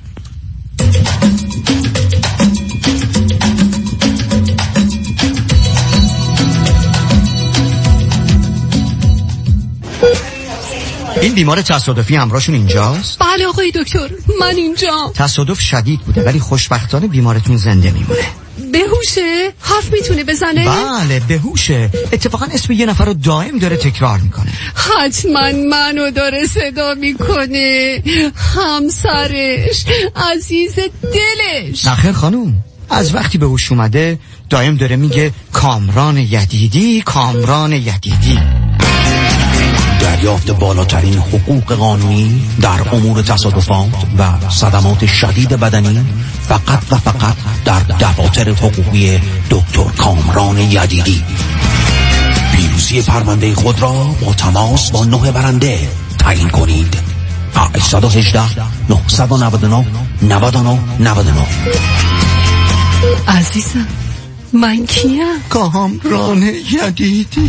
این بیمار تصادفی همراهشون اینجاست؟ بله آقای دکتر من اینجا. تصادف شدید بوده ولی خوشبختانه بیمارتون زنده میمونه. به هوش بهوشه؟ حرف میتونه بزنه؟ بله بهوشه. اتفاقا اسم یه نفر رو دائم داره تکرار میکنه. حتما منو داره صدا میکنه. همسرش، عزیز دلش. نخیر خانوم، از وقتی به هوش اومده دائم داره میگه کامران یدیدی، کامران یدیدی. دریافت بالاترین حقوق قانونی در امور تصادفات و صدمات شدید بدنی فقط و فقط در دفاتر حقوقی دکتر کامران یدیدی. پیروزی پرونده خود را با تماس با نه برنده تعیین کنید. هشت یک هشت نه نه نه نه نه نه نه. عزیزم من کیم؟ کامران یدیدی.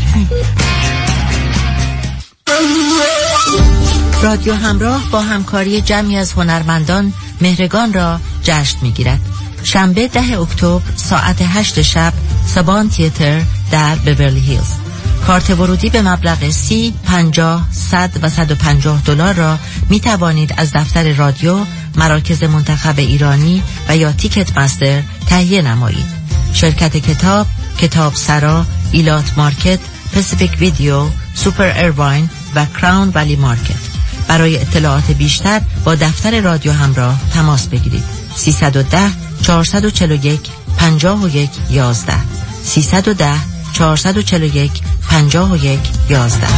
رادیو همراه با همکاری جمعی از هنرمندان مهرگان را جشن می‌گیرد. شنبه ده اکتبر ساعت هشت شب سابان تئاتر در بیورلی هیلز. کارت ورودی به مبلغ سی، پنجاه، صد و صد و پنجاه دلار را می توانید از دفتر رادیو، مراکز منتخب ایرانی و یا تیکت مستر تهیه نمایید. شرکت کتاب، کتاب سرا، ایلات مارکت، پسیفیک ویدیو، سوپر ایرواین و کراون ولی مارکت. برای اطلاعات بیشتر با دفتر رادیو همراه تماس بگیرید. سیصد و ده چهارصد و چهل و یک پنجاه و یک یازده سیصد و ده چهارصد و چهل و یک پنجاه و یک یازده.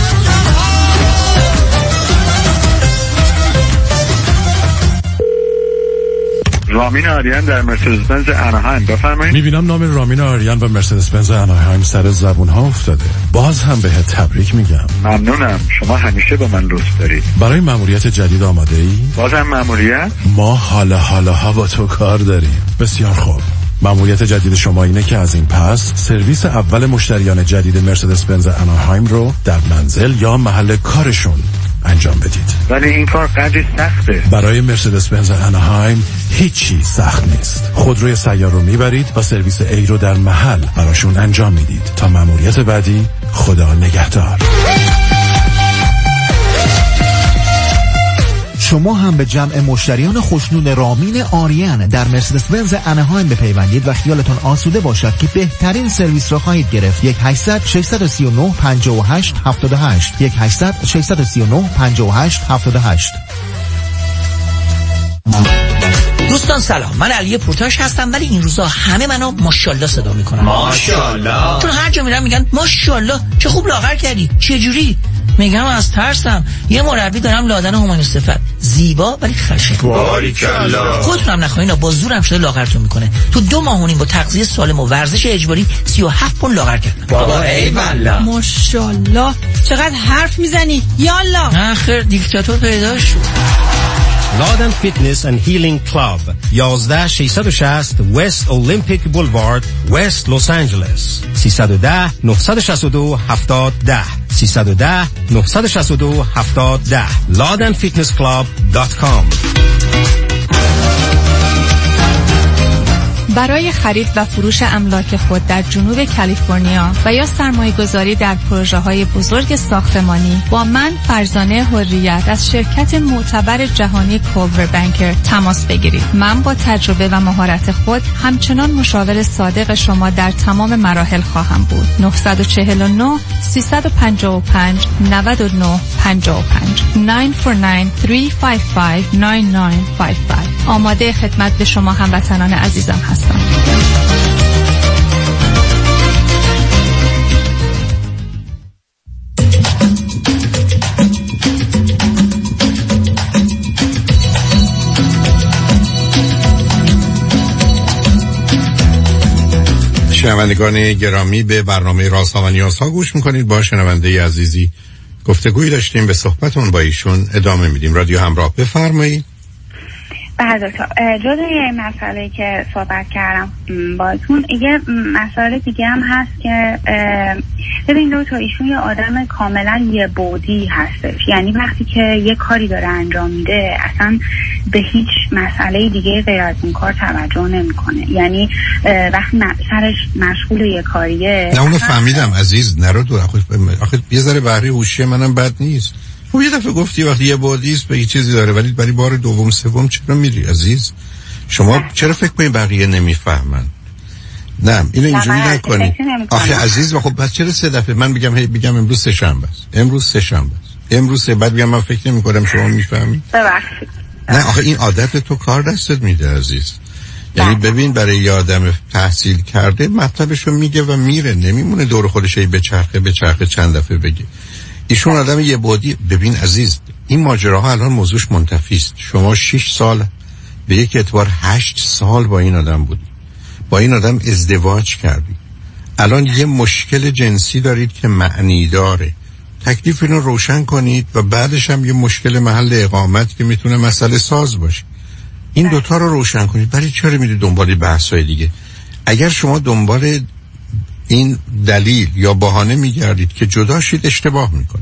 رامین آریان در مرسدس بنز اناهایم، بفرمایید. میبینم نام رامین آریان و مرسدس بنز اناهایم سر زبون ها افتاده. باز هم بهت تبریک میگم. ممنونم، شما همیشه به من لطف دارید. برای مأموریت جدید آماده ای؟ بازم مأموریت؟ ما حالا حالا ها با تو کار داریم. بسیار خوب. مأموریت جدید شما اینه که از این پس سرویس اول مشتریان جدید مرسدس بنز اناهایم رو در منزل یا محل کارشون انجام بدید. ولی این کار قدری سخته. برای مرسدس بنز اناهایم هیچی سخت نیست. خودروی سیار رو میبرید و سرویس ای رو در محل براشون انجام میدید. تا مأموریت بعدی، خدا نگهدار. شما هم به جمع مشتریان خوشنود رامین آریان در مرسدس بنز اناهایم بپیوندید و خیالتون آسوده باشد که بهترین سرویس را خواهید گرفت. یک هشتصد ششصد و سی و نه پنجاه و هشت هفتاد و هشت یک هشتصد ششصد و سی و نه پنجاه و هشت هفتاد و هشت. دوستان سلام، من علی پورتاش هستم، ولی این روزا همه منو ماشاءالله صدا میکنن. ماشاءالله. چون هر جا میرم میگن ماشاءالله چه خوب لاغر کردی. چه جوری؟ میگم از ترسم. یه مربی دارم لادن هومانی صفت، زیبا ولی خشن. باریکلا. خودتونم نخواهینا، با زورم شده لاغرتون میکنه. تو دو ماه و نیم با تغذیه سالم و ورزش اجباری سی و هفت پوند لاغر کردم. بابا ای والله. ماشاءالله چقدر حرف میزنی. یالا. آخر دیکتاتور پیدا شد. لادن فیتنس اند هیلینگ کلاب یازده ششصد و شصت وست اولمپیک بولوارد وست لس آنجلس سیصد و ده نهصد و شصت و دو هفتاد ده سیصد و ده نهصد و شصت و دو هفتاد ده لادن فیتنس کلاب دات کام. برای خرید و فروش املاک خود در جنوب کالیفرنیا و یا سرمایه گذاری در پروژه های بزرگ ساختمانی با من فرزانه حریت از شرکت معتبر جهانی کولور بانکر تماس بگیرید. من با تجربه و مهارت خود همچنان مشاور صادق شما در تمام مراحل خواهم بود. نه چهار نه سه پنج پنج نه نه پنج پنج نه چهار نه سه پنج پنج نه نه پنج پنج. آماده خدمت به شما هموطنان عزیزم هستم. شنوندگان گرامی، به برنامه رازها و نیازها گوش میکنید. با شنونده عزیزی گفتگوی داشتیم، به صحبتون با ایشون ادامه میدیم. رادیو همراه، بفرمایید. بله دکتر، جدای مسئله که صحبت کردم باتون، یه مسئله دیگه هم هست که ببین دکتر، ایشون یه آدم کاملا یه بعدی هستش. یعنی وقتی که یه کاری داره انجام میده اصلا به هیچ مسئله دیگه غیر از اون کار توجه نمیکنه. یعنی وقتی سرش مشغول یه کاریه. نه اونو فهمیدم عزیز، نرو دور. آخه یه ذره بهره هوشی منم بد نیست. خب یه دفعه گفتی وقتی یه بادیست به یه چیزی داره، ولی برای بار دوم سوم چرا میری عزیز؟ شما چرا فکر کنید بقیه نمیفهمن؟ نه اینو اینجوری نکنی آخه عزیز. و خب بس چرا سه دفعه من بگم هی بگم امروز سه شنبه است، امروز سه شنبه است، امروز سه، بعد بگم من فکر نمی‌کنم شما میفهمی. ببخشید. نه آخه این عادت تو کار دستت میده عزیز. یعنی ببین برای یه آدم تحصیل کرده مطلبشو میگه و میره، نمیمونه دور خودش هی به چرخه به چرخه چند دفعه بگه. ایشون آدم یه بودی. ببین عزیز این ماجراها الان موضوعش منتفی است. شما شش سال به یک اعتبار هشت سال با این آدم بودی، با این آدم ازدواج کردی، الان یه مشکل جنسی دارید که معنی داره، تکلیف اینو روشن کنید و بعدش هم یه مشکل محل اقامت که میتونه مسئله ساز باشه. این دوتا رو روشن کنید. برای چرا میرید دنبال بحث‌های دیگه؟ اگر شما دنبال این دلیل یا بهانه میگردید که جدا شید اشتباه میکنید.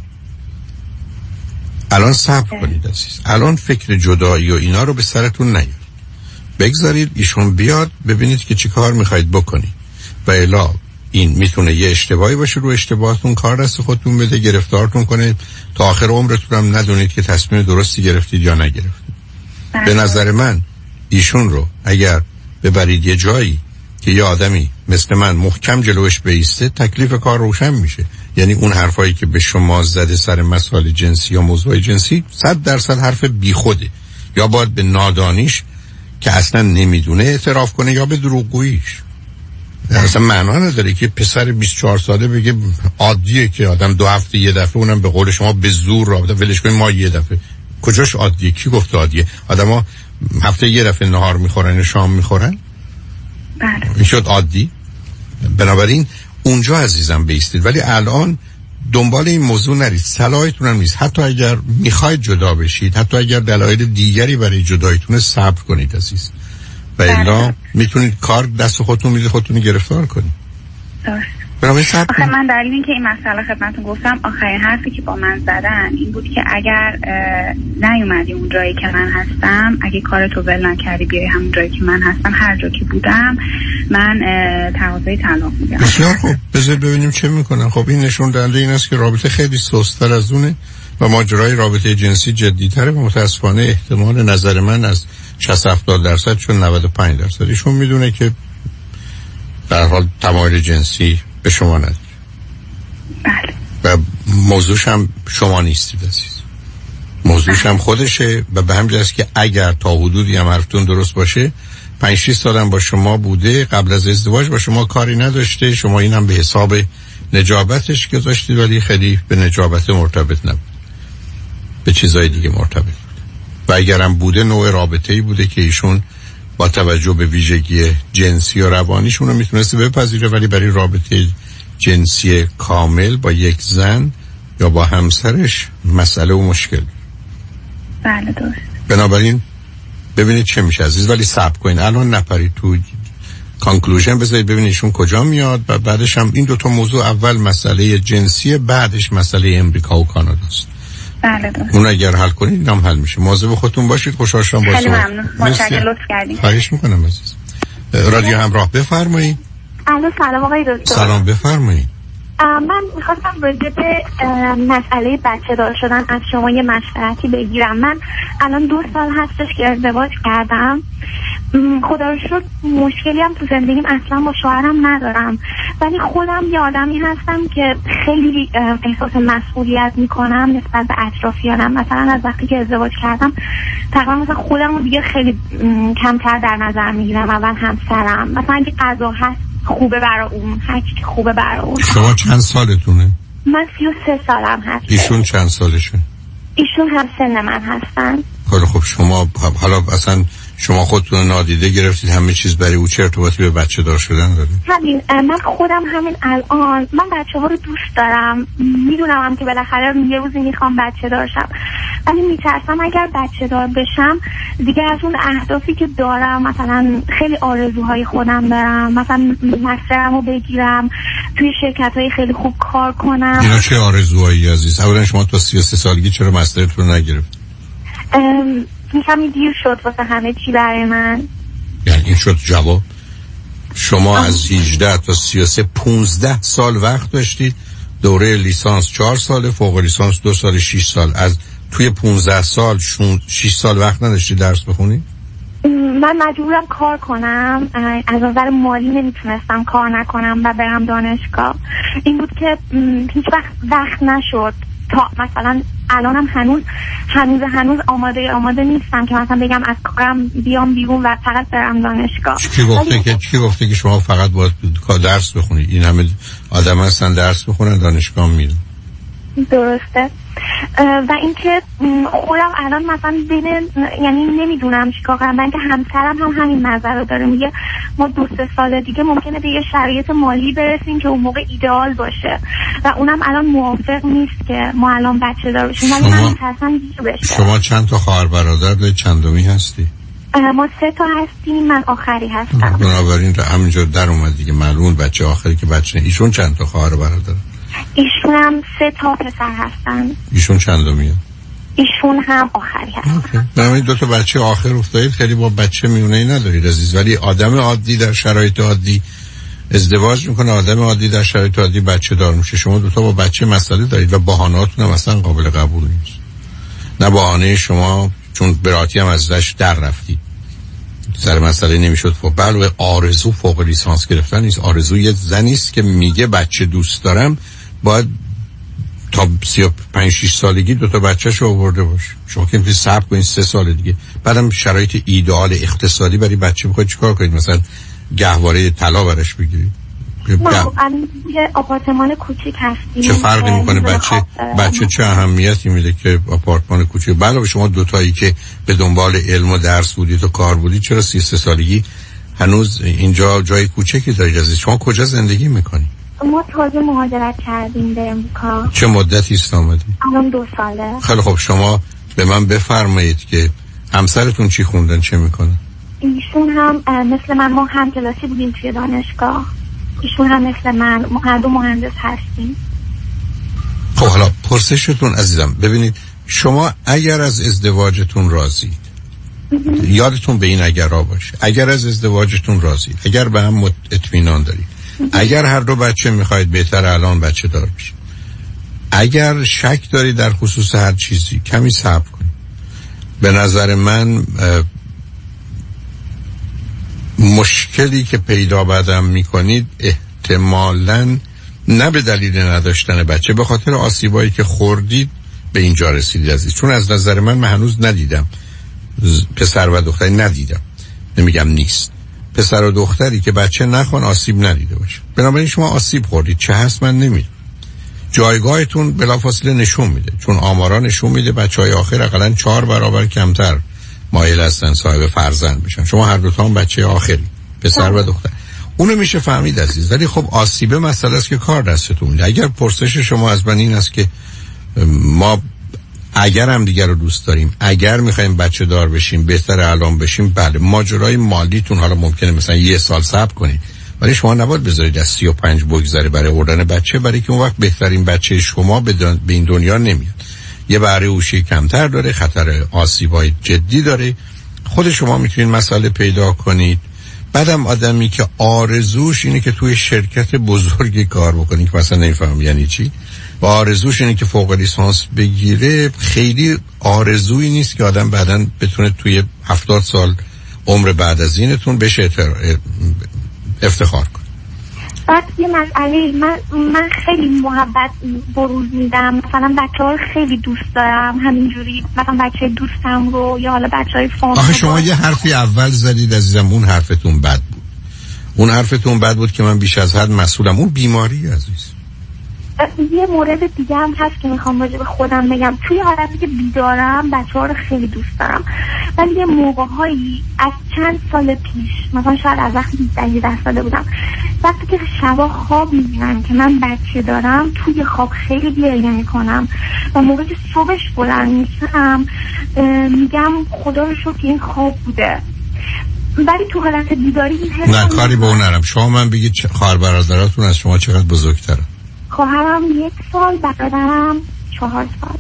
الان صبر کنید عزیز، الان فکر جدایی و اینا رو به سرتون نیارید، بگذارید ایشون بیاد ببینید که چی کار میخواید بکنید و الا این میتونه یه اشتباهی باشه، رو اشتباهتون کار دست خودتون بده، گرفتارتون کنه، تا آخر عمرتون هم ندونید که تصمیم درستی گرفتید یا نگرفتید. به نظر من ایشون رو اگر ببرید یه جایی که یه آدمی مثل من محکم جلوش بیسته، تکلیف کار روشن میشه. یعنی اون حرفایی که به شما زده سر مسائل جنسی یا موضوع جنسی صد درصد حرف بیخوده، یا باید به نادانیش که اصلا نمیدونه اعتراف کنه یا به دروغگوییش. اصلا معنا نداره که پسر بیست و چهار ساله بگه عادیه که آدم دو هفته یه دفعه، اونم به قول شما به زور رابطه ولش کنیم ما یه دفعه. کجاش عادیه؟ کی گفت عادیه؟ آدما هفته یه دفعه نهار میخورن، شام میخورن. بله. این شد عادی. بنابراین اونجا عزیزم بیستید، ولی الان دنبال این موضوع نرید، صلاحتون هم نیست. حتی اگر میخواید جدا بشید، حتی اگر دلایل دیگری برای جداییتون، صبر کنید عزیز، و الا میتونید کار دست خودتون میده خودتون گرفتار کنید. درست. آخه من دلیل این که این مسئله خدمتتون گفتم، آخرین حرفی که با من زدن این بود که اگر نیومدی اون جایی که من هستم، اگه کارتو ول نکردی بیای همون جایی که من هستم، هر جا که بودم، من تقاضای طلاق میدم. بسیار خوب، بذار ببینیم چه میکنن. خب این نشون دهنده این است که رابطه خیلی سست‌تر از اونه و ماجرای رابطه جنسی جدی‌تره و متاسفانه احتمال نظر من از شصت هفتاد درصد چون نود و پنج درصد ایشون میدونه که در حال تمایل جنسی به شما نداره. بله. و موضوعش هم شما نیستید عزیز، موضوعش هم خودشه و به همین جاست که اگر تا حدودی هم حرفتون درست باشه، پنج شش سال هم با شما بوده، قبل از ازدواج با شما کاری نداشته، شما این هم به حساب نجابتش گذاشتید، ولی خیلی به نجابت مرتبط نبود، به چیزای دیگه مرتبط بود. و اگر هم بوده نوع رابطه‌ای بوده که ایشون با توجه به ویژگی جنسی و روانیشون رو میتونسته بپذیره، ولی برای رابطه جنسی کامل با یک زن یا با همسرش مسئله و مشکل. بله درست. بنابراین ببینید چه میشه عزیز، ولی صبر کنید، الان نپرید تو کانکلوژن، بذارید ببینید ایشون کجا میاد و بعدش هم این دو تا موضوع، اول مسئله جنسی، بعدش مسئله امریکا و کانادا است. بله درست. اون اگر حل کنید اینم حل میشه. مواظب خودتون باشید. خوشحال شدم با شما. خیلی ممنون. متشکرم، لطف کردید. خواهش میکنم عزیز. رادیو همراه بفرمایید. الو سلام آقای دکتر. سلام بفرمایید. من میخواستم راجع به مسئله بچه دار شدن از شما یه مشورتی بگیرم. من الان دو سال هستش که ازدواج کردم، خدا رو شکر مشکلی هم تو زندگیم اصلا با شوهرم ندارم، ولی خودم یه آدمی هستم که خیلی احساس مسئولیت میکنم نسبت به اطرافیانم. مثلا از وقتی که ازدواج کردم تقریبا مثلا خودم رو دیگه خیلی کمتر در نظر میگیرم. اول همسرم مثلا اگه غذا هست خوبه برای اون، هر چی خوبه برای اون. شما چند سالتونه؟ من سی و سه سالم هست. ایشون چند سالشه؟ ایشون هم سن من هستن. خیلی خب، شما حالا اصلا شما خودتون نادیده گرفتید همه چیز برای او، چه ارتباطی به بچه دار شدن داره؟ همین، من خودم همین الان من بچه ها رو دوست دارم، میدونم هم که بالاخره یه روزی میخوام بچه دار شم، ولی میترسم اگر بچه دار بشم دیگه از اون اهدافی که دارم، مثلا خیلی آرزوهای خودم دارم، مثلا مسترم رو بگیرم، توی شرکت های خیلی خوب کار کنم. اینا چه آرزوهایی عزیز؟ اولا شما تا سی و سه سالگی چرا مسترتون رو نگرفت؟ کمی دیر شد واسه همه چی برای من. یعنی این شد جواب؟ شما از هجده تا سی و سه پونزده سال وقت داشتید، دوره لیسانس چهار سال، فوق لیسانس دو سال، شش سال. از توی پونزده سال شش سال وقت نداشتی درس بخونی؟ من مجبورم کار کنم، از نظر مالی نمیتونستم کار نکنم و برم دانشگاه. این بود که هیچ وقت وقت نشد تا مثلا الانم هنوز هنوز هنوز آماده آماده نیستم که مثلا بگم از کارم بیام بیرون و فقط برم دانشگاه. کی گفته که کی گفته که شما فقط باید درس بخونید؟ این همه آدم هستن درس بخونن دانشگاه میرن. درسته. و اینکه خودم الان مثلا بین یعنی نمیدونم چیکار کنم. من که همسرم هم همین نظر رو داره، میگه ما دو سه سال دیگه ممکنه به یه شرایط مالی برسیم که اون موقع ایدئال باشه و اونم الان موافق نیست که ما الان بچه دار بشیم. ولی من می‌ترسم دیر بشه. شما چند تا خواهر برادر دارید؟ چندمی هستی؟ ما سه تا هستیم، من آخری هستم. بنابراین همینجا در اومد دیگه معلوم بچه آخری که بچه. ایشون چند تا خواهر برادر؟ ایشون هم سه تا پسر هستن. ایشون چندمیه؟ ایشون هم آخری هستن. بنابراین دو تا بچه آخر افتادید، خیلی با بچه میونه‌ای ندارید عزیز. ولی آدم عادی در شرایط عادی ازدواج میکنه، آدم عادی در شرایط عادی بچه دار میشه. شما دو تا با بچه مسئله دارید و بهانه‌هاتون هم اصلا قابل قبول نیست. نه بهانه شما چون براتی هم ازش در رفتید سر مسئله نمیشد. خب بله، آرزو فوق لیسانس گرفتن نیست. آرزو یه زنی است که میگه بچه دوست دارم، باید تا سی و پنج شش سالگی دو تا بچه‌شو آورده باشه. شما که میتونید صبر کنید سه سال دیگه. بعدم شرایط ایدئال اقتصادی برای بچه میخواید چیکار کنید؟ مثلا گهواره طلا براش بگیرید؟ ما الان یه آپارتمان کوچیک هستیم. چه فرقی میکنه؟ بچه بچه چه اهمیتی میده که آپارتمان کوچیک؟ علاوه شما دو تایی که به دنبال علم و درس بودید و کار بودید، چرا سی و سه سالگی هنوز اینجا جای کوچکی دارید عزیز؟ شما کجا زندگی میکنید؟ ما تازه مهاجرت کردیم به امریکا. چه مدتی است آمدید؟ الان دو ساله. خیلی خب، شما به من بفرمایید که همسرتون چی خوندن، چه میکنن؟ ایشون هم مثل من، ما هم کلاسی بودیم توی دانشگاه. ایشون هم مثل من، ما هر دو مهندس هستیم. خب حالا پرسشتون عزیزم، ببینید شما اگر از ازدواجتون راضید، یادتون به این اگر را باشه، اگر از ازدواجتون راضید، اگر به هم اطمینان دارید، اگر هر دو بچه میخواید، بهتر الان بچه دار بشید. اگر شک دارید در خصوص هر چیزی، کمی صبر کنید. به نظر من مشکلی که پیدا بعدم میکنید احتمالاً نه به دلیل نداشتن بچه، به خاطر آسیبایی که خوردید به اینجا رسیدید عزیز. چون از نظر من من هنوز ندیدم پسر و دختری، ندیدم، نمیگم نیست، پسر و دختری که بچه نخوان آسیب ندیده باشه. بنابراین شما آسیب خوردید، چه هست من نمیدونم. جایگاهتون بلافاصله نشون میده، چون آمارا نشون میده بچهای آخر حداقل چهار برابر کمتر مایل هستن صاحب فرزند بشن. شما هر دو تا هم بچه آخری، پسر و دختر، اونو میشه فهمید عزیز. ولی خب آسیبه مسئله است که کار دستتون میده. اگر پرسش شما از من این است که ما اگر هم دیگر رو دوست داریم، اگر میخوایم بچه دار بشیم، بهتر الان بشیم، بله ماجرای مالیتون حالا ممکنه مثلا یه سال صبر کنید، ولی شما نباید بذارید از سی و پنج بگذره برای آوردن بچه، برای که اون وقت بهترین بچه شما به, دن... به این دنیا نمیاد. یه بهره هوشی کمتر داره، خطر آسیبای جدی داره. خود شما میتونید مسئله پیدا کنید. بعدم آدمی که آرزوش اینه که توی شرکت بزرگی کار بکنی که مثلا نمیفهم یعنی چی، و آرزوش اینه که فوق لیسانس بگیره، خیلی آرزویی نیست که آدم بعداً بتونه توی هفتاد سال عمر بعد از اینتون بشه افتخار کنه. بعد یه مسئله، من من خیلی محبت بروز میدم، مثلا بچه ها خیلی دوست دارم، همینجوری مثلا بچه دوستم رو یا حالا بچه های فامیل. آخه شما یه حرفی اول زدید عزیزم، اون حرفتون بد بود. اون حرفتون بد بود که من بیش از حد مسئولم. اون بیماری عزیز. یه مورد دیگه هم هست که میخوام راجع به خودم بگم. توی حالتی که بیدارم بچه ها رو خیلی دوست دارم، ولی یه موقع هایی از چند سال پیش، مثلا شاید از وقتی ده ساله بودم، وقتی که شبا خواب میبینم که من بچه دارم، توی خواب خیلی گریه میکنم و موقعی که صبحش بلند میشم میگم خدا رو شکر که این خواب بوده. ولی تو حالت بیداری این حس نه کاری به اون نرم. شما من بگید خواهر برادراتون از شما چقدر بزرگتره؟ خواهرم یک سال، برادرم چهار سال.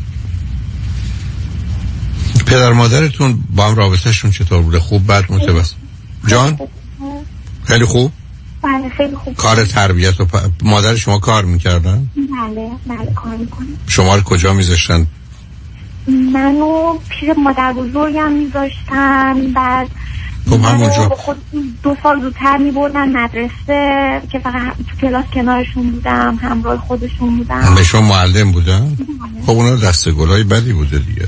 پدر مادرتون با هم رابطهشون چطور بوده؟ خوب، بد، متوسط؟ جان؟ خیلی خوب؟ بله خیلی خوب. کار تربیت و پ... مادر شما کار میکردن؟ بله بله کار میکنن. شما رو کجا میذاشتن؟ منو پیش مادر بزرگم میذاشتن، بعد خب همونجا خود دو سال زودتر میبردن مدرسه که فقط تو کلاس کنارشون بودم، همراه خودشون بودم. همشون معلم بودن؟ خب اونا دسته گلای بدی بوده دیگه.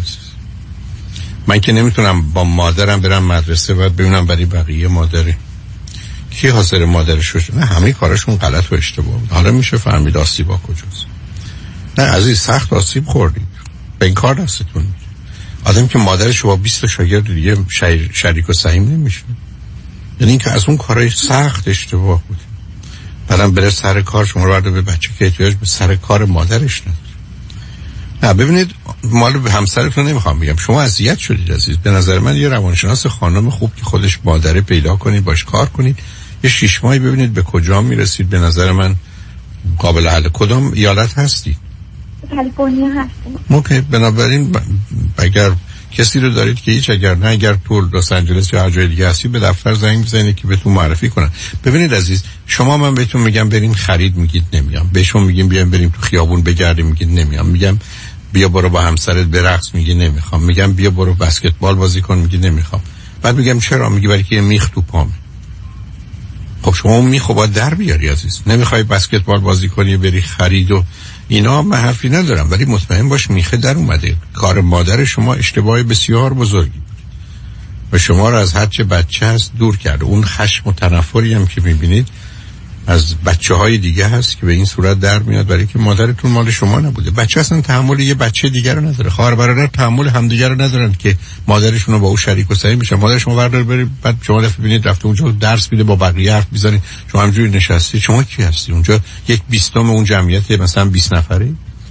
من که نمیتونم با مادرم برم مدرسه بعد ببینم برای بقیه مادره کی حاضر مادرش رو. نه همه کارشون غلط و اشتباه بود. حالا میشه فهمید آسیبا کجاست. نه عزیز سخت آسیب خوردید، به این کار دستتون میده. آدم که مادرش با بیست شاگرد دیگه شر... شریک و سهیم نمیشه، یعنی این که از اون کارهای سخت اشتباه بود. بعدم بره سر کار، شما رو برده به بچه که احتیاج به سر کار مادرش نداره. نه ببینید مال به همسرتون نمیخوام بگم شما اذیت شدید عزیز. به نظر من یه روانشناس خانم خوب که خودش مادره پیدا کنید، باش کار کنید، یه شش ماهی ببینید به کجا میرسید. به نظر من قابل حل. کدام ایالت هستی؟ کالیفرنیا هستم. اوکی، بنابراین ب... اگر کسی رو دارید که هیچ، اگر نه اگر تو لس آنجلس یا هر جای دیگه هستی به دفتر زنگ بزنید که بهتون معرفی کنن. ببینید عزیز، شما من بهتون میگم بریم خرید میگید نمیام، بهشون میگیم بیایم بریم تو خیابون بگردیم میگید نمیام، میگم بیا برو با همسرت برقص میگی نمیخوام، میگم بیا برو بسکتبال بازی کن میگی نمیخوام. بعد میگم چرا؟ میگی برای که میخ تو پامه. خب شما اون میخو باید در بیاری عزیز. نمیخوای بسکتبال بازی کنی بری خرید و اینا، من حرفی ندارم، ولی مطمئن باش میخه در اومده. کار مادر شما اشتباه بسیار بزرگی بود و شما رو از هر چه بچه هست دور کرده. اون خشم و تنفری هم که میبینید از بچه های دیگه هست که به این صورت در میاد، برای که مادرتون مال شما نبوده. بچه اصلا تحمل یه بچه دیگر رو نداره. خواهر برادر تحمل همدیگر رو ندارن که مادرشون رو با او شریک و سهیم میشن. مادر شما بردار برید، بعد شما دفعه ببینید رفته اونجا درس میده، با بقیه حرف میزنید، شما همجوری نشستی. شما کی هستی اونجا؟ یک بیستم اون جمعیت مثلا بیست نفره.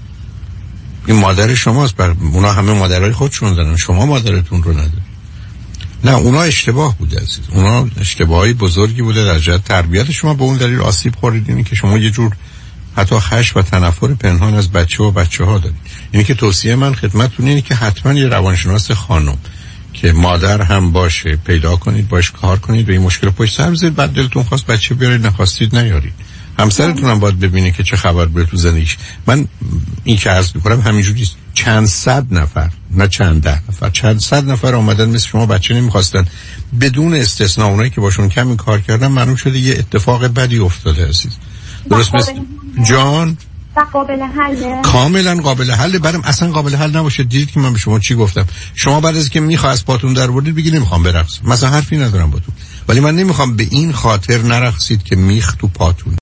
این مادر شماست. بر اونا همه مادرای خودشون دارن، شما مادرتون رو نداره. نه اونا اشتباه بوده عزیز، اونا اشتباهی بزرگی بوده در جهت تربیت شما. به اون دلیل آسیب خوردید. اینی که شما یه جور حتی خشم و تنفر پنهان از بچه و بچه ها دارید. اینی که توصیه من خدمتتون اینه که حتما یه روانشناس خانم که مادر هم باشه پیدا کنید، باش کار کنید و این مشکل پشت سر بذارید. بعد دلتون خواست بچه بیارید، نخواستید نیارید. همسرتون هم باید ببینه که چه خبر بره تو زندگیش. من این که عرض میکنم همینجوری چند صد نفر، نه چند ده نفر، چند صد نفر آمدن مثل شما بچه نمیخواستن، بدون استثناء. اونایی که باشون کمی کار کردن معلوم شده یه اتفاق بدی افتاده عزیز. درست مثل جان قابل حله، کاملا قابل حله. برام اصلا قابل حل نباشه. دیدید که من به شما چی گفتم؟ شما بعد از که میخواد از پاتون در بردید بگید نمیخوام برقصم، مثلا حرفی ندارم با تو، ولی من نمیخوام به این خاطر نرقصید که میخ تو پاتون.